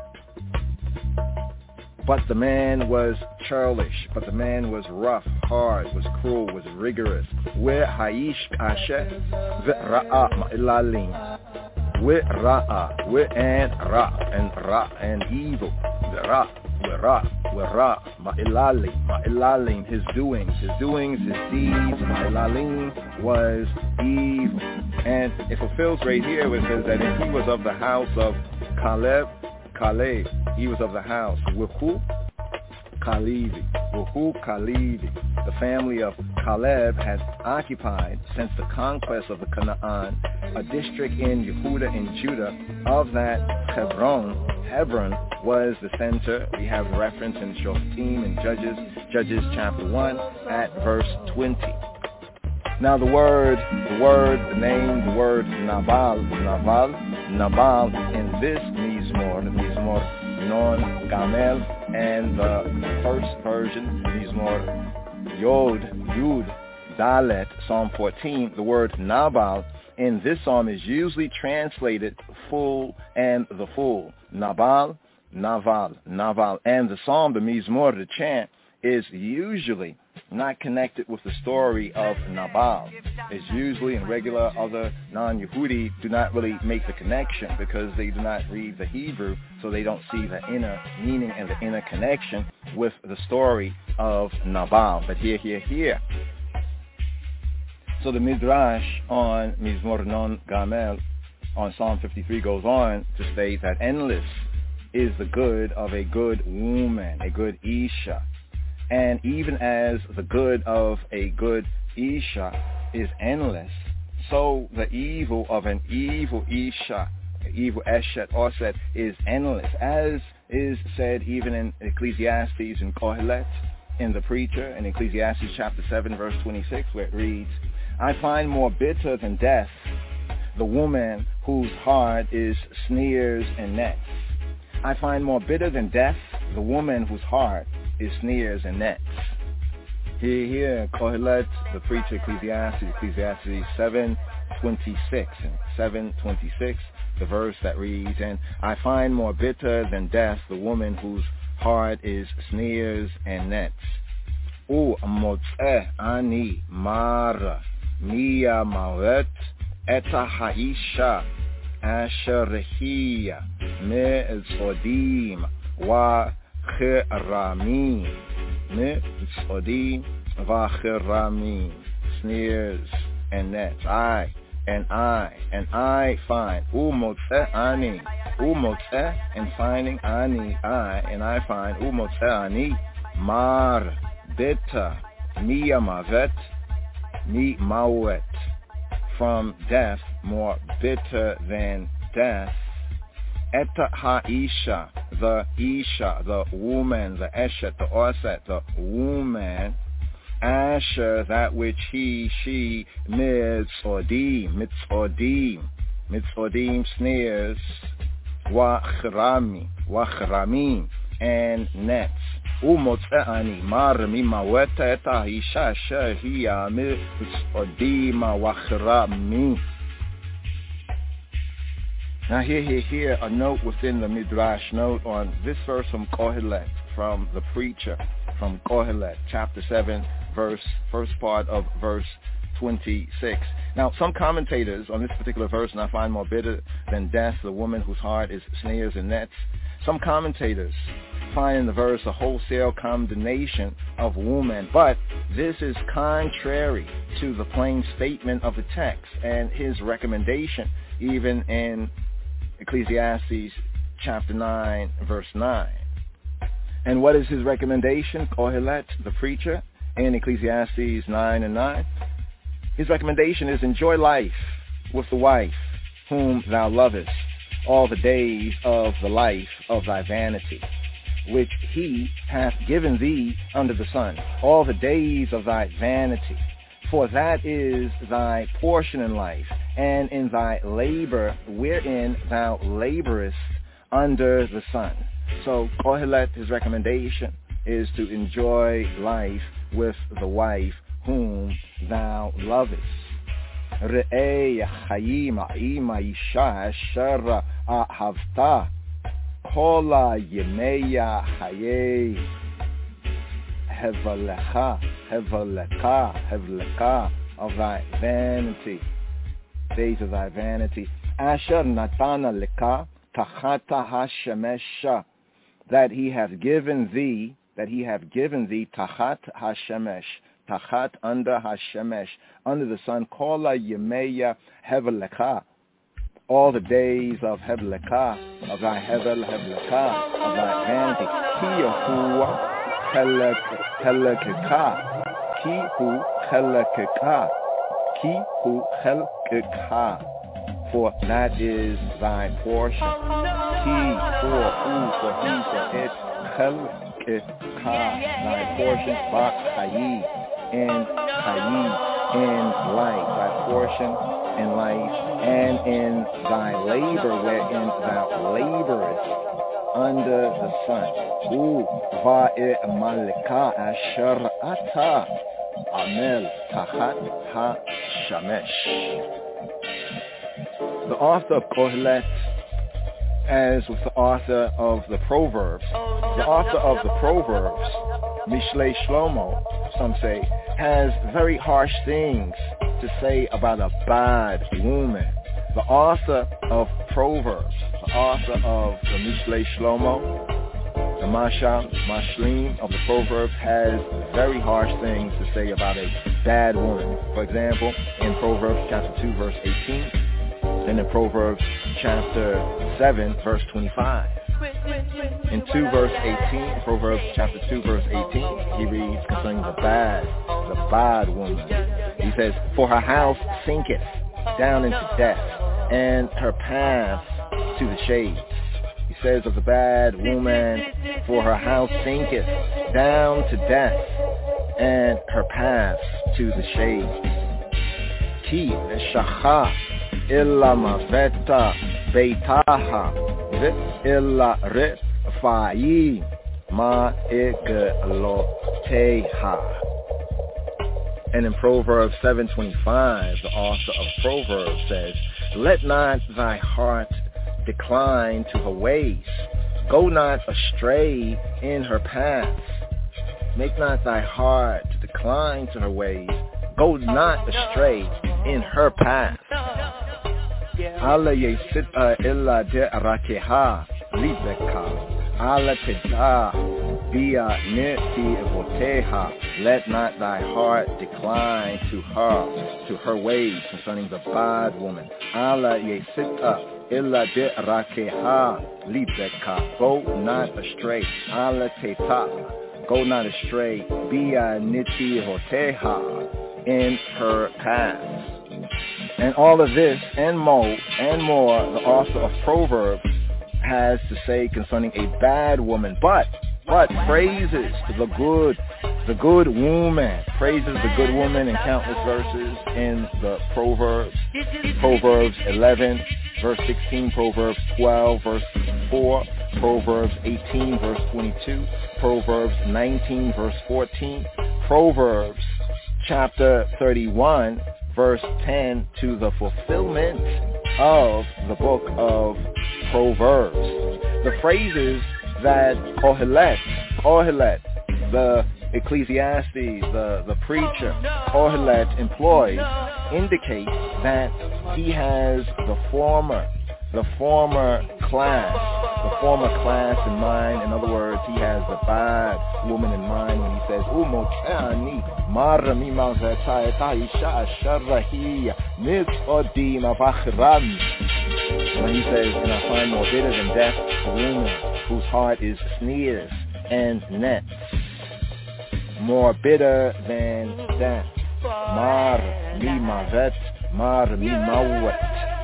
but the man was churlish, but the man was rough, hard, was cruel, was rigorous. Where Haish Kashe, V'ra'a Ma'ilalim, with Ra'a, with and Ra, and Ra, and evil, Ra, with Ra, with Ra, Ma'ilalim, Ma'ilalim, his doings, his doings, his deeds, Ma'ilalim was evil. And it fulfills right here where it says that if he was of the house of Caleb, Caleb, he was of the house, with who? Kalevi, with who? Kalevi. The family of Caleb had occupied, since the conquest of the Canaan, a district in Yehuda and Judah. Of that, Hebron, Hebron was the center. We have reference in Shoftim and Judges, Judges chapter one at verse twenty. Now the word, the word, the name, the word Nabal, Nabal, Nabal in this Mizmor, the Mizmor Non Gamel, and the first version, Mizmor Yod, Yud, Dalet, Psalm fourteen, the word Nabal in this psalm is usually translated full and the full. Nabal, Naval, Naval. And the psalm, the Mizmor, the chant, is usually not connected with the story of Nabal. It's usually, in regular other non-Yehudi do not really make the connection because they do not read the Hebrew, so they don't see the inner meaning and the inner connection with the story of Nabal. But here, here, here. So the Midrash on Mizmor Non Gamel on Psalm fifty-three goes on to state that endless is the good of a good woman, a good Isha. And even as the good of a good Isha is endless, so the evil of an evil Isha, evil Eshet, Oset, is endless, as is said even in Ecclesiastes and Kohelet, in the Preacher, in Ecclesiastes chapter seven, verse twenty-six, where it reads, I find more bitter than death the woman whose heart is snares and nets. I find more bitter than death the woman whose heart is snares and nets. Here, here, Kohelet, the Preacher, Ecclesiastes, Ecclesiastes seven twenty-six, seven twenty-six, the verse that reads, and I find more bitter than death the woman whose heart is snares and nets. U motzeh ani mara mia mawet eta haisha asher hiya me'zodim wa chramim me'zodim va chramim, snares and nets. I and I and I find u motzeh ani u motzeh, and finding ani I and I find u motzeh ani mar bitter mia mavet mi mawet, from death more bitter than death. Eta ha-isha, the isha, the woman, the eshet, the oset, the woman. Asher, that which he, she, mitzodim, mitzodim, mitzodim, snares, wachrami, wachramim, and nets. Umotzeh mar mimawet eta isha asher hiya mitzodim wachramim. Now here, here, here, a note within the Midrash note on this verse from Kohelet, from the preacher, from Kohelet, chapter seven, verse, first part of verse twenty-six. Now, some commentators on this particular verse, and I find more bitter than death, the woman whose heart is snares and nets. Some commentators find in the verse a wholesale condemnation of woman, but this is contrary to the plain statement of the text and his recommendation, even in Ecclesiastes chapter nine, verse nine. And what is his recommendation? Kohelet, the preacher, in Ecclesiastes nine and nine. His recommendation is enjoy life with the wife whom thou lovest all the days of the life of thy vanity, which he hath given thee under the sun, all the days of thy vanity. For that is thy portion in life, and in thy labor wherein thou laborest under the sun. So Kohelet, his recommendation is to enjoy life with the wife whom thou lovest. Re'ei chayim ha'ima isha asher ahavta kol yemeya hayei hevalecha hevalecha hevalecha of thy vanity, days of thy vanity. Asher natana leka tachata hashemesha, that he hath given thee, that he hath given thee tachat hashemesh, tachat under hashemesh, under the sun, kola yemeya hevelecha, all the days of hevelecha, of thy hevel hevelecha, of thy vanity. Ki yahuwah helekeka, ki hu helekeka, ki hu helekeka, for that is thy portion. He, for, who, for he, for it, helekeka, thy portion, ba chayi, in chayi, in life, thy portion in life, and in thy labor wherein thou laborest under the sun. U va'e malika asher ata amel tachat ha-shamesh. The author of Kohelet, as with the author of the Proverbs, the author of the Proverbs, Mishlei Shlomo, some say, has very harsh things to say about a bad woman. The author of Proverbs, the author of the Mishlei Shlomo, the Mashal, Mashlim of the Proverbs, has very harsh things to say about a bad woman. For example, in Proverbs chapter two, verse eighteen, and in Proverbs chapter seven, verse twenty-five. In two verse eighteen, Proverbs chapter two, verse eighteen, he reads concerning the bad, the bad woman. He says, for her house sinketh down into death, and her path to the shades. He says of the bad woman, for her house sinketh down to death, and her path to the shades. Ki shacha illa maveta beitaha illa refa'i ma igloteha. And in Proverbs seven twenty-five, the author of Proverbs says, let not thy heart decline to her ways. Go not astray in her paths. Make not thy heart decline to her ways. Go not astray in her paths. Ala yesita illa de'arakeha libeka. Ala teda bia neti evoteha. Let not thy heart decline to her, to her ways concerning the bad woman. Ala yesita illa de'arakeha libeka. Go not astray. Ala teda. Go not astray. Bia neti evoteha. In her paths. And all of this and more and more the author of Proverbs has to say concerning a bad woman, but but praises the good, the good woman, praises the good woman in countless verses in the Proverbs. Proverbs eleven, verse sixteen, Proverbs twelve, verse four, Proverbs eighteen, verse twenty-two, Proverbs nineteen, verse fourteen, Proverbs chapter thirty-one, verse ten, to the fulfillment of the book of Proverbs. The phrases that Kohelet, Kohelet, the Ecclesiastes, the, the preacher, Kohelet employs indicate that he has the former, the former class, the former class in mind. In other words, he has the bad woman in mind when he says, Umoteani, marami mazetayetaisha sharrahiya, mitzodima vachram. When he says, and I find more bitter than death, a woman whose heart is sneers and nets. More bitter than death. Mar mi mavet, mar mi mawet.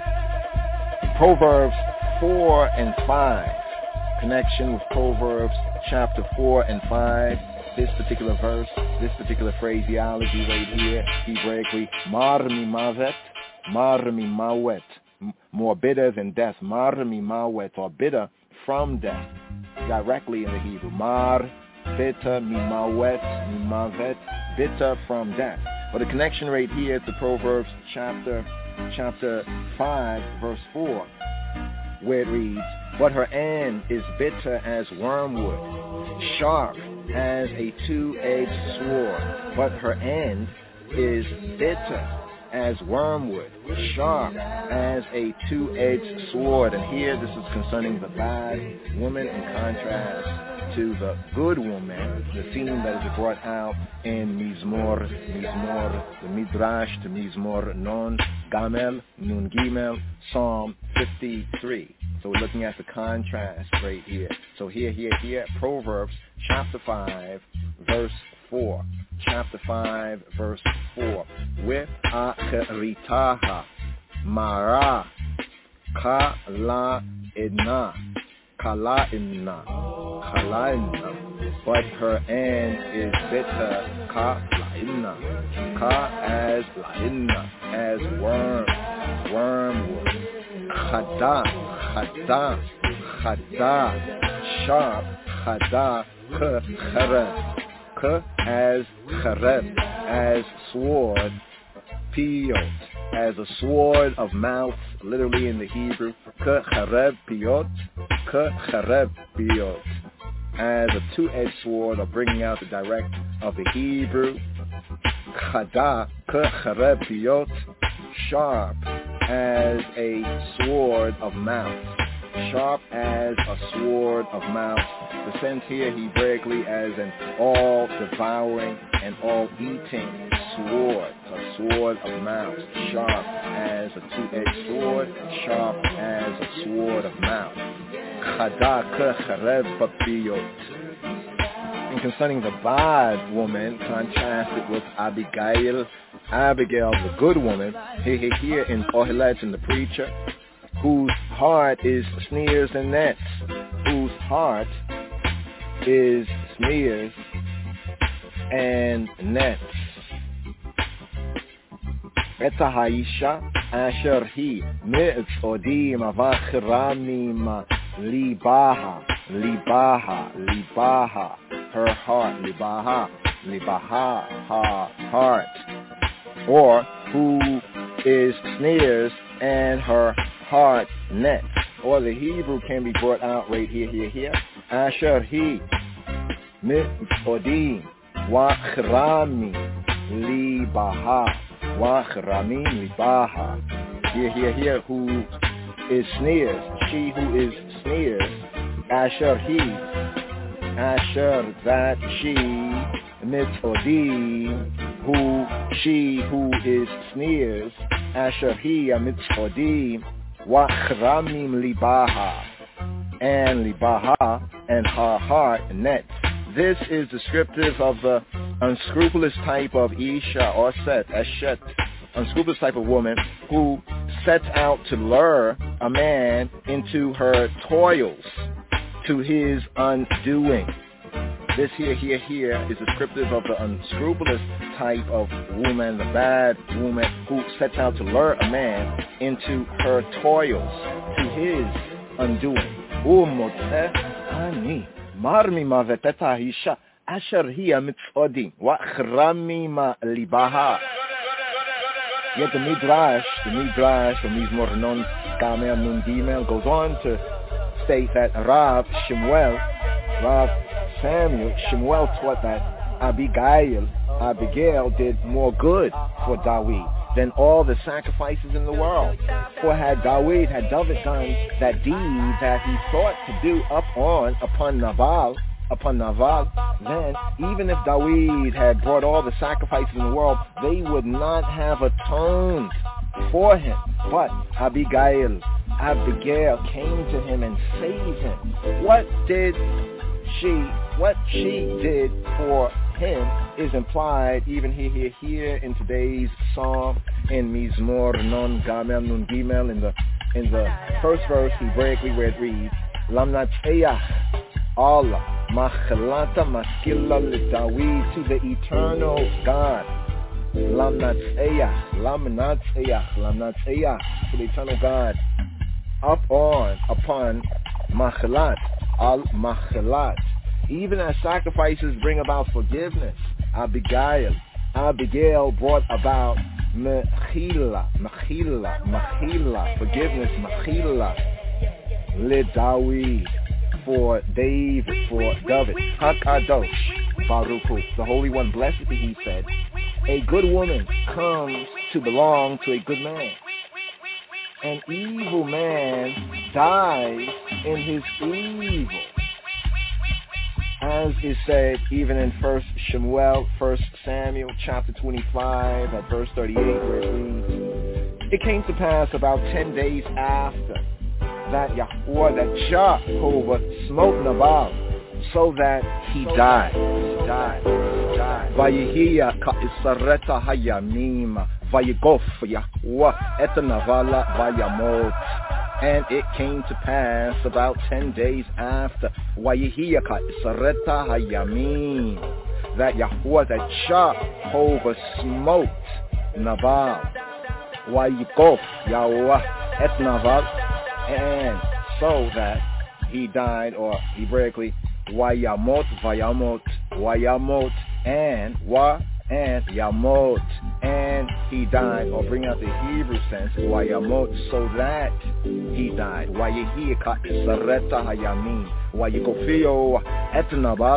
Proverbs four and five. Connection with Proverbs chapter four and five. This particular verse, this particular phraseology right here, Hebraically, mar mi mavet, mar mi mawet. More bitter than death. Mar mi mawet, or bitter from death. Directly in the Hebrew. Mar bitter, mimawet, mimavet, bitter from death. But the connection right here to Proverbs chapter chapter five, verse four, where it reads, but her end is bitter as wormwood, sharp as a two-edged sword. But her end is bitter as wormwood, sharp as a two-edged sword. And here this is concerning the bad woman in contrast to the good woman, the theme that is brought out in Mizmor, Mizmor, the Midrash to Mizmor Non Gamel, Nun Gimel, Psalm fifty-three. So we're looking at the contrast right here. So here, here, here, Proverbs chapter five, verse four. Chapter five, verse four. With Acheritaha, Mara, Kala Inna, Kala Inna, Kala Inna. But her end is bitter, Ka Lainna, Ka as Lainna, as worm, wormwood. Chada, Chada, Chada, sharp, Chada, Kh, as chareb, as sword, piyot, as a sword of mouth, literally in the Hebrew, chareb piyot, chareb piyot, as a two-edged sword, or bringing out the direct of the Hebrew, chada, chareb piyot, sharp as a sword of mouth, sharp as a sword of mouth. The sense here Hebraically as an all-devouring and all-eating sword, a sword of mouth, sharp as a two-edged sword, sharp as a sword of mouth. And concerning the bad woman, contrasted with Abigail, Abigail, the good woman, here, here in Kohelet, in the preacher, whose heart is sneers and nets, whose heart is sneers and nets. Eta haisha asher hi mi'tzodim avachramim libaha, libaha, libaha, her heart, libaha, libaha, her heart, or who is sneers and her heart nets. Or the Hebrew can be brought out right here, here, here. Asher he mitzodim wachrami libaha, wachrami libaha. Here, here, here, who is sneers, she who is sneers. Asher he, Asher that she, mitzodim, who she who is sneers. Asher he mitzodim wachramim libaha, and libaha, and her heart nets. This is descriptive of the unscrupulous type of Isha or Set, Eshet, unscrupulous type of woman who sets out to lure a man into her toils, to his undoing. This here, here, here is descriptive of the unscrupulous type of woman, the bad woman who sets out to lure a man into her toils, to his undoing. Umoteh marmi maveteta hisha asher hiya mitzodim wachrami ma libaha. Yet the Midrash, the Midrash from Mizmor Non Gamel Nun Gimel goes on to state that Rav Shemuel, Rav Samuel, Shemuel taught that Abigail, Abigail did more good for Dawid than all the sacrifices in the world. For had Dawid, had David done that deed that he thought to do up on, upon Nabal, upon Naval, then even if Dawid had brought all the sacrifices in the world, they would not have atoned for him. But Abigail, Abigail came to him and saved him. What did she, what she did for him is implied even here, here, here in today's song in Mizmor Non Gamel Nun Gimel in the in the first verse Hebraically where it reads, Lamnateyach Allah Machalata Maskilla L'Dawid, to the eternal God. Lamnateyach, Lamnateyach, Lamnateyach, to the eternal God. Up on, upon Machalat, Al Machalat. Even as sacrifices bring about forgiveness, Abigail, Abigail brought about Mechila, Mechila, Mechila, forgiveness, Mechila, L'Dawid, for David, for David, Hakadosh, Baruch Hu, the Holy One, blessed be He said, a good woman comes to belong to a good man. An evil man dies in his evil. As is said even in First Shemuel, First Samuel, chapter twenty-five, at verse thirty-eight, where it reads, it came to pass about ten days after that Yahweh, that Jehovah smote Nabal, so that he died. He died. He died. Vayehiya ka'isareta hayamim, vayegof Yahweh et Navala vayamot. And it came to pass about ten days after, Vayehiya ka'isareta hayamim, that Yahweh, that Jehovah smote Nabal, vayegof Yahweh et Naval, and so that he died, or Hebraically, Wayamot, Vayamot, Wayamot, and Wa, and Yamot, and he died, or bring out the Hebrew sense, Wayamot, so that he died. Wayehi ka'isareta hayamim, Wayegofio etnabal,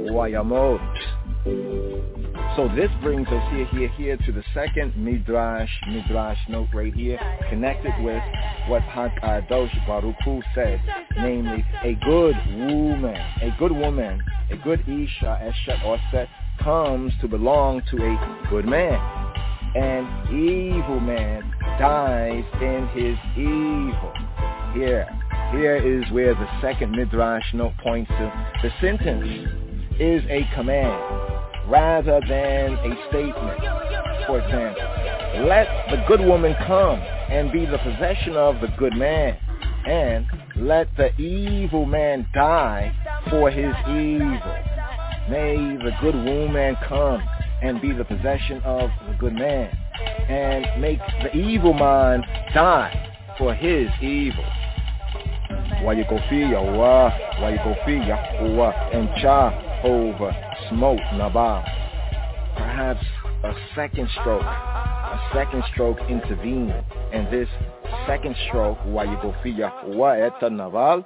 Wayamot. So this brings us here, here, here to the second Midrash, Midrash note right here, connected with what Hakadosh Baruch Hu said, namely, a good woman, a good woman, a good Isha, Eshet or Set, comes to belong to a good man. An evil man dies in his evil. Here, here is where the second Midrash note points to. The sentence is a command rather than a statement. For example, let the good woman come and be the possession of the good man, and let the evil man die for his evil. May the good woman come and be the possession of the good man, and make the evil man die for his evil. Why you go fear Yahweh, why you go fear Yahweh, and Jehovah smote Nabal. Perhaps a second stroke, a second stroke intervened, and this second stroke, why you go fear Yahweh et Nabal,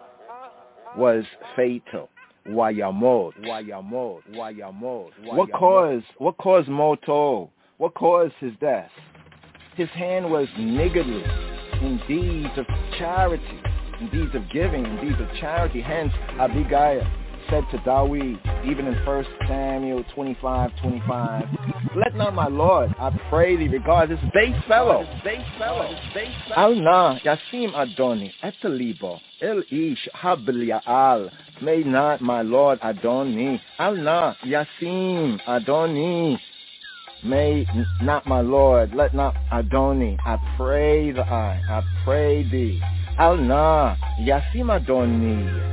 was fatal. Wayamot, Wayamot, Wayamot. What caused, what caused Moto? What caused his death? His hand was niggardly in deeds of charity, in deeds of giving, in deeds of charity. Hence, Abigail said to Dawid, even in First Samuel twenty-five, twenty-five, let not my Lord, I pray thee, regard this base fellow, base fellow, base fellow. Al na yasim Adoni etalibo el ish hablial. May not my Lord Adoni, al na yasim Adoni. May not my Lord, let not Adoni, I pray thee, I pray thee, al na yasim Adoni.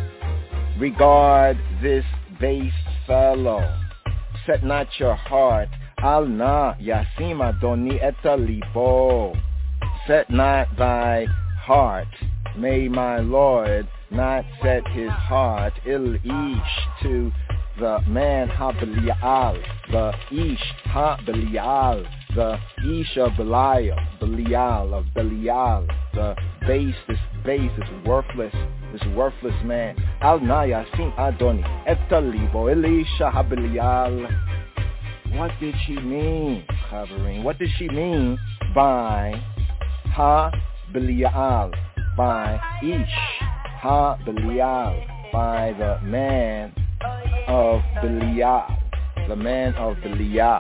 Regard this base fellow. Set not your heart. Al na yasim Adoni etalibo. Set not thy heart. May my Lord not set his heart il ish to the man ha belial, the ish ha belial, the Ish of Belial, Belial of Belial, the base, this base, this worthless, this worthless man. Al Naya Sin Adoni, Etalibo Elisha HaBelial. What did she mean, Chavarine? What did she mean by Ha-Belial, by Ish, Ha-Belial, by the man of Belial, the man of Belial.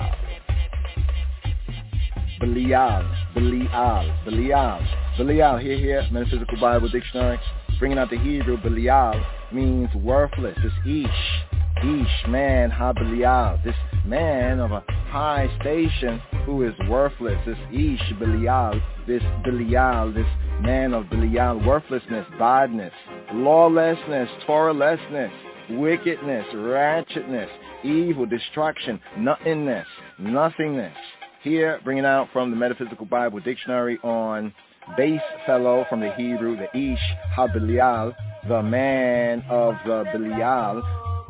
Belial, Belial, Belial, Belial, here, here, Metaphysical Bible Dictionary, bringing out the Hebrew. Belial means worthless. This Ish, Ish, man, Ha-Belial, this man of a high station who is worthless. This Ish, Belial, this Belial, this man of Belial, worthlessness, badness, lawlessness, Torahlessness, wickedness, ratchetness, evil, destruction, nothingness, nothingness. Here, bringing out from the Metaphysical Bible Dictionary on base fellow from the Hebrew, the Ish Ha-Belial, the man of the Belial.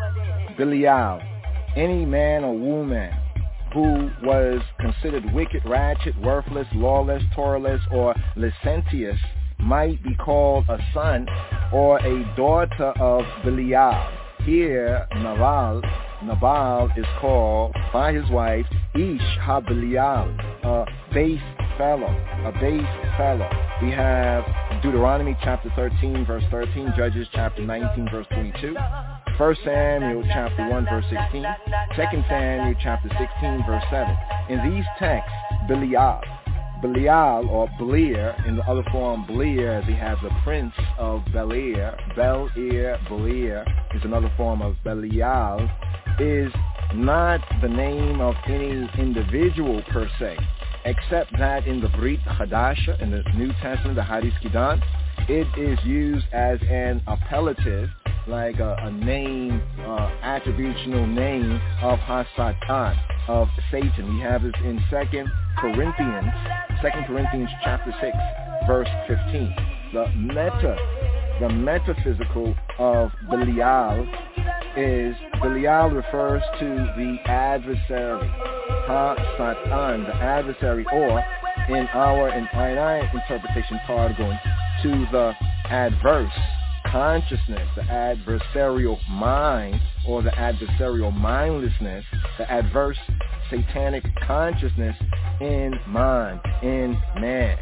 Belial, any man or woman who was considered wicked, ratchet, worthless, lawless, Torahless, or licentious might be called a son or a daughter of Belial. Here, Nabal, Nabal is called by his wife Ish Ha-Belial, a base fellow, a base fellow. We have Deuteronomy chapter thirteen, verse thirteen, Judges chapter nineteen, verse twenty-two, First Samuel chapter one, verse sixteen, Second Samuel chapter sixteen, verse seven. In these texts, Belial, Belial or Beliar, in the other form Beliar, they have the prince of Beliar, Bel-Ir, Beliar is another form of Belial, is not the name of any individual per se, except that in the Brit Hadasha, in the New Testament, the Hadith Kidan, it is used as an appellative, like a, a name, uh, attributional name of Hasatan, of Satan. We have this in Second Corinthians, Second Corinthians chapter six, verse fifteen. The meta, the metaphysical of Belial is, Belial refers to the adversary, Ha-Satan, the adversary, or in our, in our interpretation, Targum, to the adverse consciousness, the adversarial mind, or the adversarial mindlessness, the adverse satanic consciousness in mind, in man.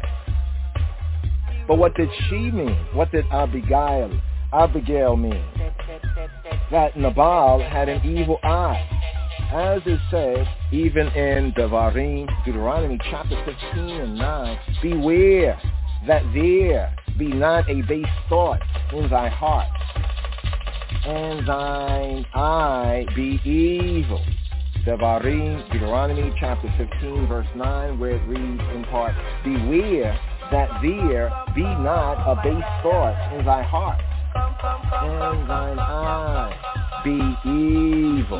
But what did she mean? What did Abigail, Abigail mean? That Nabal had an evil eye. As is said, even in Devarim, Deuteronomy chapter fifteen and nine, beware that there be not a base thought in thy heart, and thine eye be evil. Devarim, Deuteronomy chapter fifteen, verse nine, where it reads in part, beware that there be not a base thought in thy heart, and thine eye be evil.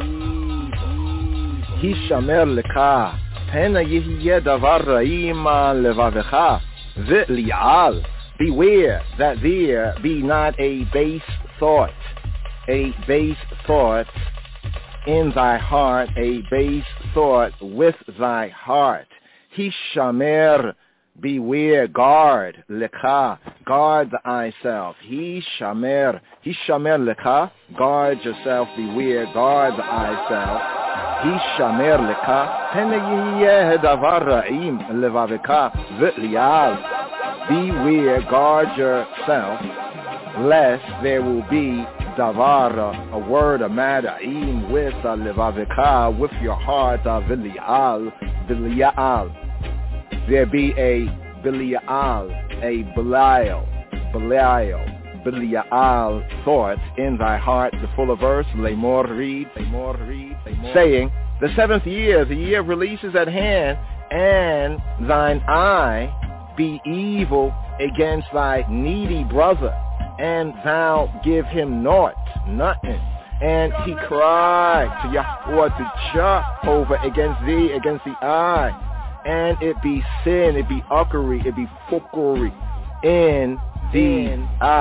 Hishamer leka, pena yehiyeh davar ra'im al levavecha, ve'li'al. Beware that there be not a base thought, a base thought in thy heart, a base thought with thy heart. Hishamer, beware, guard, leka, guard thyself. Hishamer, hishamer leka, guard yourself, beware, guard thyself. Hishamer leka, pena yehiyeh davar ra'im levaveka ve'lial. Beware, guard yourself, lest there will be davar, a word, a matter, im with a levavika, with your heart, a bilial, bilial. There be a bilial, a belial, belial, bilial thought in thy heart. The fuller verse, lemor read, lemor read, lemor, saying, the seventh year, the year of release is at hand, and thine eye be evil against thy needy brother, and thou give him naught, nothing. And he cried to Yahweh, to Jehovah, against thee, against the eye. And it be sin, it be uckery, it be fuckery in the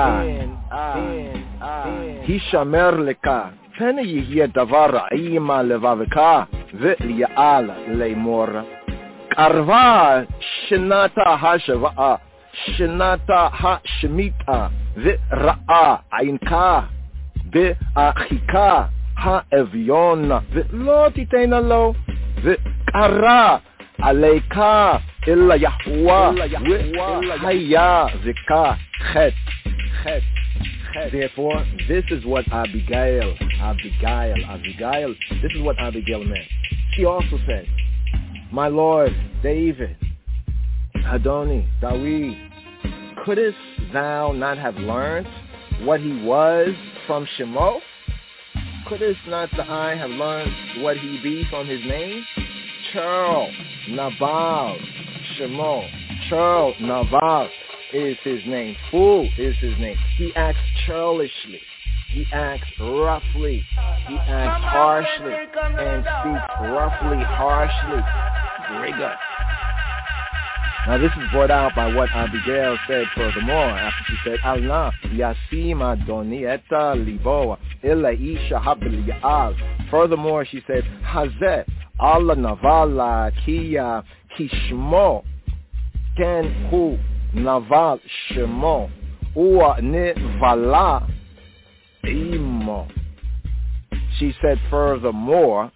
eye. Hishamer leka, pena yehiyeh davar ra'im al levaveka, ve'li'al le'mor. Arva Shinata Hashava Shinata Hashmita V'Ra'a Ainka V'Achika Ha'Eviona V'Lo Titena Lo V'Kara Aleika Illa Yahweh V'Haya V'Ka Chet Chet. Therefore, this is what Abigail, Abigail, Abigail, this is what Abigail meant. She also said, my Lord, David, Adoni, Dawid, couldst thou not have learned what he was from Shemo? Couldst not the eye have learned what he be from his name? Churl, Nabal, Shemo, Churl, Nabal is his name. Fool is his name. He acts churlishly. He acts roughly. He acts harshly and speaks roughly, harshly. Very good. Now this is brought out by what Abigail said furthermore after she said, Allah yasima doni eta liboa illa isha habil ya'al. Furthermore she said, Hazeh Allah navala kiya kishmo ken hu Naval Shemo Ua Nivala Imo. She said furthermore,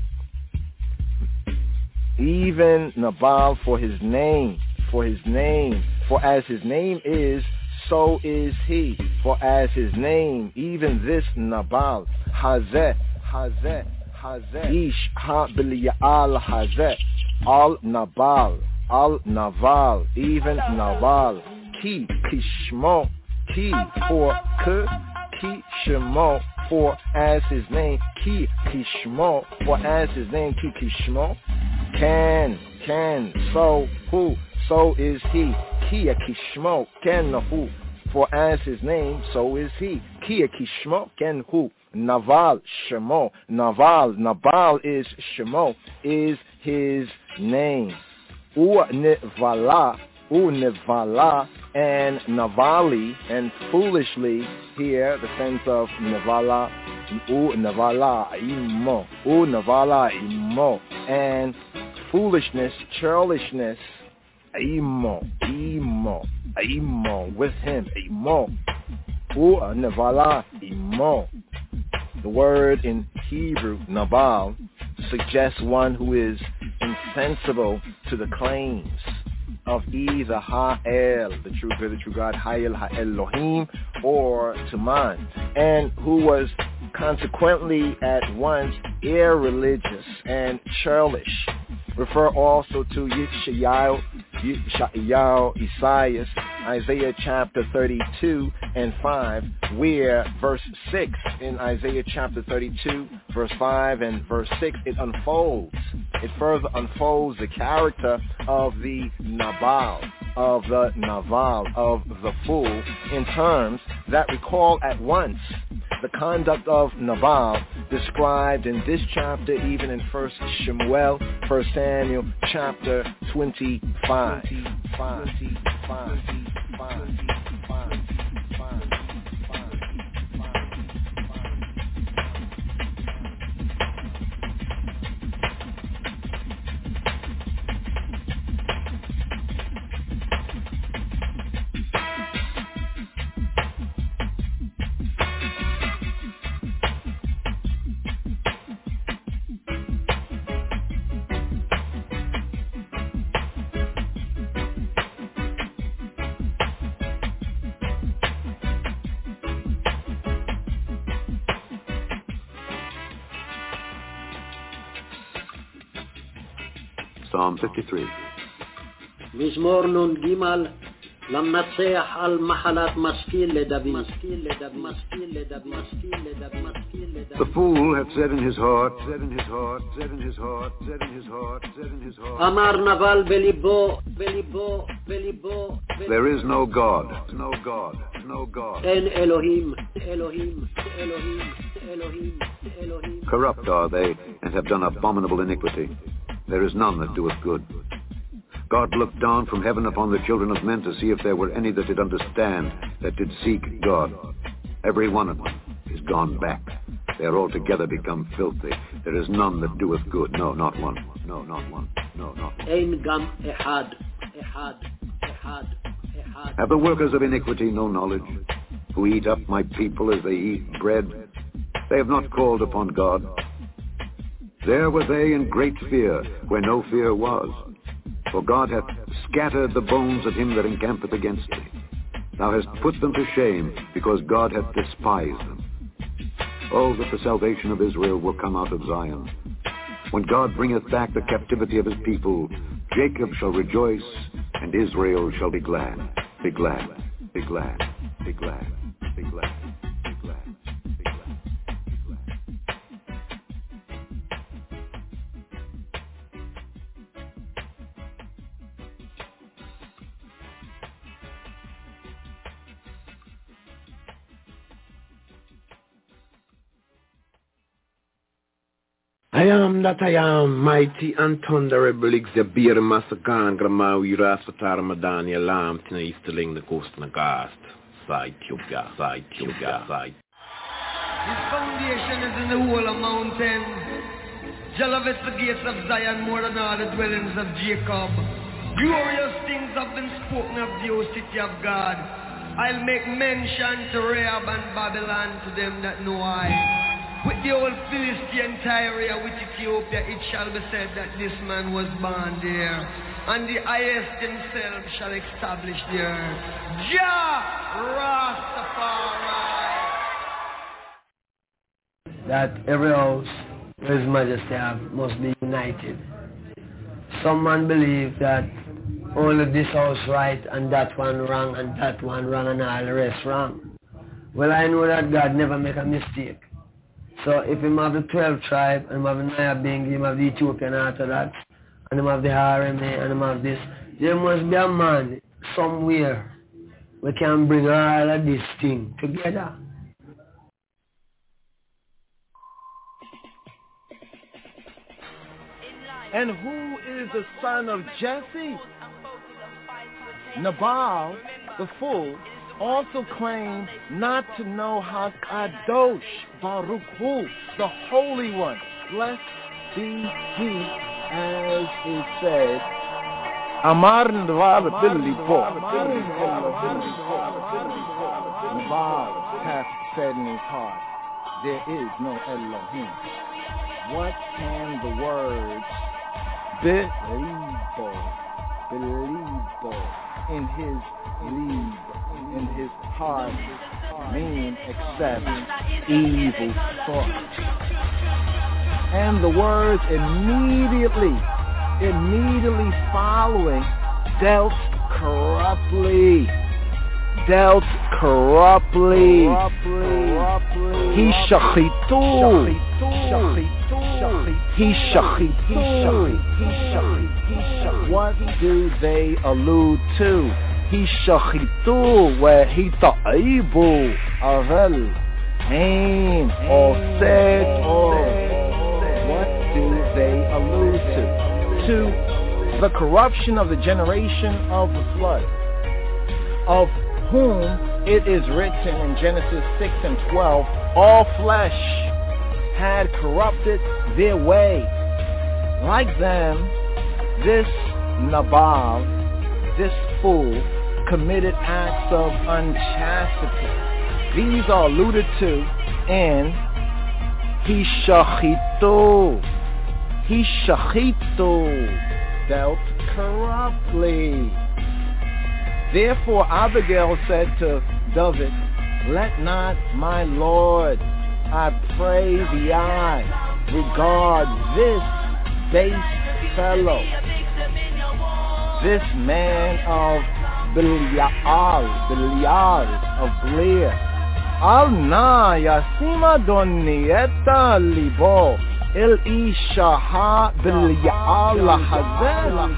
even Nabal for his name, for his name, for as his name is, so is he. For as his name, even this Nabal, Hazeh, Hazeh, Hazeh, Ish Ha Biliyal Hazeh, Al Nabal. Al-Naval, even Naval, Ki, Kishmo, Ki, for K, Ki, Shemo, for as his name, Ki, Kishmo, for as his name, Ki, Kishmo, can, can, so, who, so is he, Kia, Kishmo, can, who, for as his name, so is he, Kia, Kishmo, can, who, Naval, Shemo, Naval, Nabal is Shemo, is his name. U-Nivala, U-Nivala, and Navali, and foolishly here, the sense of Nivala, U-Nivala, Imo, U-Nivala, Imo, and foolishness, churlishness, Imo, Imo, Imo, with him, Imo, U-Nivala, Imo. The word in Hebrew, Nabal, suggests one who is insensible to the claims of either Ha'el, the true good, the true God, Ha'el, Ha'elohim, or Taman, and who was consequently at once irreligious and churlish. Refer also to Yeshayahu, Yeshayahu, Isaiah, Isaiah chapter thirty-two and five, where verse six in Isaiah chapter thirty-two, verse five and verse six, it unfolds. It further unfolds the character of the Nabal, of the Naval, of the fool, in terms that recall at once the conduct of Nabal described in this chapter, even in First Shemuel, First Samuel, chapter twenty-five. twenty-five. Psalm fifty-three. מזמור נ"ג למנצח על מחלת משכיל לדוד. The fool hath said in his heart, said in his heart, said in his heart, said in his heart, said in his heart. אמר נבל בליבו, בליבו, בליבו. There is no God, no God, no God. אין אלוהים, אלוהים, אלוהים, אלוהים, אלוהים. Corrupt are they, and have done abominable iniquity. There is none that doeth good. God looked down from heaven upon the children of men to see if there were any that did understand, that did seek God. Every one of them is gone back. They are altogether become filthy. There is none that doeth good. No, not one. No, not one. no, no. אין גם אחד, אחד, אחד, אחד. Have the workers of iniquity no knowledge, who eat up my people as they eat bread? They have not called upon God. There were they in great fear, where no fear was. For God hath scattered the bones of him that encampeth against thee. Thou hast put them to shame, because God hath despised them. Oh, that the salvation of Israel will come out of Zion. When God bringeth back the captivity of his people, Jacob shall rejoice, and Israel shall be glad. Be glad, be glad, be glad, be glad. I am that I am, mighty and thunderable, Xabir Masagan, Gramawi, Rasvatar Madani, Alam, Tina Easterling, the Coast Nagast, Side Tubia, Side Tubia, Side. His foundation is in the whole of mountains. Jehovah's the gates of Zion more than all the dwellings of Jacob. Glorious things have been spoken of the old city of God. I'll make mention to Rahab and Babylon to them that know I. With the old Philistine Tyre, with Ethiopia, it shall be said that this man was born there, and the highest himself shall establish the earth. Jah Rastafari. That every house where His Majesty have must be united. Some man believe that only this house right and that one wrong and that one wrong and all the rest wrong. Well, I know that God never make a mistake. So if him have the twelve tribe, and him have the Naya Bengi, him have the Ethiopian Orthodox, and him have the R M A, and him have this, there must be a man somewhere we can bring all of this thing together. And who is the son of Jesse? Nabal, the fool, also claimed not to know HaKadosh Baruch Hu, the Holy One. Blessed be He, as is said. Amar Nabal hath said in his heart, there is no Elohim. What can the words Beliebo, Beliebo, in his leave, in his heart, mean except evil thoughts? And the words immediately, immediately following, dealt corruptly, dealt corruptly. He shachitu, he shachitu. What do they allude to? He shachitu, where he ta'ibu, avel, pain, or said, or what do they allude to? To the corruption of the generation of the flood, of whom it is written in Genesis six and twelve, all flesh had corrupted their way. Like them, this Nabal, this fool, committed acts of unchastity. These are alluded to in Hishachitu. Hishachitu, dealt corruptly. Therefore Abigail said to David, let not my Lord, I pray thee, I regard this base fellow, this man of Belial, Belial of Blair. Al na yasima donieta libo el ishaha Belial hazel.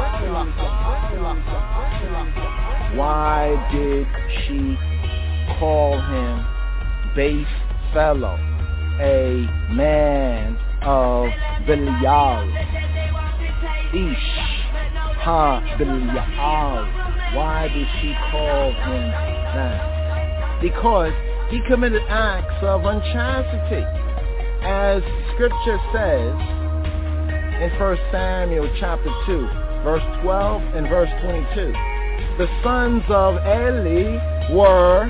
Why did she call him base fellow, a man of Belial? Ish ha Belial. Why did she call him that? Because he committed acts of unchastity. As scripture says, in First Samuel chapter two, verse twelve and verse twenty-two. The sons of Eli were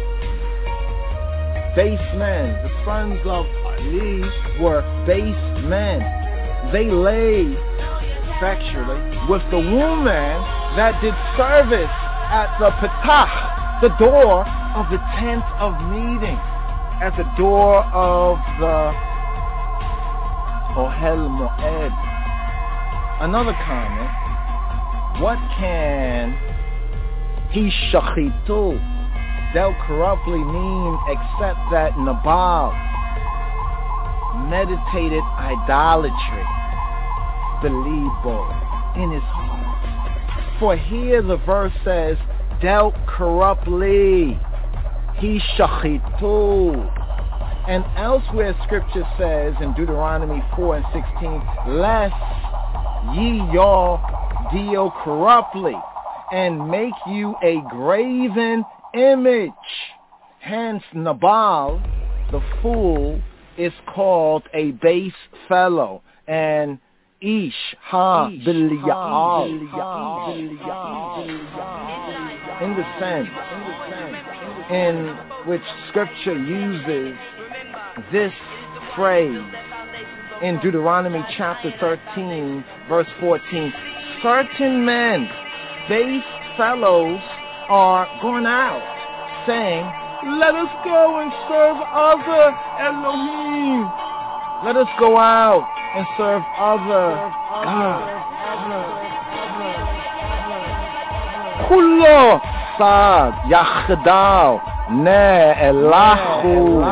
base men. The sons of Eli were base men. They lay sexually with the woman that did service at the Petach, the door of the tent of meeting, at the door of the Ohel Moed. Another comment, what can he shachitu, dealt corruptly mean except that Nabal meditated idolatry, belibo, in his heart. For here the verse says, dealt corruptly, he shachitu. And elsewhere scripture says in Deuteronomy four and sixteen, lest ye y'all deal corruptly and make you a graven image. Hence Nabal, the fool, is called a base fellow, and Ish ha Biliyah, in the sense in which scripture uses this phrase in Deuteronomy chapter thirteen, verse fourteen. Certain men, base fellows, are going out saying, let us go and serve other Elohim. Let us go out and serve other gods. Kullo sad yachdal ne elahu.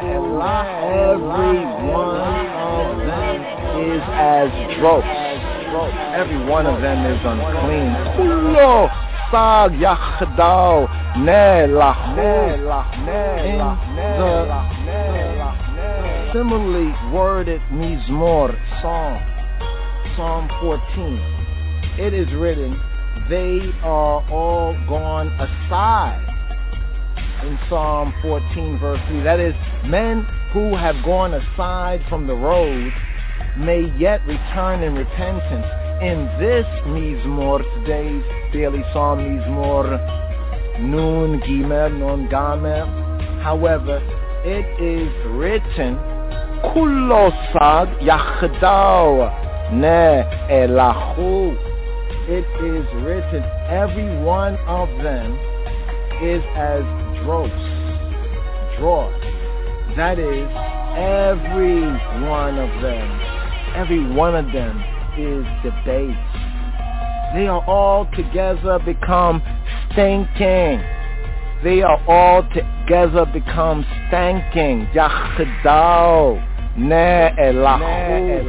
Every one of them is as dross. Every one of them is unclean. Kullo sad yachdal ne elahu. In the similarly worded Mizmor Psalm, Psalm fourteen, it is written, they are all gone aside. In Psalm fourteen, verse three, that is, men who have gone aside from the road may yet return in repentance. In this Mizmor, today's daily Psalm Mizmor, Nun Gimel, Nun Gamel, however, it is written, Kullo sad yachdao ne elahu. It is written, every one of them is as dross, dross. That is, every one of them, every one of them is debased. They are all together become stinking. They are all together become stanking. Yachdao ne elahu.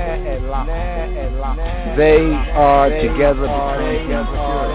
They are together become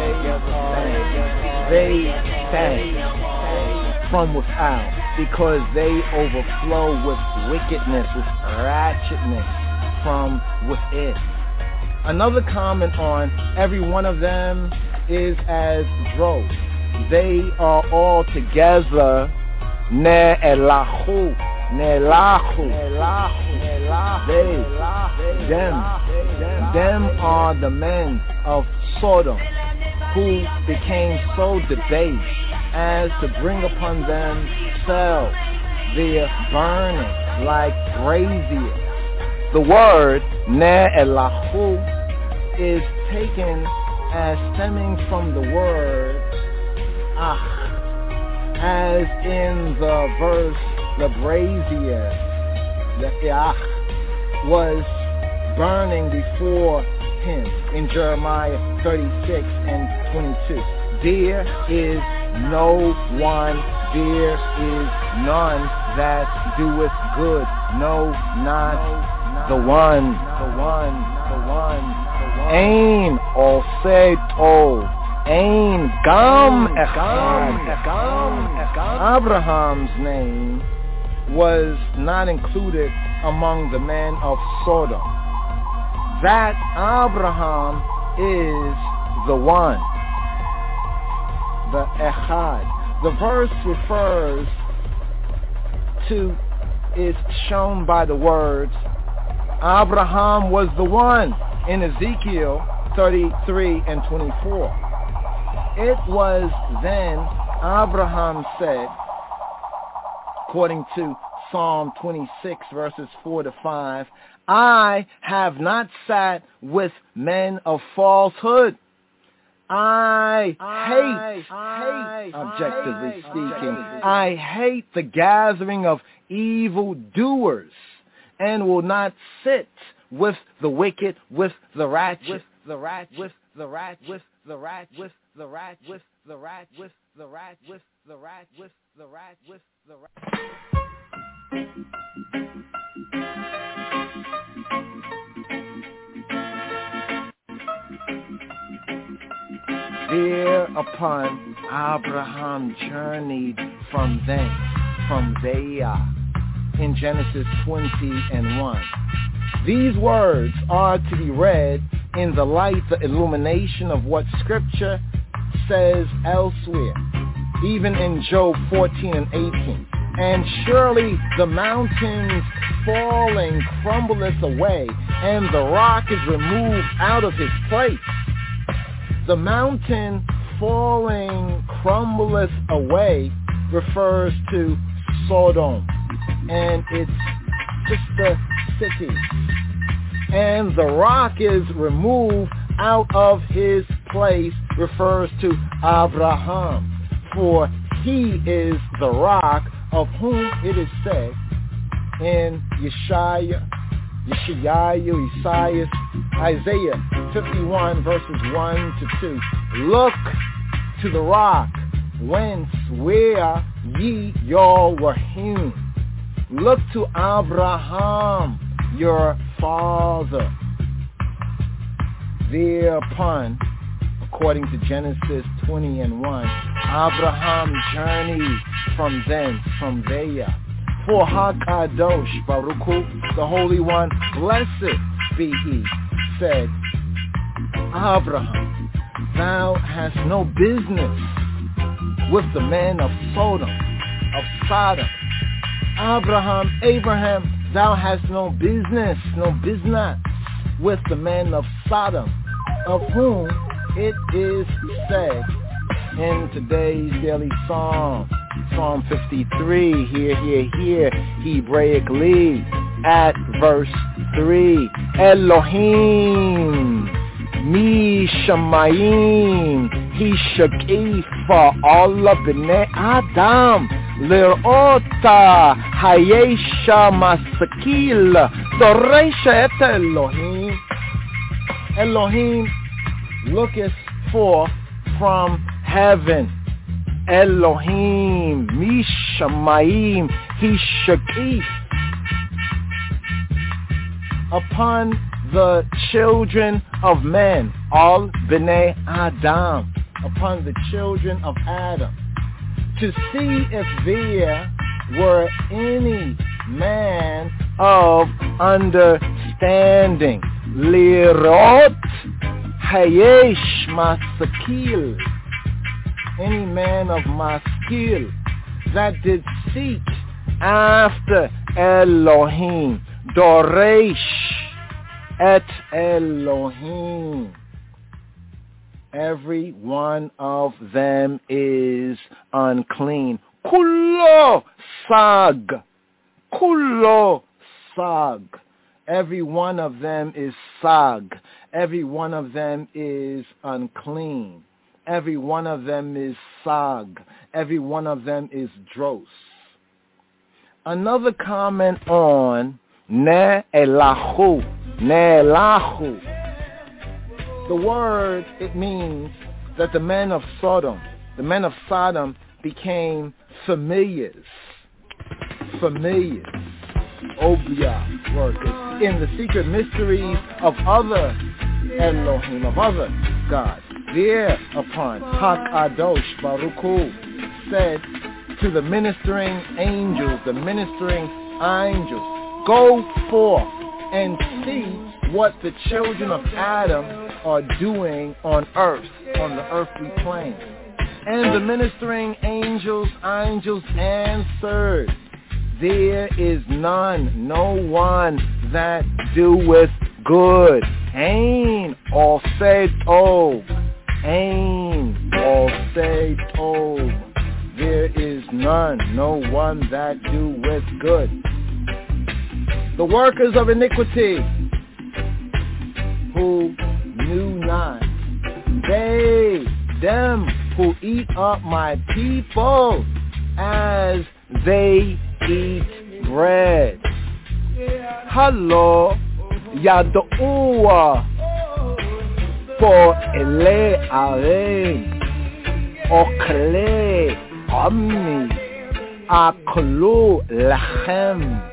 They stank from without because they overflow with wickedness, with ratchetness from within. Another comment on every one of them is as dross. They are all together ne elahu, ne elahu. They, them, them are the men of Sodom who became so debased as to bring upon themselves their burning like braziers. The word ne elahu is taken as stemming from the word ah, as in the verse, the brazier, the ah, was burning before him in Jeremiah thirty-six and twenty-two. There is no one, there is none that doeth good. No, not the one, the one, the one, the one. Ain oseh tov. Ain gam echad. Abraham's name was not included among the men of Sodom. That Abraham is the one, the echad. The verse refers to, is shown by the words Abraham was the one in Ezekiel thirty-three and twenty-four. It was then Abraham said, according to Psalm twenty-six, verses four to five, I have not sat with men of falsehood. I, I hate, I, hate, objectively I, speaking, I, I hate the gathering of evildoers, and will not sit with the wicked, with the ratchet, with the ratchet, with the ratchet, with the ratchet, with the ratchet, with the ratchet, with the ratchet, with the ratchet, with the ratchet, with the ratchet. Thereupon Abraham journeyed from thence, from there, in Genesis twenty and one. These words are to be read in the light, the illumination of what Scripture says elsewhere, even in Job fourteen and eighteen. And surely the mountains falling crumbleth away, and the rock is removed out of his place. The mountain falling crumbleth away refers to Sodom and its sister cities. And the rock is removed out of his place refers to Abraham, for he is the rock of whom it is said in Yeshaya, Yeshayahu, Isaiah, Isaiah fifty-one verses one to two. Look to the rock whence where ye y'all were hewn. Look to Abraham, your father. Thereupon, according to Genesis twenty and one, Abraham journeyed from thence, from there. For HaKadosh Baruch Hu, the Holy One, blessed be He, said, Abraham, thou hast no business with the men of Sodom, of Sodom. Abraham, Abraham, thou hast no business, no business with the men of Sodom, of whom it is said in today's daily psalm, Psalm fifty-three, here, here, here, Hebraically, at verse three, Elohim, Mi Shamayim, Hishakif, Allah B'nei Adam, Lir'ota, Hayesha Masakil, Doresha et Elohim. Elohim looketh forth from heaven. Elohim, Mishamayim, Hishakif, upon the children of men, all B'nei Adam, upon the children of Adam, to see if there were any man of understanding. Lirot Hayesh Masakil, any man of maskil that did seek after Elohim, Doresh et Elohim. Every one of them is unclean. Kullo sag, kullo sag. Every one of them is sag. Every one of them is unclean. Every one of them is sag. Every one of them is dros. Another comment on ne'elahu, ne'elahu. The word, it means that the men of Sodom, the men of Sodom became familiars. Familiars. Obia workers in the secret mysteries of other Elohim, of other gods. Thereupon, HaKadosh Baruch Hu said to the ministering angels, the ministering angels, go forth and see what the children of Adam are doing on earth, on the earthly plane. And the ministering angels, angels answered there is none, no one that doeth good. Ain Oseto, Ain Oseto. There is none, no one that doeth good. The workers of iniquity, who knew not, they, them who eat up my people as they eat bread. Hello, Yadoua, for ele aren, okle amni, aklu lachem.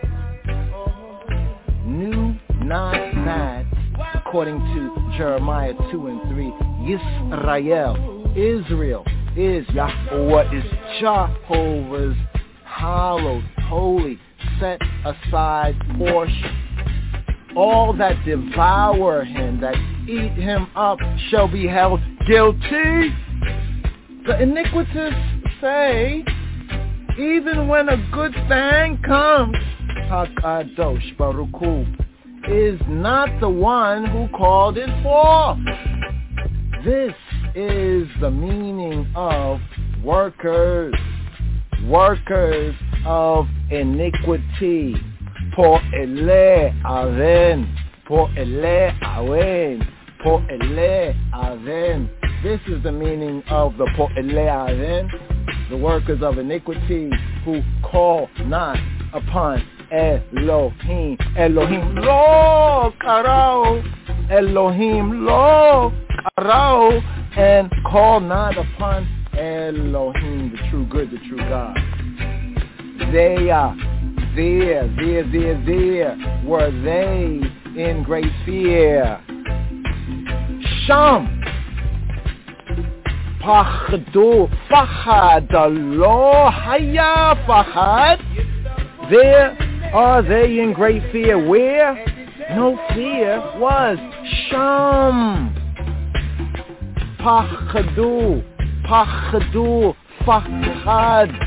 Knew not that, according to Jeremiah two and three, Yisrael, Israel, is Yahweh, is Jehovah's hallowed, holy, set aside portion. All that devour him, that eat him up, shall be held guilty. The iniquitous say, even when a good thing comes, HaKadosh Baruch Hu is not the one who called it forth. This is the meaning of workers, workers of iniquity. Po'ele aven, po'ele aven, po'ele aven. This is the meaning of the po'ele aven, the workers of iniquity who call not upon Elohim. Elohim lo karao, Elohim lo karao, and call not upon Elohim, the true good, the true God. They are there, there, there, there were they in great fear. Sham Pachdu Fachad lo haya fachad. There are they in great fear. Where no fear was. Sham Pachdu Pachdu Fachad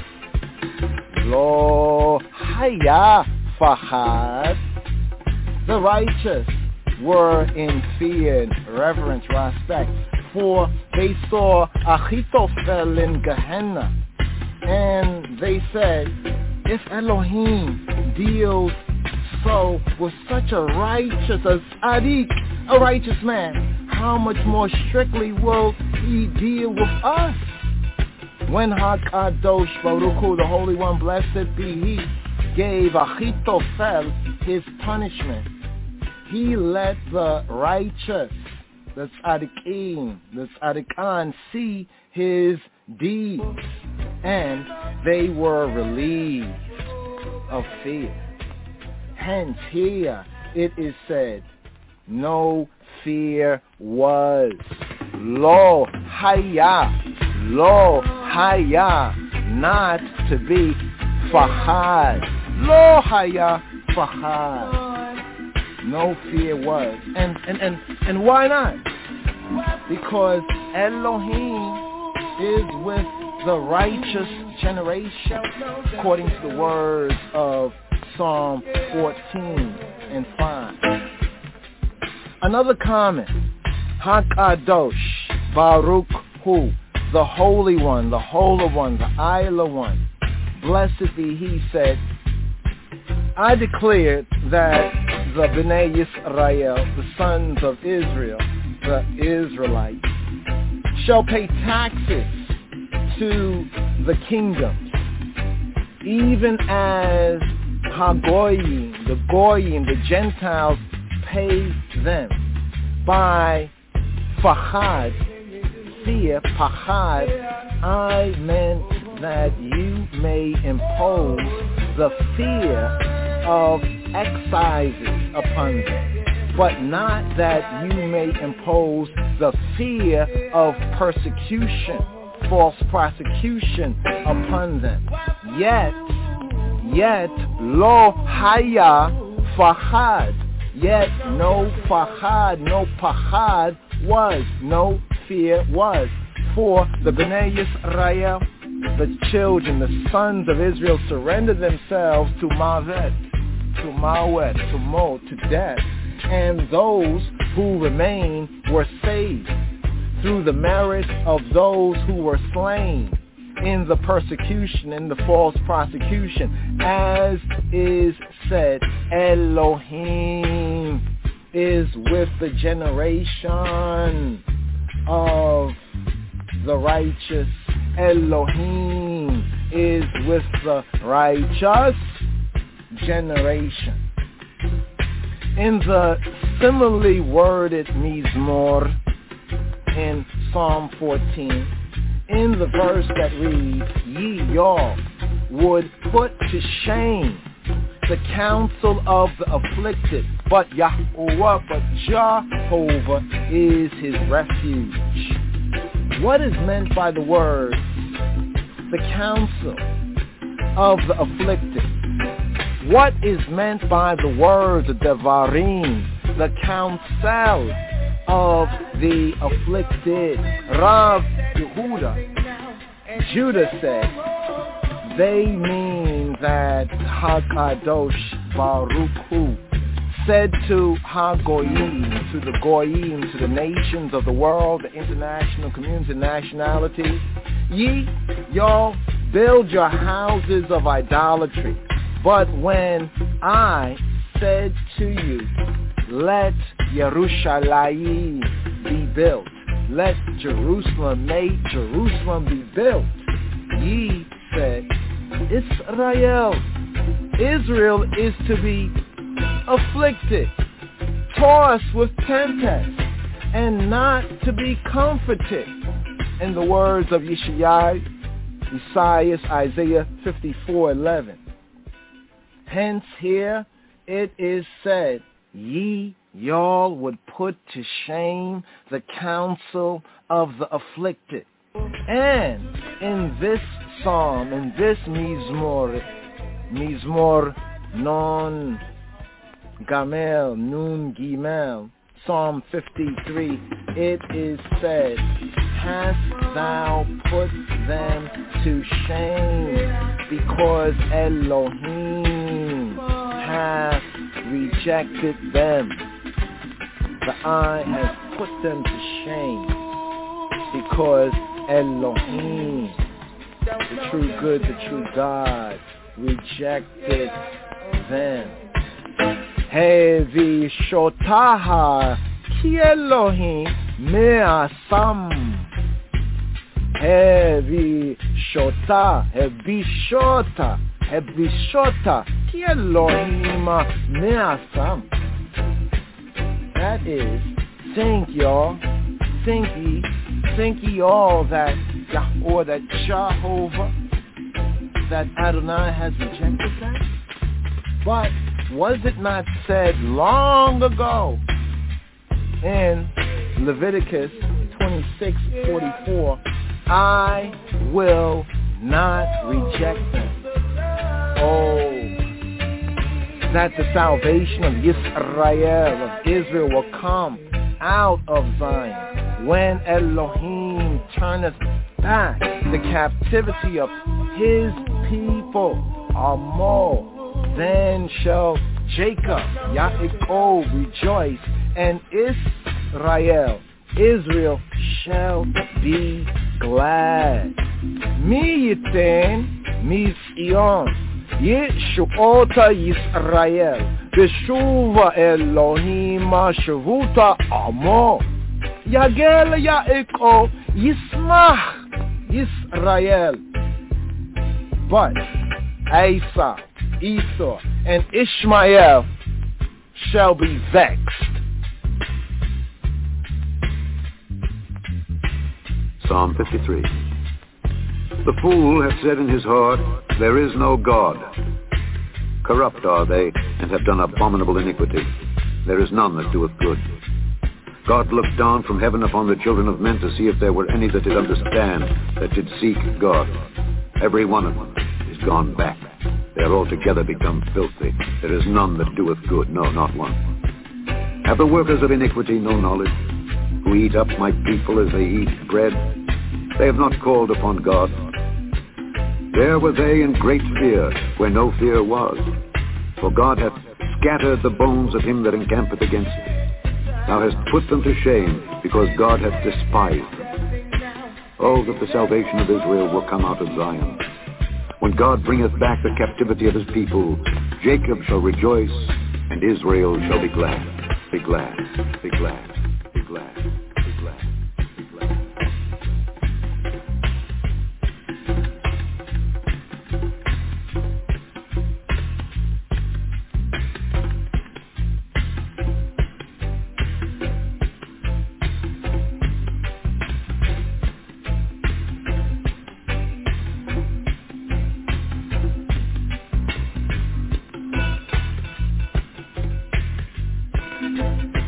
Lo haya fachad. The righteous were in fear, reverence, respect, for they saw Achitophel in Gehenna, and they said, if Elohim deals so with such a righteous, a tzaddik, a righteous man, how much more strictly will he deal with us? When HaKadosh Baruch Hu, the Holy One, blessed be He, gave Achitophel his punishment, he let the righteous, the tzaddikim, the tzaddikan, see his deeds, and they were relieved of fear. Hence here it is said, no fear was. Lo haya, lo haya, not to be fahad. Lo haya fahad. No fear was. And, and, and, and why not? Because Elohim is with the righteous generation, according to the words of Psalm fourteen and five. Another comment, HaKadosh Baruch Hu, the Holy One, the Holy One, the Isla One, blessed be He, said, I declared that the Bnei Yisrael, the sons of Israel, the Israelites, shall pay taxes to the kingdoms, even as Hagoyim, the Goyim, the Gentiles, pay them by Fachad, fear, Pachad. I meant that you may impose the fear of excises upon them, but not that you may impose the fear of persecution, false prosecution upon them. Yet, yet, lo haya fahad, yet no fahad, no pachad was, no fear was. For the Bnei Yisrael the children, the sons of Israel surrendered themselves to Mavet, to Mawet, to Mo, to death, and those who remained were saved through the merit of those who were slain in the persecution, in the false prosecution, as is said, Elohim is with the generation of the righteous. Elohim is with the righteous generation. In the similarly worded Mizmor in Psalm fourteen, in the verse that reads, ye y'all would put to shame the counsel of the afflicted, but Yahweh, but Jehovah is his refuge. What is meant by the word, the counsel of the afflicted? What is meant by the word, the Devarim, the counsel of the afflicted? Rav Yehuda, Judah said, they mean that HaKadosh Baruch Hu said to HaGoyim, to the Goyim, to the nations of the world, the international community, nationalities, ye, y'all, build your houses of idolatry. But when I said to you, let Yerushalayim be built, let Jerusalem, make Jerusalem be built, ye said, Israel, Israel is to be afflicted, tossed with tempest, and not to be comforted. In the words of Yeshaya, Isaiah, Isaiah fifty-four eleven. Hence here it is said, ye y'all would put to shame the counsel of the afflicted. And in this psalm, in this Mizmor, Mizmor non Gamel, Nun Gimel, Psalm fifty-three, it is said, hast thou put them to shame, because Elohim hath rejected them. The eye has put them to shame, because Elohim, the true good, the true God, rejected them. Hevi shotaha ki Elohim me'asam. Hevi shota, hevi shota, hevi shota ki Elohim me'asam. That is, think y'all, think ye, think ye all that Yahweh, that Jehovah, that Adonai has rejected them? But was it not said long ago in Leviticus twenty-six forty-four, I will not reject them. Oh, that the salvation of Yisrael, of Israel, will come out of Zion when Elohim turneth back the captivity of his people, Amo. Then shall Jacob, Yaakov, rejoice, and Israel, Israel shall be glad. Mi yitin, mi Zion, Yeshuota Yisrael, Beshuva Elohim, Shavuta Amo, Yagel Yaakov, Yismach Yisrael. But Esau, Esau, and Ishmael shall be vexed. Psalm fifty-three. The fool hath said in his heart, there is no God. Corrupt are they, and have done abominable iniquity. There is none that doeth good. God looked down from heaven upon the children of men to see if there were any that did understand, that did seek God. Every one of them is gone back. They are altogether become filthy. There is none that doeth good, no, not one. Have the workers of iniquity no knowledge, who eat up my people as they eat bread? They have not called upon God. There were they in great fear, where no fear was. For God hath scattered the bones of him that encampeth against thee. Thou hast put them to shame, because God hath despised them. Oh, that the salvation of Israel will come out of Zion. When God bringeth back the captivity of his people, Jacob shall rejoice, and Israel shall be glad. Be glad, be glad, be glad, be glad, be glad. Thank you.